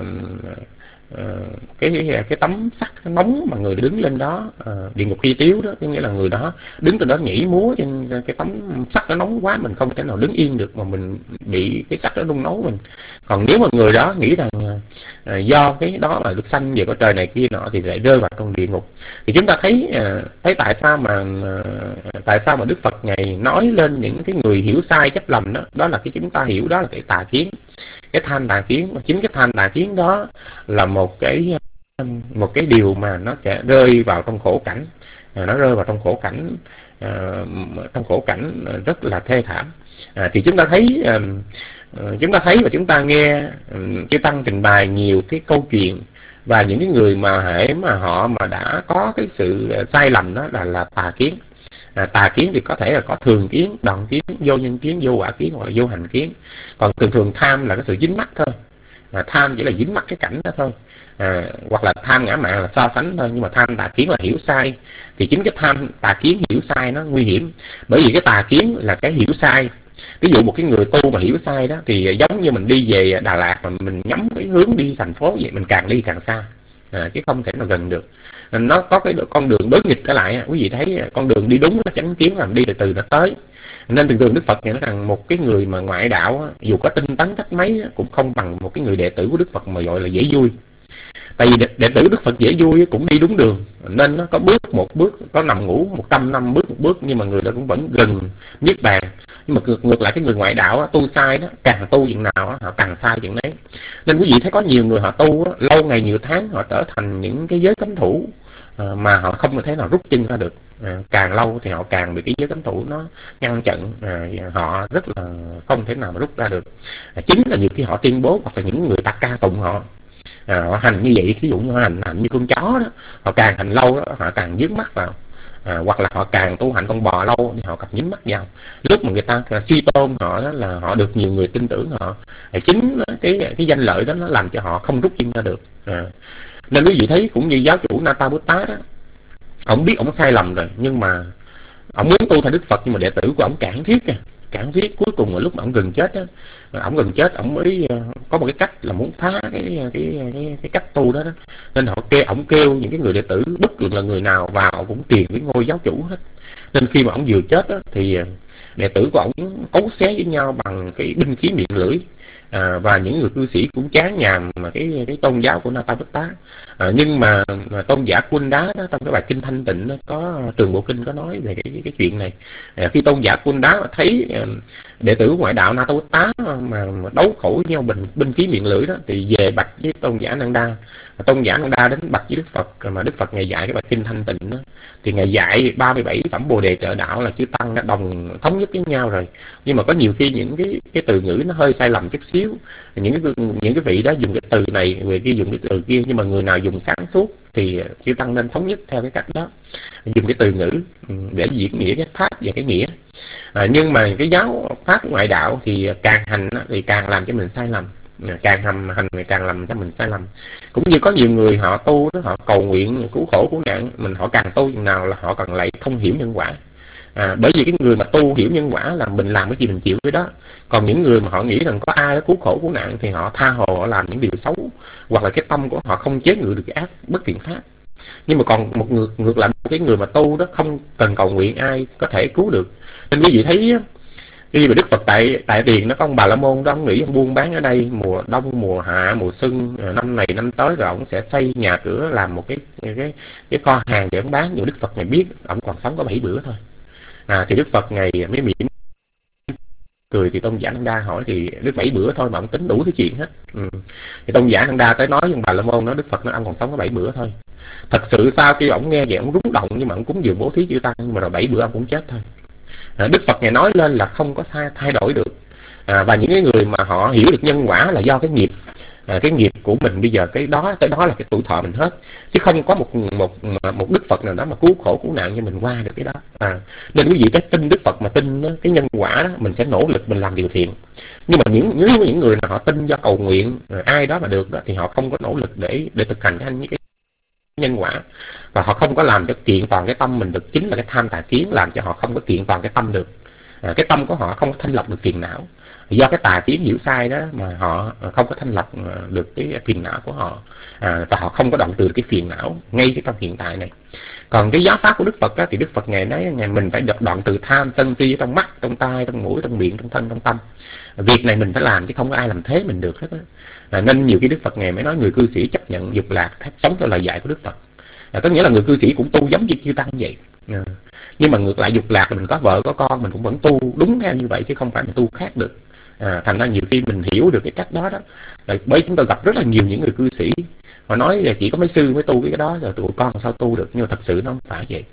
S8: cái tấm sắt nóng mà người đứng lên đó, địa ngục hy tiếu đó, có nghĩa là người đó đứng từ đó nhảy múa trên cái tấm sắt nó nóng quá, mình không thể nào đứng yên được mà mình bị cái sắt nó nung nấu mình. Còn nếu mà người đó nghĩ rằng do cái đó mà được sanh về cõi trời này kia nọ thì lại rơi vào trong địa ngục. Thì chúng ta thấy tại sao mà Đức Phật ngài nói lên những cái người hiểu sai chấp lầm đó, đó là cái chúng ta hiểu đó là cái tà kiến, cái tham tà kiến. Và chính cái tham tà kiến đó là một cái điều mà nó sẽ rơi vào trong khổ cảnh, nó rơi vào trong khổ cảnh rất là thê thảm. Thì chúng ta thấy và chúng ta nghe chư tăng trình bày nhiều cái câu chuyện và những cái người mà hễ mà họ mà đã có cái sự sai lầm đó là tà kiến. Tà kiến thì có thể là có thường kiến, đoạn kiến, vô nhân kiến, vô quả kiến hoặc là vô hành kiến. Còn thường tham là cái sự dính mắc thôi. Tham chỉ là dính mắc cái cảnh đó thôi. Hoặc là tham ngã mạn là so sánh thôi. Nhưng mà tham tà kiến là hiểu sai. Thì chính cái tham tà kiến hiểu sai nó nguy hiểm. Bởi vì cái tà kiến là cái hiểu sai. Ví dụ một cái người tu mà hiểu sai đó thì giống như mình đi về Đà Lạt mà mình nhắm cái hướng đi thành phố vậy, mình càng đi càng xa, chứ không thể nào gần được. Nó có cái con đường đối nghịch trở lại. Quý vị thấy con đường đi đúng nó chánh kiến, làm đi từ từ nó tới. Nên thường thường Đức Phật nói rằng một cái người mà ngoại đạo dù có tinh tấn cách mấy cũng không bằng một cái người đệ tử của Đức Phật mà gọi là dễ vui. Tại vì đệ tử Đức Phật dễ vui cũng đi đúng đường, nên nó có bước một bước, có nằm ngủ 100 năm bước một bước, nhưng mà người đó cũng vẫn gần niết bàn. Nhưng mà ngược lại cái người ngoại đạo tu sai đó, càng tu chừng nào họ càng sai chừng đấy. Nên quý vị thấy có nhiều người họ tu lâu ngày nhiều tháng họ trở thành những cái giới cấm thủ mà họ không thể nào rút chân ra được. Càng lâu thì họ càng bị cái giới cấm thủ nó ngăn chặn, họ rất là không thể nào mà rút ra được. Chính là nhiều khi họ tuyên bố hoặc là những người ta ca tụng họ, họ hành như vậy, ví dụ như họ hành như con chó đó, họ càng hành lâu đó, họ càng dướng mắt vào. Hoặc là họ càng tu hành con bò lâu thì họ càng dính mắt vào. Lúc mà người ta suy tôn họ đó là họ được nhiều người tin tưởng họ. Chính cái danh lợi đó nó làm cho họ không rút chân ra được. Nên quý vị thấy cũng như giáo chủ Nata Butta đó, ông biết ông sai lầm rồi nhưng mà ông muốn tu theo Đức Phật, nhưng mà đệ tử của ông cản thiết cuối cùng là lúc mà ông gần chết đó, ông mới có một cái cách là muốn phá cái cách tu đó. Nên ông kêu những cái người đệ tử bất luận là người nào vào cũng tiền với ngôi giáo chủ hết. Nên khi mà ông vừa chết đó, thì đệ tử của ông cấu xé với nhau bằng cái binh khí miệng lưỡi. Và những người cư sĩ cũng chán nhàm mà cái tôn giáo của Nata Butta. Nhưng mà tôn giả Quân Đá đó, trong cái bài kinh Thanh Tịnh đó, có Trường Bộ Kinh có nói về cái chuyện này. Khi tôn giả Quân Đá thấy đệ tử ngoại đạo Nata Butta mà đấu khẩu với nhau binh khí miệng lưỡi đó, thì về bạch với tôn giả Nanda. Tôn giả Nanda đến bạch với Đức Phật, mà Đức Phật ngài dạy cái bài kinh Thanh Tịnh đó, thì ngài dạy 37 phẩm Bồ Đề Trợ Đạo là chư tăng đã đồng thống nhất với nhau rồi. Nhưng mà có nhiều khi những cái từ ngữ nó hơi sai lầm chút xíu, những cái vị đó dùng cái từ này, người kia dùng cái từ kia, nhưng mà người nào dùng sáng suốt thì chư tăng nên thống nhất theo cái cách đó, dùng cái từ ngữ để diễn nghĩa cái pháp và cái nghĩa. Nhưng mà cái giáo pháp ngoại đạo thì càng hành thì càng làm cho mình sai lầm, càng hành thì càng làm cho mình sai lầm. Cũng như có nhiều người họ tu đó, họ cầu nguyện cứu khổ cứu nạn, họ càng tu chừng nào là họ càng lại không hiểu nhân quả. Bởi vì cái người mà tu hiểu nhân quả là mình làm cái gì mình chịu cái đó. Còn những người mà họ nghĩ rằng có ai đó cứu khổ cứu nạn thì họ tha hồ họ làm những điều xấu, hoặc là cái tâm của họ không chế ngự được cái ác bất thiện pháp. Nhưng mà còn ngược lại cái người mà tu đó không cần cầu nguyện ai có thể cứu được. Nên quý vị thấy khi mà Đức Phật tại Tiền nó có ông Bà La Môn đó, ông nghĩ ông buôn bán ở đây mùa đông mùa hạ mùa xuân, năm này năm tới rồi ông sẽ xây nhà cửa làm một cái kho hàng để ông bán. Nhưng Đức Phật ngài biết ông còn sống có 7 bữa thôi. Thì Đức Phật ngài mới mỉm cười. Thì tôn giả Nanda hỏi thì Đức 7 bữa thôi mà ông tính đủ thứ chuyện hết. Thì tôn giả Nanda tới nói với Bà La Môn, nói Đức Phật nói ông còn sống có 7 bữa thôi. Thật sự sau khi ông nghe vậy ông rúng động, nhưng mà ông cúng dường bố thí chư tăng, nhưng mà rồi 7 bữa ông cũng chết thôi. Đức Phật Ngài nói lên là không có thay đổi được. Và những cái người mà họ hiểu được nhân quả là do cái nghiệp của mình bây giờ tới đó là cái tuổi thọ mình hết, chứ không có một Đức Phật nào đó mà cứu khổ cứu nạn cho mình qua được cái đó. Nên quý vị phải tin Đức Phật, mà tin cái nhân quả đó, mình sẽ nỗ lực mình làm điều thiện. Nhưng mà những người nào họ tin do cầu nguyện ai đó mà được đó, thì họ không có nỗ lực để thực hành những cái nhân quả, và họ không có làm cho kiện toàn cái tâm mình được. Chính là cái tham tà kiến làm cho họ không có kiện toàn cái tâm được. Cái tâm của họ không có thanh lọc được phiền não, do cái tà kiến hiểu sai đó mà họ không có thanh lọc được cái phiền não của họ, và họ không có đoạn trừ cái phiền não ngay cái trong hiện tại này. Còn cái giáo pháp của Đức Phật đó, thì Đức Phật Ngài nói mình phải đoạn trừ tham sân si trong mắt, trong tai, trong mũi, trong miệng, trong thân, trong tâm. Việc này mình phải làm chứ không có ai làm thế mình được hết á. Nên nhiều khi Đức Phật Ngài mới nói người cư sĩ chấp nhận dục lạc, sống theo lời dạy của Đức Phật. Có nghĩa là người cư sĩ cũng tu giống như chư tăng vậy. Nhưng mà ngược lại dục lạc là mình có vợ có con mình cũng vẫn tu đúng theo như vậy, chứ không phải mình tu khác được. Thành ra nhiều khi mình hiểu được cái cách đó đó, bởi chúng ta gặp rất là nhiều những người cư sĩ họ nói là chỉ có mấy sư mới tu cái đó, rồi tụi con sao tu được. Nhưng mà thật sự nó không phải vậy.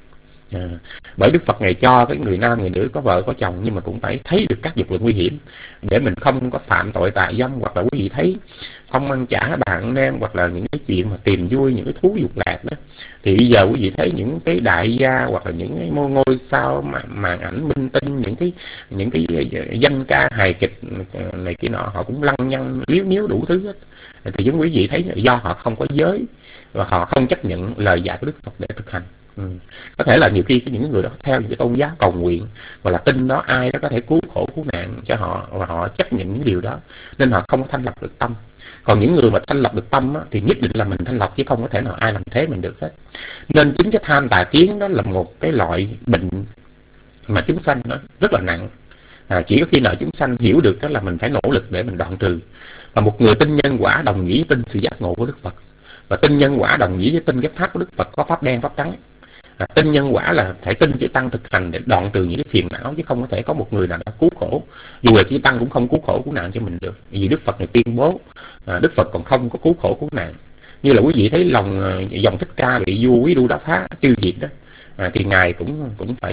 S8: Bởi Đức Phật Ngài cho cái người nam người nữ có vợ có chồng, nhưng mà cũng phải thấy được các dục lực nguy hiểm để mình không có phạm tội tà dâm. Hoặc là quý vị thấy không ăn chả bạn nem, hoặc là những cái chuyện mà tìm vui, những cái thú dục lạc đó, thì bây giờ quý vị thấy những cái đại gia hoặc là những cái ngôi sao màn ảnh minh tinh, những cái danh ca hài kịch này kia nọ, họ cũng lăng nhăng liếu níu đủ thứ hết. Thì chúng quý vị thấy do họ không có giới và họ không chấp nhận lời dạy của Đức Phật để thực hành. Có thể là nhiều khi những người đó theo những cái tôn giáo cầu nguyện hoặc là tin đó ai đó có thể cứu khổ cứu nạn cho họ, và họ chấp nhận những điều đó nên họ không thanh lọc được tâm. Còn những người mà thanh lọc được tâm á, thì nhất định là mình thanh lọc, chứ không có thể nào ai làm thế mình được hết. Nên chính cái tham tà kiến đó là một cái loại bệnh mà chúng sanh nó rất là nặng. Chỉ có khi nào chúng sanh hiểu được đó là mình phải nỗ lực để mình đoạn trừ. Và một người tin nhân quả đồng nghĩa tin sự giác ngộ của Đức Phật, và tin nhân quả đồng nghĩa với tin cái pháp của Đức Phật có pháp đen pháp trắng. Tin nhân quả là phải tin chư tăng thực hành để đoạn trừ những cái phiền não, chứ không có thể có một người nào đã cứu khổ. Dù là chư tăng cũng không cứu khổ cứu nạn cho mình được, vì Đức Phật này tuyên bố Đức Phật còn không có cứu khổ cứu nạn. Như là quý vị thấy dòng Thích Ca bị vua Quý Đô Đá Phá tiêu diệt đó, thì ngài cũng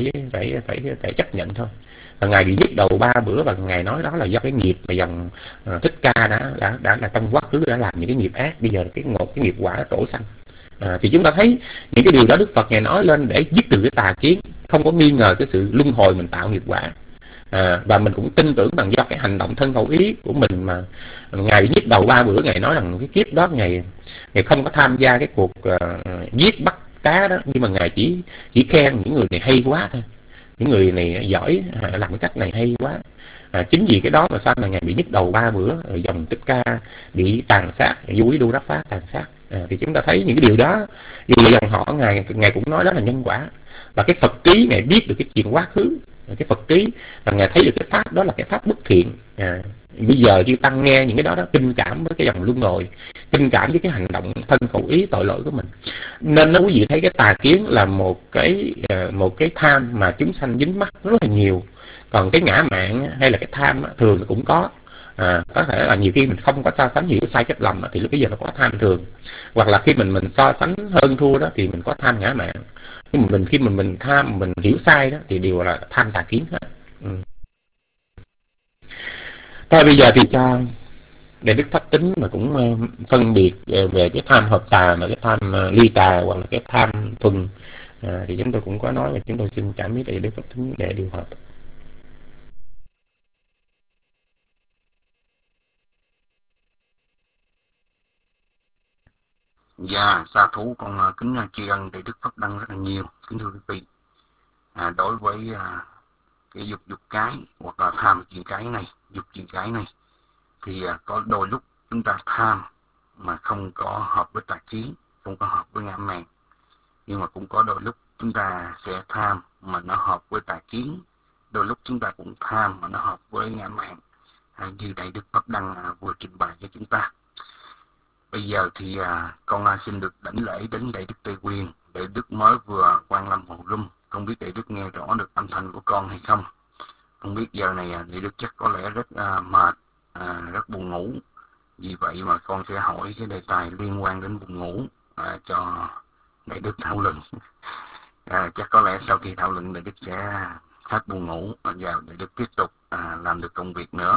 S8: phải chấp nhận thôi. Và ngài bị giết đầu 3 bữa, và ngài nói đó là do cái nghiệp mà dòng Thích Ca đã là trong quá khứ đã làm những cái nghiệp ác, bây giờ cái nghiệp quả đã trổ sanh. Thì chúng ta thấy những cái điều đó Đức Phật Ngài nói lên để dứt trừ cái tà kiến, không có nghi ngờ cái sự luân hồi mình tạo nghiệp quả. Và mình cũng tin tưởng rằng do cái hành động thân khẩu ý của mình mà ngài bị giết đầu 3 bữa. Ngài nói rằng cái kiếp đó ngài không có tham gia cái cuộc giết bắt cá đó, nhưng mà ngài chỉ khen những người này hay quá thôi, những người này giỏi, làm cái cách này hay quá. Chính vì cái đó mà sao mà ngài bị nhức đầu 3 bữa, rồi dòng Thích Ca bị tàn sát, vua Quý Đô Đá Phá tàn sát. Thì chúng ta thấy những cái điều đó, vì dòng họ ngài cũng nói đó là nhân quả. Và cái Phật trí ngài biết được cái chuyện quá khứ, cái Phật trí và ngài thấy được cái pháp đó là cái pháp bất thiện. Bây giờ chư tăng nghe những cái đó kinh cảm với cái dòng luân hồi, kinh cảm với cái hành động thân khẩu ý tội lỗi của mình. Nên nó quý vị thấy cái tà kiến là một cái tham mà chúng sanh dính mắc rất là nhiều. Còn cái ngã mạn hay là cái tham thường cũng có. Có thể là nhiều khi mình không có so sánh hiểu sai chấp lầm thì lúc bây giờ nó có tham thường, hoặc là khi mình so sánh hơn thua đó thì mình có tham ngã mạn. Nhưng mà khi mình tham mình hiểu sai đó thì đều là tham tà kiến hết. Thôi bây giờ thì cho để Đức Thất Tính mà cũng phân biệt về cái tham hợp tà và cái tham ly tà, hoặc là cái tham thuần, thì chúng tôi cũng có nói, và chúng tôi xin trả miết để Đức Thất Tính để điều hợp.
S5: Dạ, sa thú con kính tri ân để Đức Phật đăng rất là nhiều, kính thưa quý vị. Đối với cái dục cái hoặc là tham chuyện cái này, dục chuyện cái này, thì có đôi lúc chúng ta tham mà không có hợp với tà kiến, không có hợp với ngã mạn. Nhưng mà cũng có đôi lúc chúng ta sẽ tham mà nó hợp với tà kiến, đôi lúc chúng ta cũng tham mà nó hợp với ngã mạn, như đây Đức Phật đăng vừa trình bày cho chúng ta. Bây giờ thì con xin được đảnh lễ đến Đại Đức Tây Quyền. Đại Đức mới vừa quan lâm Hồ Rum, không biết Đại Đức nghe rõ được âm thanh của con hay không. Không biết giờ này Đại Đức chắc có lẽ rất mệt, rất buồn ngủ. Vì vậy mà con sẽ hỏi cái đề tài liên quan đến buồn ngủ cho Đại Đức thảo luận. Chắc có lẽ sau khi thảo luận Đại Đức sẽ hết buồn ngủ và Đại Đức tiếp tục làm được công việc nữa.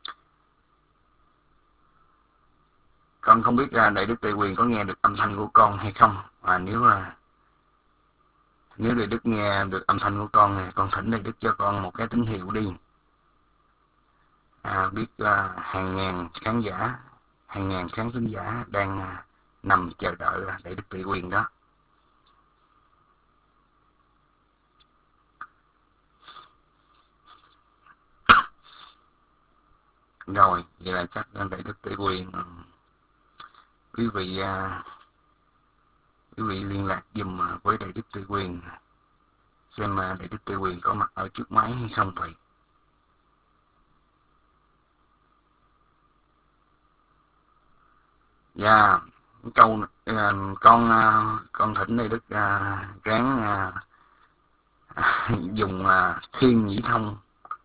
S5: Con không biết Đại Đức Tề Quyền có nghe được âm thanh của con hay không. Nếu Đại Đức nghe được âm thanh của con thì con thỉnh Đại Đức cho con một cái tín hiệu đi. Biết hàng ngàn khán giả, hàng ngàn khán thính giả đang nằm chờ đợi Đại Đức Tề Quyền đó. Rồi, vậy là chắc Đại Đức Tề Quyền, quý vị liên lạc dùm với Đại Đức Tề Quyền xem Đại Đức Tề Quyền có mặt ở trước máy hay không vậy. Dạ, con thỉnh Đại Đức ráng dùng Thiên Nhĩ Thông.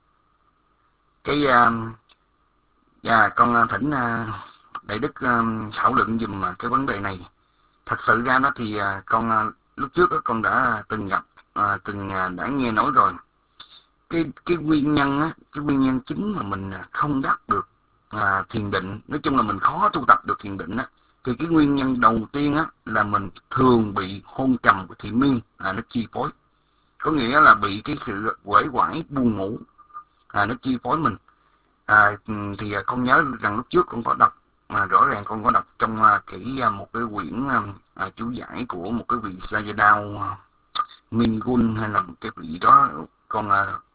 S5: Con thỉnh Đại Đức thảo luận dùm cái vấn đề này. Thật sự ra đó thì con lúc trước đó, con đã từng gặp, đã nghe nói rồi. Cái nguyên nhân cái nguyên nhân chính mà mình không đắc được thiền định, nói chung là mình khó tu tập được thiền định thì cái nguyên nhân đầu tiên là mình thường bị hôn trầm của thị miên nó chi phối. Có nghĩa là bị cái sự uể oải buồn ngủ nó chi phối mình. Thì con nhớ rằng lúc trước con có đọc, rõ ràng con có đọc trong một cái quyển chú giải của một cái vị Sayadaw Mingun hay là một cái vị đó, con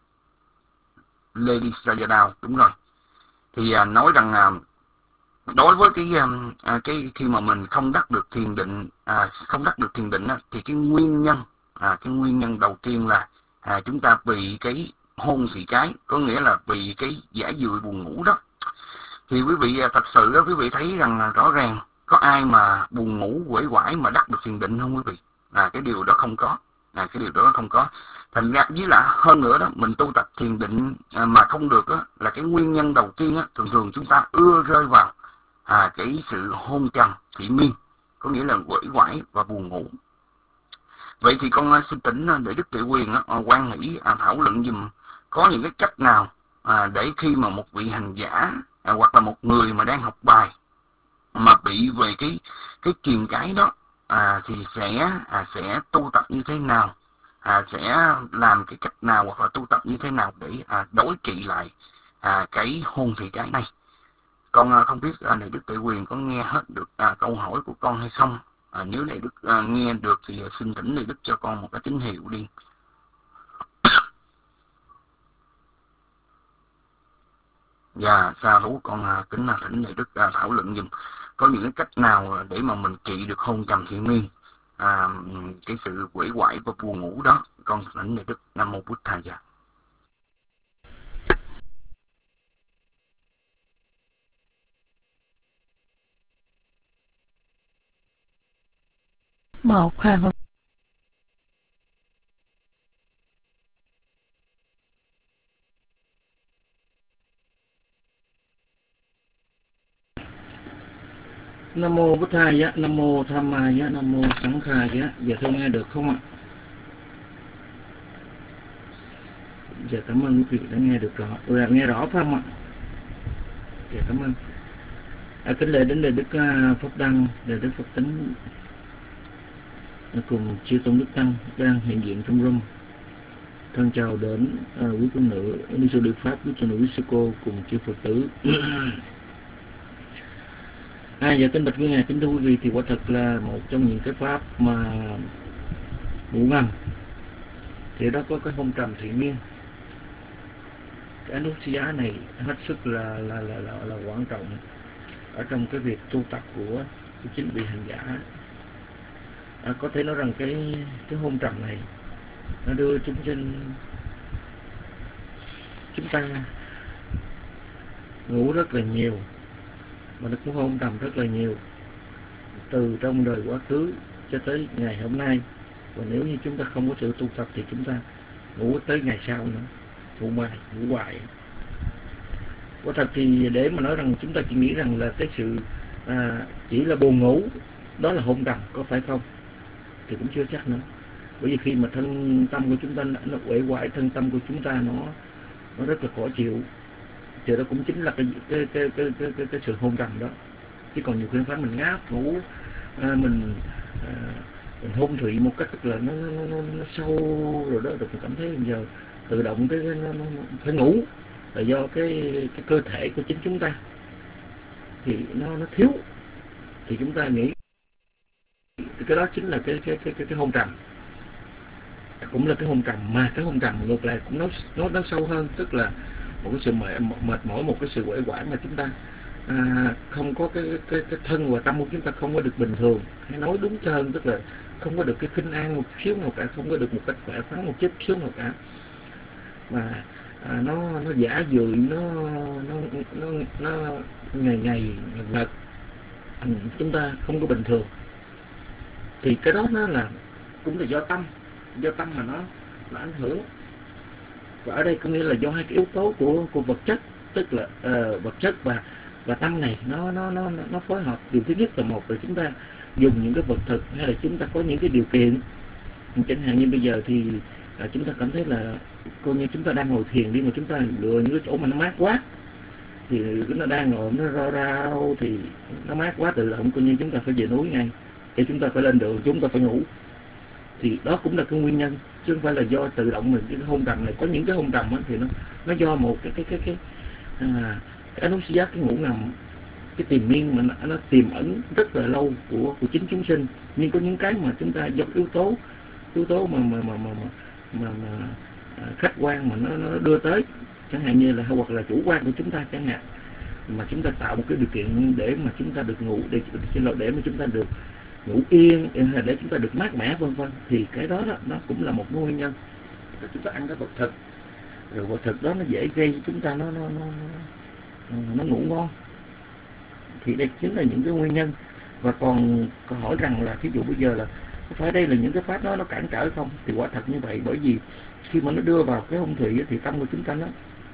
S5: Lady Sayadaw, đúng rồi. Thì nói rằng đối với cái khi mà mình không đắc được thiền định, thì cái nguyên nhân đầu tiên là chúng ta bị cái hôn thị cái, có nghĩa là bị cái giả dụi buồn ngủ đó. Thì quý vị thật sự đó, quý vị thấy rằng rõ ràng có ai mà buồn ngủ uể oải mà đắc được thiền định không quý vị? Cái điều đó không có. Thành ra với lại hơn nữa đó, mình tu tập thiền định mà không được là cái nguyên nhân đầu tiên thường chúng ta ưa rơi vào cái sự hôn trầm thị miên, có nghĩa là uể oải và buồn ngủ. Vậy thì con xin tỉnh để Đức Tề Quyền quan hỷ thảo luận dùm có những cái cách nào để khi mà một vị hành giả hoặc là một người mà đang học bài mà bị về cái kiềm cái đó thì sẽ tu tập như thế nào, sẽ làm cái cách nào hoặc là tu tập như thế nào để đối trị lại cái hôn thị cái này. Con không biết Đại Đức Tề Quyền có nghe hết được câu hỏi của con hay không. Nếu Đại Đức nghe được thì xin thỉnh Đại Đức cho con một cái tín hiệu đi. Dạ, sa thú con kính thỉnh Đại Đức thảo luận dùm có những cái cách nào để mà mình trị được hôn trầm thị miên, cái sự uể oải và buồn ngủ đó. Con thỉnh Đại Đức. Nam mô Bụt Thầy. Dạ.
S7: Một
S8: Nam mô Bụt Thầy, Nam mô Tham Mai, Nam mô Sẵn Khai. Giờ tôi nghe được không ạ? Giờ cảm ơn quý vị đã nghe được rõ. Nghe rõ phải không ạ? Dạ cảm ơn. Kính lễ đến Đại Đức Pháp Đăng, Đại Đức Pháp Tính cùng chư tôn đức tăng đang hiện diện trong room. Thân chào đến quý tôn nữ ni sư Đức Pháp, quý tôn nữ quý sư cô cùng chư Phật tử. Giờ kính bạch quý ngài, kính thưa quý vị, thì quả thật là một trong những cái pháp mà ngủ ngầm thì đó có cái hôn trầm thị miên. Cái nút giá này hết sức là quan trọng ở trong cái việc tu tập của chính vị hành giả. Có thể nói rằng cái hôn trầm này nó đưa chúng ta ngủ rất là nhiều, mà nó cũng hôn trầm rất là nhiều từ trong đời quá khứ cho tới ngày hôm nay. Và nếu như chúng ta không có sự tu tập thì chúng ta ngủ tới ngày sau nữa.
S9: ngủ hoài. Quả thật thì để mà nói rằng chúng ta chỉ nghĩ rằng là cái sự chỉ là buồn ngủ đó là hôn trầm, có phải không? Thì cũng chưa chắc nữa. Bởi vì khi mà thân tâm của chúng ta nó uể oải, thân tâm của chúng ta nó rất là khó chịu, thì đó cũng chính là cái sự hôn trầm đó. Chứ còn nhiều khi phải mình ngáp ngủ, mình hôn thủy một cách tức là nó sâu rồi đó, rồi mình cảm thấy bây giờ tự động nó phải ngủ, là do cái cơ thể của chính chúng ta thì nó thiếu, thì chúng ta nghĩ cái đó chính là cái hôn trầm, cũng là cái hôn trầm. Mà cái hôn trầm ngược lại cũng nó sâu hơn, tức là một cái sự mệt mỏi, một cái sự uể oải mà chúng ta không có cái thân và tâm của chúng ta không có được bình thường, hay nói đúng hơn tức là không có được cái khinh an một xíu nào cả, không có được một cách khỏe khoắn một chút xíu nào cả, mà nó giả dưỡi, nó ngày ngật, chúng ta không có bình thường. Thì cái đó nó là cũng là do tâm mà nó ảnh hưởng. Và ở đây có nghĩa là do hai cái yếu tố của vật chất, tức là vật chất và tâm này nó phối hợp. Điều thứ nhất là một là chúng ta dùng những cái vật thực, hay là chúng ta có những cái điều kiện, chẳng hạn như bây giờ thì chúng ta cảm thấy là coi như chúng ta đang ngồi thiền đi, mà chúng ta lựa những cái chỗ mà nó mát quá, thì nó đang ngồi nó rao thì nó mát quá, tự động coi như chúng ta phải về núi ngay, để chúng ta phải lên đường, chúng ta phải ngủ. Thì đó cũng là cái nguyên nhân, chứ không phải là do tự động mình. Cái hôn trầm này, có những cái hôn trầm thì nó do một cái anusia, cái ngủ nằm, cái tiềm miên mà nó tiềm ẩn rất là lâu của chính chúng sinh. Nhưng có những cái mà chúng ta do yếu tố mà khách quan mà nó đưa tới, chẳng hạn như là hoặc là chủ quan của chúng ta chẳng hạn, mà chúng ta tạo một cái điều kiện để mà chúng ta được ngủ, để mà chúng ta được ngủ yên, để chúng ta được mát mẻ vân vân, thì cái đó nó cũng là một nguyên nhân. Chúng ta ăn cái vật thực, rồi vật thực đó nó dễ gây chúng ta nó ngủ ngon, thì đây chính là những cái nguyên nhân. Và còn hỏi rằng là thí dụ bây giờ là có phải đây là những cái pháp nó cản trở không, thì quả thật như vậy. Bởi vì khi mà nó đưa vào cái hung thủy thì tâm của chúng ta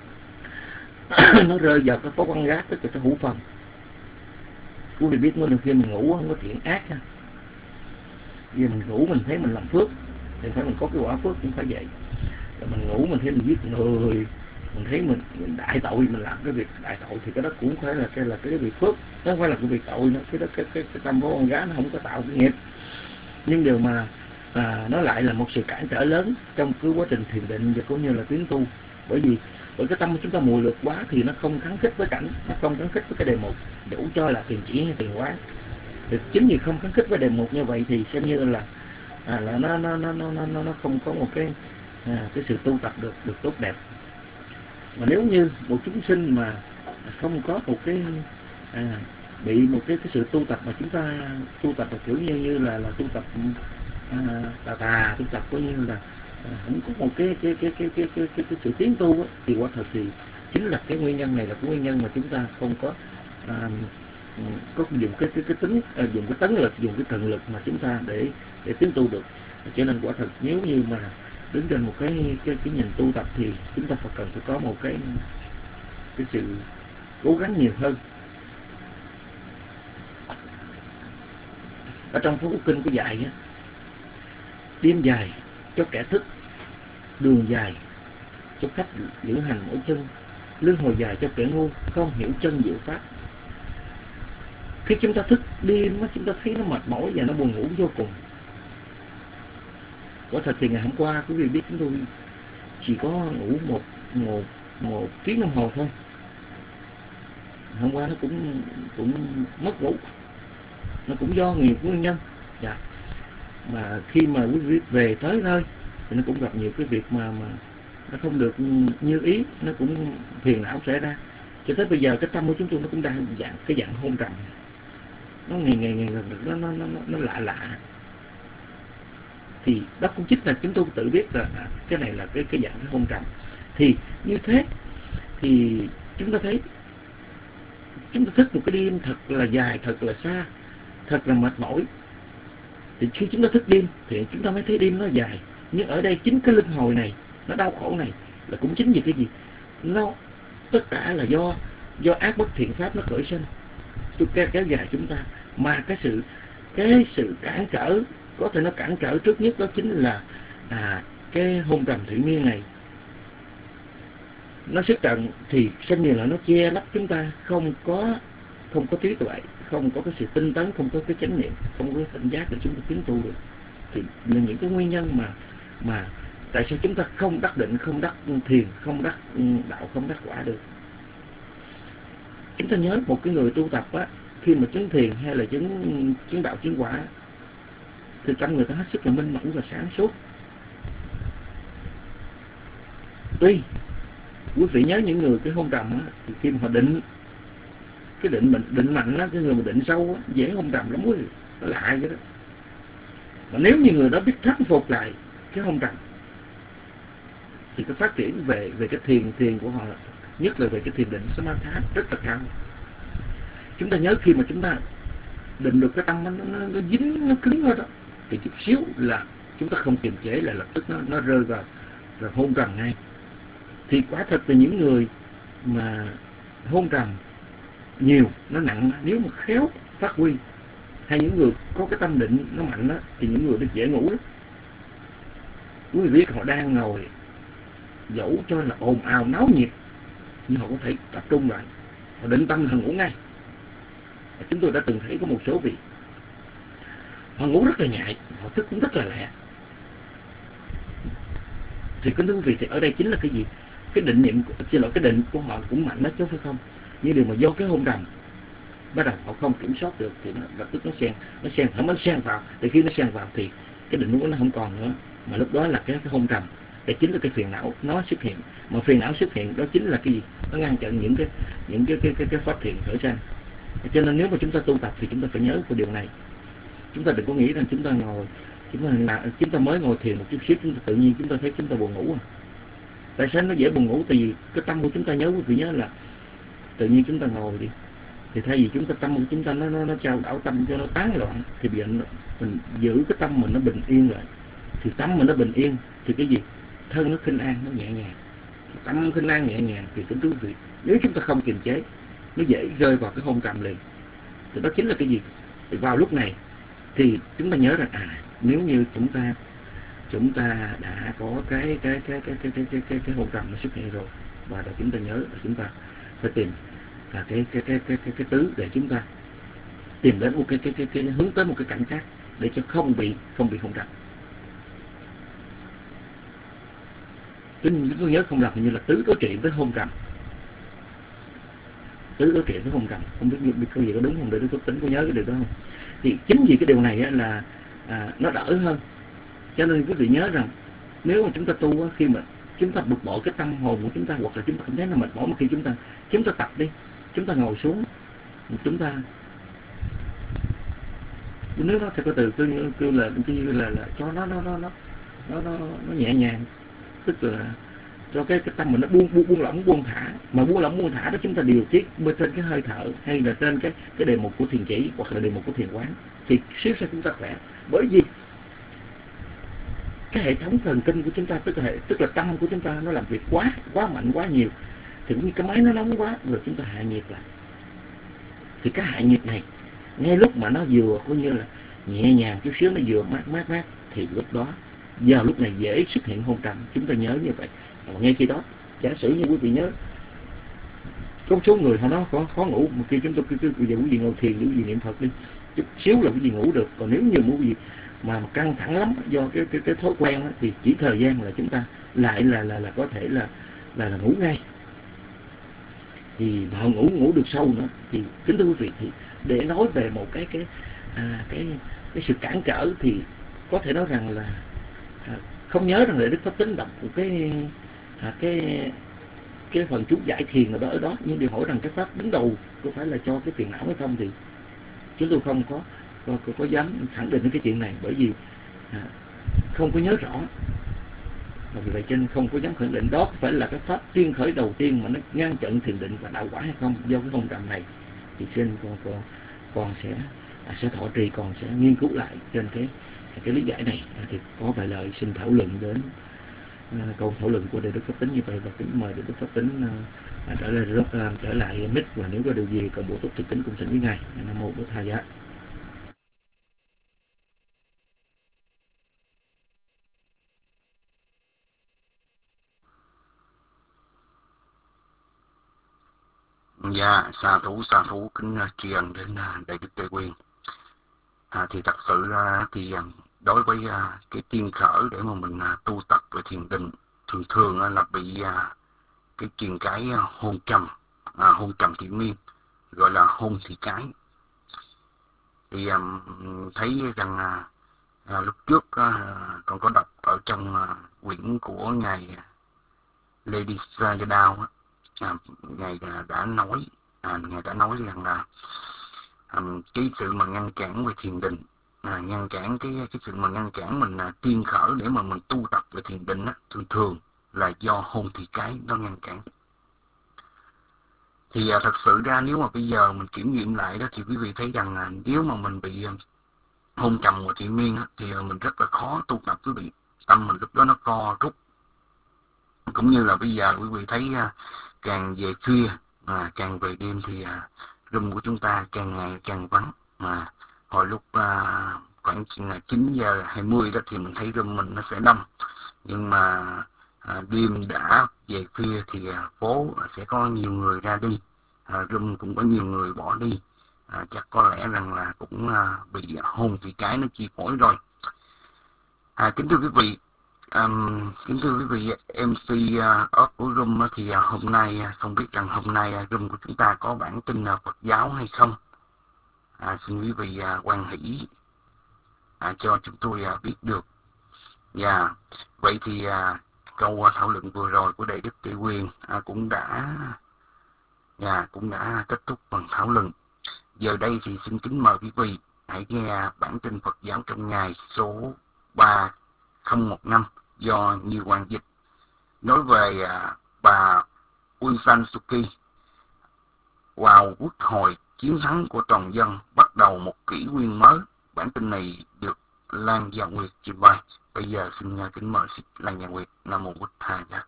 S9: nó rơi vào cái phó quan gác, tức là cái hữu phần. Quý vị biết mỗi lần khi mình ngủ không có thiện ác ha, vì mình ngủ mình thấy mình làm phước thì phải mình có cái quả phước, cũng phải vậy. Rồi mình ngủ mình thấy mình giết người, mình thấy mình đại tội, mình làm cái việc đại tội, thì cái đó cũng phải là cái việc phước, nó không phải là cái việc tội nữa. Cái đó cái tâm của con gái nó không có tạo cái nghiệp, nhưng điều mà nó lại là một sự cản trở lớn trong cái quá trình thiền định và cũng như là tiến tu. Bởi cái tâm của chúng ta mùi lược quá thì nó không kháng khích với cảnh, nó không kháng khích với cái đề mục, đủ cho là thiền chỉ hay thiền quán. Thì chính vì không kháng khích với đề mục như vậy thì xem như là nó không có một cái sự tu tập được tốt đẹp. Mà nếu như một chúng sinh mà không có một cái bị một cái sự tu tập mà chúng ta tu tập là kiểu như là tu tập tà tu tập coi như là không có một cái sự tiến tu á, thì quả thật thì chính là cái nguyên nhân này là cái nguyên nhân mà chúng ta không có dùng cái tính dùng cái tấn lực, dùng cái thần lực mà chúng ta để tiến tu được. Cho nên quả thật nếu như mà đứng trên một cái nhìn tu tập thì chúng ta phải cần phải có một cái sự cố gắng nhiều hơn. Ở trong Phú Kinh có dạy á, đêm dài cho kẻ thức, đường dài cho khách giữ hành mỗi chân, lưng hồi dài cho kẻ ngu không hiểu chân diệu pháp. Khi chúng ta thức đêm chúng ta thấy nó mệt mỏi và nó buồn ngủ vô cùng. Quả thật thì ngày hôm qua quý vị biết chúng tôi chỉ có ngủ một tiếng đồng hồ thôi. Hôm qua nó cũng mất ngủ, nó cũng do nhiều nguyên nhân. Dạ. Mà khi mà quý vị về tới nơi thì nó cũng gặp nhiều cái việc mà nó không được như ý, nó cũng phiền não xảy ra. Cho tới bây giờ cái tâm của chúng tôi nó cũng đang dạng hôn trầm, nó ngày nó lạ. Thì đó cũng chính là chúng tôi tự biết là cái này là cái dạng cái hôn trầm. Thì như thế thì chúng ta thấy chúng ta thức một cái đêm thật là dài, thật là xa, thật là mệt mỏi. Thì khi chúng ta thức đêm thì chúng ta mới thấy đêm nó dài. Nhưng ở đây chính cái linh hồn này, nó đau khổ này, là cũng chính vì cái gì, nó tất cả là do ác bất thiện pháp nó khởi sinh, kéo dài chúng ta. Mà cái sự cản trở, có thể nó cản trở trước nhất đó chính là cái hôn trầm thủy miên này. Nó sức trận thì xem như là nó che lấp chúng ta, không có trí tuệ, không có cái sự tinh tấn, không có cái chánh niệm, không có cảnh giác để chúng ta tiến tu được. Thì là những cái nguyên nhân mà tại sao chúng ta không đắc định, không đắc thiền, không đắc đạo, không đắc quả được. Chúng ta nhớ một cái người tu tập á, khi mà chứng thiền hay là chứng đạo, chứng quả, thì tâm người ta hết sức là minh mẫn và sáng suốt. Tuy quý vị nhớ những người cái hôn trầm á, thì khi mà họ định, cái định mạnh á, cái người mà định sâu á, dễ hôn trầm lắm quý vị, nó lạ vậy đó. Mà nếu như người đó biết khắc phục lại cái hôn trầm thì cái phát triển về cái thiền của họ, nhất là về cái thiền định samatha rất là cao. Chúng ta nhớ khi mà chúng ta định được cái tâm nó dính, nó cứng hết đó, thì chút xíu là chúng ta không kiềm chế là lập tức nó rơi vào rồi hôn trầm ngay. Thì quả thật là những người mà hôn trầm nhiều, nó nặng, nếu mà khéo phát huy, hay những người có cái tâm định nó mạnh đó, thì những người đó dễ ngủ lắm. Quý vị biết họ đang ngồi dẫu cho là ồn ào náo nhiệt, nhưng họ có thể tập trung lại, họ định tâm là ngủ ngay. Chúng tôi đã từng thấy có một số vị họ ngủ rất là nhạy, họ thức cũng rất là lẹ. Thì kính thưa quý vị, thì ở đây chính là cái gì? Cái định niệm, cái định của họ cũng mạnh đó chứ phải không? Nhưng điều mà do cái hôn trầm bắt đầu họ không kiểm soát được thì nó lập tức nó xen vào. Thì khi nó xen vào thì cái định nó không còn nữa, mà lúc đó là cái hôn trầm, đây chính là cái phiền não nó xuất hiện. Mà phiền não xuất hiện đó chính là cái gì? Nó ngăn chặn những cái pháp thiện khởi sinh. Cho nên nếu mà chúng ta tu tập thì chúng ta phải nhớ cái điều này. Chúng ta đừng có nghĩ rằng chúng ta ngồi, chúng ta mới ngồi thiền một chút xíu, chúng ta tự nhiên chúng ta thấy chúng ta buồn ngủ. Tại sao nó dễ buồn ngủ? Tại vì cái tâm của chúng ta, nhớ quý vị nhớ là tự nhiên chúng ta ngồi đi, thì thay vì tâm của chúng ta nó trao đảo tâm cho nó tán loạn, thì bây giờ mình giữ cái tâm mình nó bình yên lại. Thì tâm mình nó bình yên thì cái gì? Thân nó khinh an, nó nhẹ nhàng. Tâm khinh an nhẹ nhàng thì kính thưa quý vị, nếu chúng ta không kiềm chế, nó dễ rơi vào cái hôn trầm liền. Thì đó chính là cái gì? Thì vào lúc này thì chúng ta nhớ rằng nếu như chúng ta đã có cái hôn trầm nó xuất hiện rồi, và rồi chúng ta nhớ là chúng ta phải tìm cái tứ để chúng ta tìm đến một cái hướng tới một cái cảnh khác để cho không bị hôn trầm. Chúng tôi nhớ không lầm như là tứ đối trị với hôn trầm. Tứ đối trị với hôn trầm, không biết có gì có đúng không, để tôi tính có nhớ cái điều đó không. Thì chính vì cái điều này là nó đỡ hơn. Cho nên quý vị nhớ rằng nếu mà chúng ta tu, khi mà chúng ta bực bội cái tâm hồn của chúng ta, hoặc là chúng ta cảm thấy nó mệt mỏi, mà khi chúng ta tập đi, chúng ta ngồi xuống, chúng ta nếu nó theo cái từ kêu là cho nó nhẹ nhàng, tức là cho cái tâm mình nó buông lỏng buông thả. Mà buông lỏng buông thả đó chúng ta điều tiết bên trên cái hơi thở, hay là trên cái đề mục của thiền chỉ, hoặc là đề mục của thiền quán, thì xíu sau chúng ta khỏe. Bởi vì cái hệ thống thần kinh của chúng ta, tức là tâm của chúng ta nó làm việc quá mạnh, quá nhiều, thì cũng như cái máy nó nóng quá rồi chúng ta hạ nhiệt lại. Thì cái hạ nhiệt này ngay lúc mà nó vừa coi như là nhẹ nhàng chút xíu, nó vừa mát, thì lúc đó vào lúc này dễ xuất hiện hôn trầm. Chúng ta nhớ như vậy. Và ngay khi đó, giả sử như quý vị nhớ, có một số người họ nói khó ngủ, một khi chúng tôi cứ bây giờ quý vị ngồi thiền, quý vị niệm Phật đi, chút xíu là quý vị ngủ được. Còn nếu như quý vị mà căng thẳng lắm do cái thói quen đó, thì chỉ thời gian là chúng ta lại là có thể là ngủ ngay. Thì họ ngủ được sâu nữa. Thì kính thưa quý vị, thì để nói về một cái sự cản trở thì có thể nói rằng là không nhớ rằng là Đức Pháp Tính đọc một cái phần chú giải thiền nào đó ở đó, nhưng điều hỏi rằng cái pháp đứng đầu có phải là cho cái phiền não hay không, thì chúng tôi không có dám khẳng định cái chuyện này, bởi vì không có nhớ rõ. Và vì vậy cho nên không có dám khẳng định đó có phải là cái pháp tiên khởi đầu tiên mà nó ngăn chặn thiền định và đạo quả hay không. Do cái hôn trầm này thì xin con sẽ thọ trì, còn sẽ nghiên cứu lại trên cái lý giải này. Thì có vài lời xin thảo luận đến câu thảo luận của Đại Đức Pháp Tính như vậy, và kính mời Đại Đức Pháp Tính trở lại mic, và nếu có điều gì cần bổ túc thì kính cũng xin với ngài. Nam mô Bổn Thầy Giá.
S5: Dạ, sa thú kính tri ân đến Đại Đức Tây Nguyên. Thì thật sự ra thì đối với cái tiên khởi để mà mình tu tập về thiền định, thường thường là bị cái truyền cái hôn trầm thiện miên, gọi là hôn thị cái. Thì thấy rằng lúc trước còn có đọc ở trong quyển của ngài Lady Sayadaw, ngài đã nói rằng là cái sự mà ngăn cản về thiền định, ngăn cản cái sự mà ngăn cản mình tiên khởi để mà mình tu tập về thiền định thường thường là do hôn thị cái nó ngăn cản. Thì thật sự ra nếu mà bây giờ mình kiểm nghiệm lại đó, thì quý vị thấy rằng nếu mà mình bị hôn trầm và thiện miên thì mình rất là khó tu tập quý vị. Tâm mình lúc đó nó co rút. Cũng như là bây giờ quý vị thấy càng về khuya, càng về đêm thì room của chúng ta càng ngày càng vắng. Hồi lúc khoảng 9 giờ 20 đó thì mình thấy room mình nó sẽ đông. Nhưng mà đêm đã về khuya thì phố sẽ có nhiều người ra đi, room cũng có nhiều người bỏ đi. Chắc có lẽ rằng là cũng bị hôn thị cái nó chi phối rồi. Kính thưa quý vị, MC của room thì hôm nay không biết rằng hôm nay room của chúng ta có bản tin Phật giáo hay không. Xin quý vị hoan hỷ cho chúng tôi biết được. Vậy thì câu thảo luận vừa rồi của Đại Đức Tây Nguyên cũng đã kết thúc phần thảo luận. Giờ đây thì xin kính mời quý vị hãy nghe bản tin Phật giáo trong ngày số 3015 do Như Quang dịch, nói về bà Aung San Suu Kyi vào quốc hội, chiến thắng của toàn dân, bắt đầu một kỷ nguyên mới. Bản tin này được Lan Gia Nguyệt trình bày. Bây giờ xin kính mời Lan Gia Nguyệt. Nam mô Bổn Thầy Giá.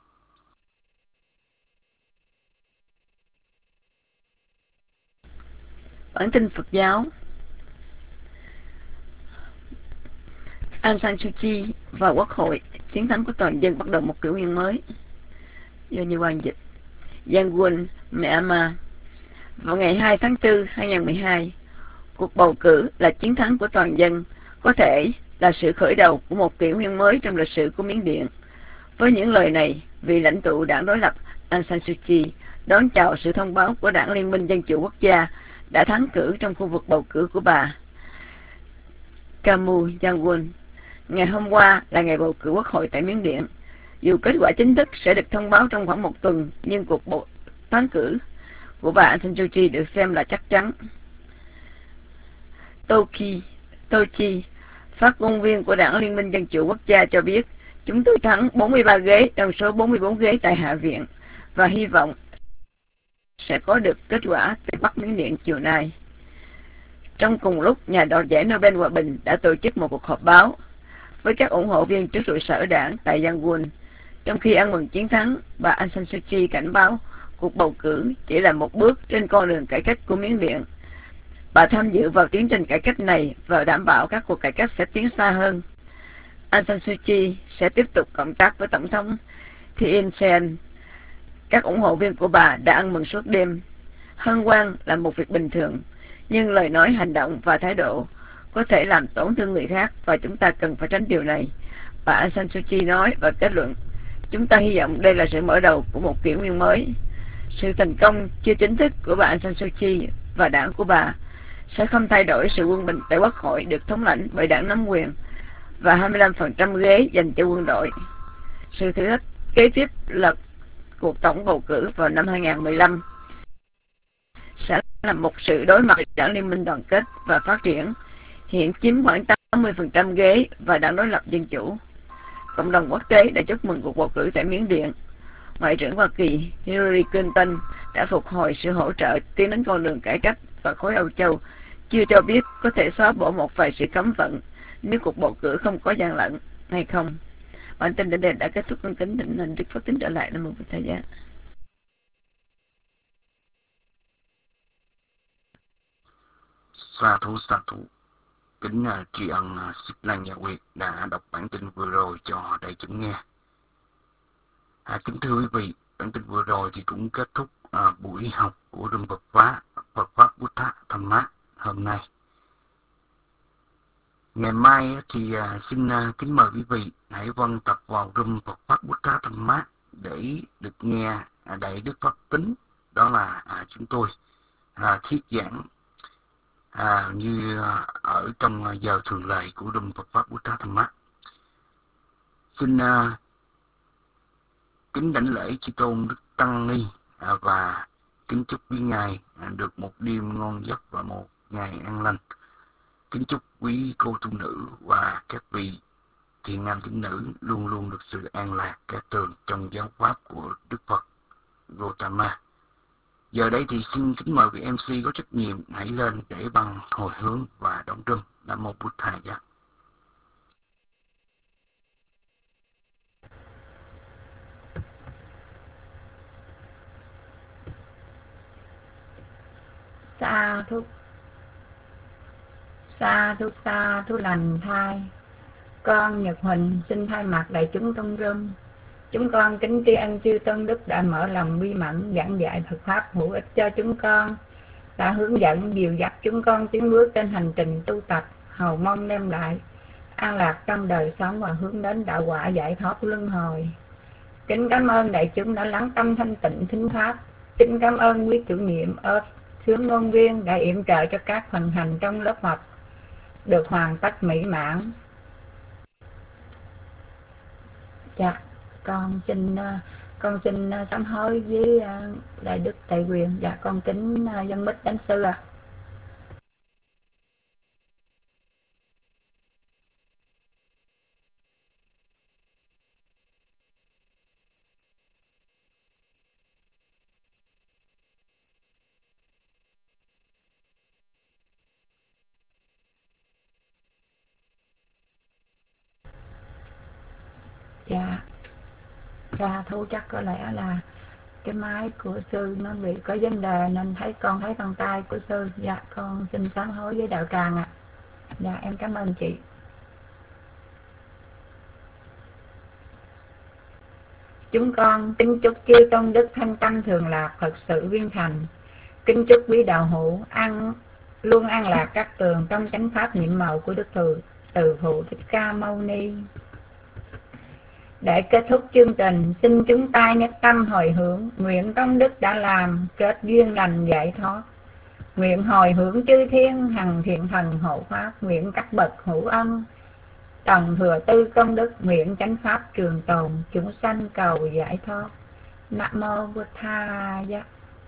S6: Bản tin Phật giáo. Aung San Suu Kyi vào quốc hội, chiến thắng của toàn dân, bắt đầu một kỷ nguyên mới. Do Như Quang dịch. Yangon, Myanmar. Vào ngày 2 tháng 4, 2012, cuộc bầu cử là chiến thắng của toàn dân, có thể là sự khởi đầu của một kỷ nguyên mới trong lịch sử của Miến Điện. Với những lời này, vị lãnh tụ đảng đối lập Aung San Suu Kyi đón chào sự thông báo của Đảng Liên minh Dân chủ Quốc gia đã thắng cử trong khu vực bầu cử của bà Camu Yangon. Ngày hôm qua là ngày bầu cử quốc hội tại Miến Điện. Dù kết quả chính thức sẽ được thông báo trong khoảng 1 tuần, nhưng cuộc thắng cử của bà Aung San Suu Kyi được xem là chắc chắn. Tochi, phát ngôn viên của Đảng Liên minh Dân chủ Quốc gia cho biết, chúng tôi thắng 43 ghế trong số 44 ghế tại Hạ viện và hy vọng sẽ có được kết quả từ Bắc Miến Điện chiều nay. Trong cùng lúc, nhà đoạt giải Nobel Hòa bình đã tổ chức một cuộc họp báo với các ủng hộ viên trước trụ sở đảng tại Yangon. Trong khi ăn mừng chiến thắng, bà Aung San Suu Kyi cảnh báo cuộc bầu cử chỉ là một bước trên con đường cải cách của Miến Điện. Bà tham dự vào tiến trình cải cách này và đảm bảo các cuộc cải cách sẽ tiến xa hơn. Aung San Suu Kyi sẽ tiếp tục cộng tác với Tổng thống Thein Sein. Các ủng hộ viên của bà đã ăn mừng suốt đêm. Hân hoan là một việc bình thường, nhưng lời nói, hành động và thái độ có thể làm tổn thương người khác và chúng ta cần phải tránh điều này. Bà Aung San Suu Kyi nói và kết luận, chúng ta hy vọng đây là sự mở đầu của một kỷ nguyên mới. Sự thành công chưa chính thức của bà Aung San Suu Kyi và đảng của bà sẽ không thay đổi sự quân bình tại quốc hội được thống lãnh bởi đảng nắm quyền và 25% ghế dành cho quân đội. Sự thử thách kế tiếp là cuộc tổng bầu cử vào năm 2015 sẽ là một sự đối mặt đảng Liên minh đoàn kết và phát triển, hiện chiếm khoảng 80% ghế, và đảng đối lập Dân chủ. Cộng đồng quốc tế đã chúc mừng cuộc bầu cử tại Miến Điện. Ngoại trưởng Hoa Kỳ Hillary Clinton đã phục hồi sự hỗ trợ tiến đến con đường cải cách, và khối Âu Châu chưa cho biết có thể xóa bỏ một vài sự cấm vận nếu cuộc bầu cử không có gian lận hay không. Bản tin đã kết thúc, con kính thỉnh hình Đức Phật tính trở lại. Nam mô Bụt Thầy Giá.
S5: Sa thú. Kính tri ân Xích Lan Nhà Nguyệt đã đọc bản tin vừa rồi cho đại chúng nghe. Kính thưa quý vị, bản tin vừa rồi thì cũng kết thúc buổi học của Rung Phật Pháp Buddha Dhamma hôm nay. Ngày mai thì xin kính mời quý vị hãy vân tập vào Rung Phật Pháp Buddha Dhamma để được nghe Đại Đức Pháp Tính, đó là chúng tôi thuyết giảng như ở trong giờ thường lệ của Rung Phật Pháp Buddha Dhamma. Xin kính đảnh lễ Chư Tôn Đức Tăng Ni và kính chúc quý ngài được một đêm ngon giấc và một ngày an lành. Kính chúc quý cô tu nữ và các vị thiện nam tín nữ luôn luôn được sự an lạc các tường trong giáo pháp của Đức Phật Gautama. Giờ đây thì xin kính mời vị MC có trách nhiệm hãy lên để bằng hồi hướng và đóng rung. Nam mô Bụt Thầy Giá.
S2: Sa thú lành thai. Con Nhật Huỳnh xin thay mặt đại chúng trong rung. Chúng con kính tri ân chư Tôn Đức đã mở lòng bi mẫn giảng dạy Phật pháp hữu ích cho chúng con, đã hướng dẫn dìu dắt chúng con tiến bước trên hành trình tu tập, hầu mong đem lại an lạc trong đời sống và hướng đến đạo quả giải thoát luân hồi. Kính cảm ơn đại chúng đã lắng tâm thanh tịnh thính pháp. Kính cảm ơn quý chủ nhiệm sướng ngôn viên đã yểm trợ cho các phần hành trong lớp học được hoàn tất mỹ mãn. Dạ, con xin sám hối với đại đức Tề Quyền. Dạ, con kính dân mít đến sư ạ. Dạ, thu chắc có lẽ là cái máy của sư nó bị có vấn đề nên con thấy bàn tay của sư. Dạ, con xin sám hối với đạo tràng ạ. Dạ, em cảm ơn chị. Chúng con kính chúc chư Tôn Đức thanh tâm thường lạc, Phật sự viên thành. Kính chúc quý đạo hữu luôn an lạc các tường trong chánh pháp nhiệm màu của Đức Từ Phụ Thích Ca Mâu Ni. Để kết thúc chương trình, xin chúng ta nhất tâm hồi hướng, nguyện công đức đã làm, kết duyên lành giải thoát. Nguyện hồi hướng chư thiên, hằng thiện thần hộ pháp, nguyện các bậc hữu ân, tầng thừa tư công đức, nguyện chánh pháp trường tồn, chúng sanh cầu giải thoát. Nam mô Bụt Thầy Giá.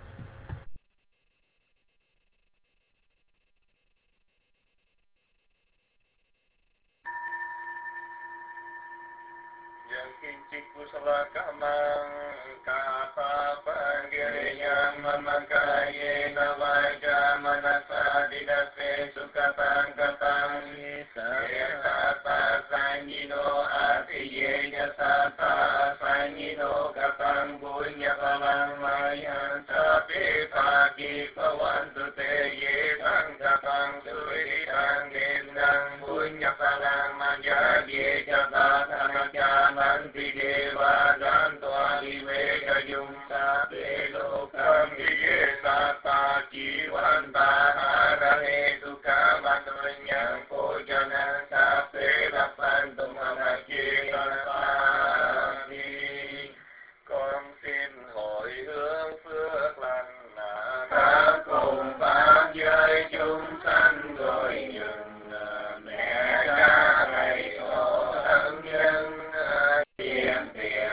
S1: Kusala kamang kapapa giriyam mamakaye navaja manasa didase sukapang kapang sata sanyino atiye jasata sanyino kapang bunya palang mayan sapi pagi pawantu te ye tang kapang suri tang gendang bunya palang manja ye jata tanajaman Deva Jantua Viveka Yung Sape Lokam Viye Sata Jivanta Harane Sukha Matanyang Pojana Sape Rapantu Mamachi Sarvani. Con xin hồi hướng phước lành đã cùng pháp giới chúng sanh rồi nhường mẹ cha thầy tổ thân nhân tiền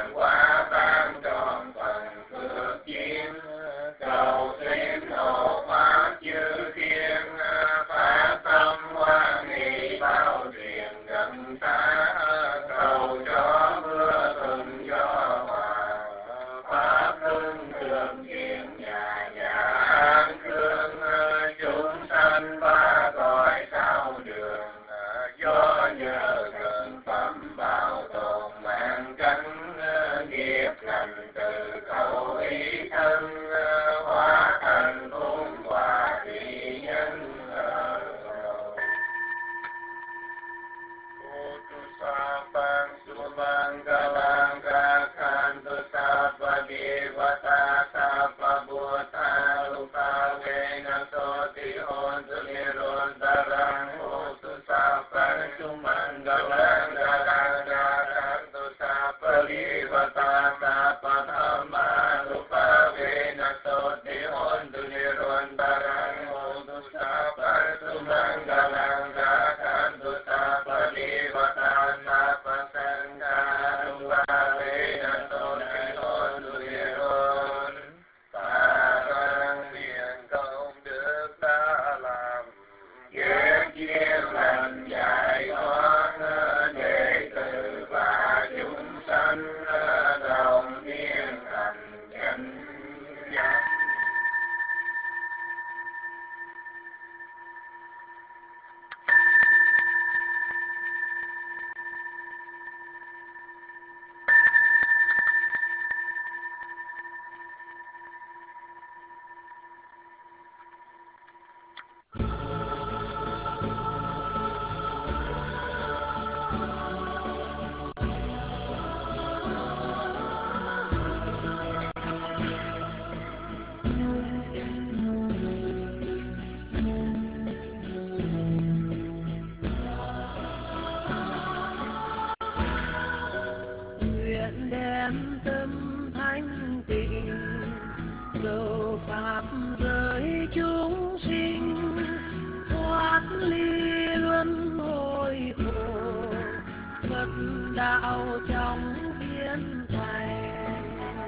S7: đem tâm thanh tịnh, cầu pháp giới chúng sinh thoát ly luân hồi khổ, Phật đạo trong biến thành.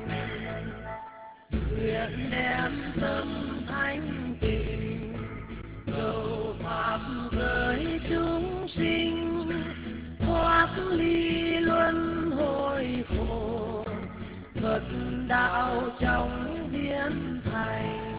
S7: Nguyện đem tâm thanh tịnh, cầu pháp giới chúng sinh thoát ly luân hồi khổ, Phật đạo trong biến thành.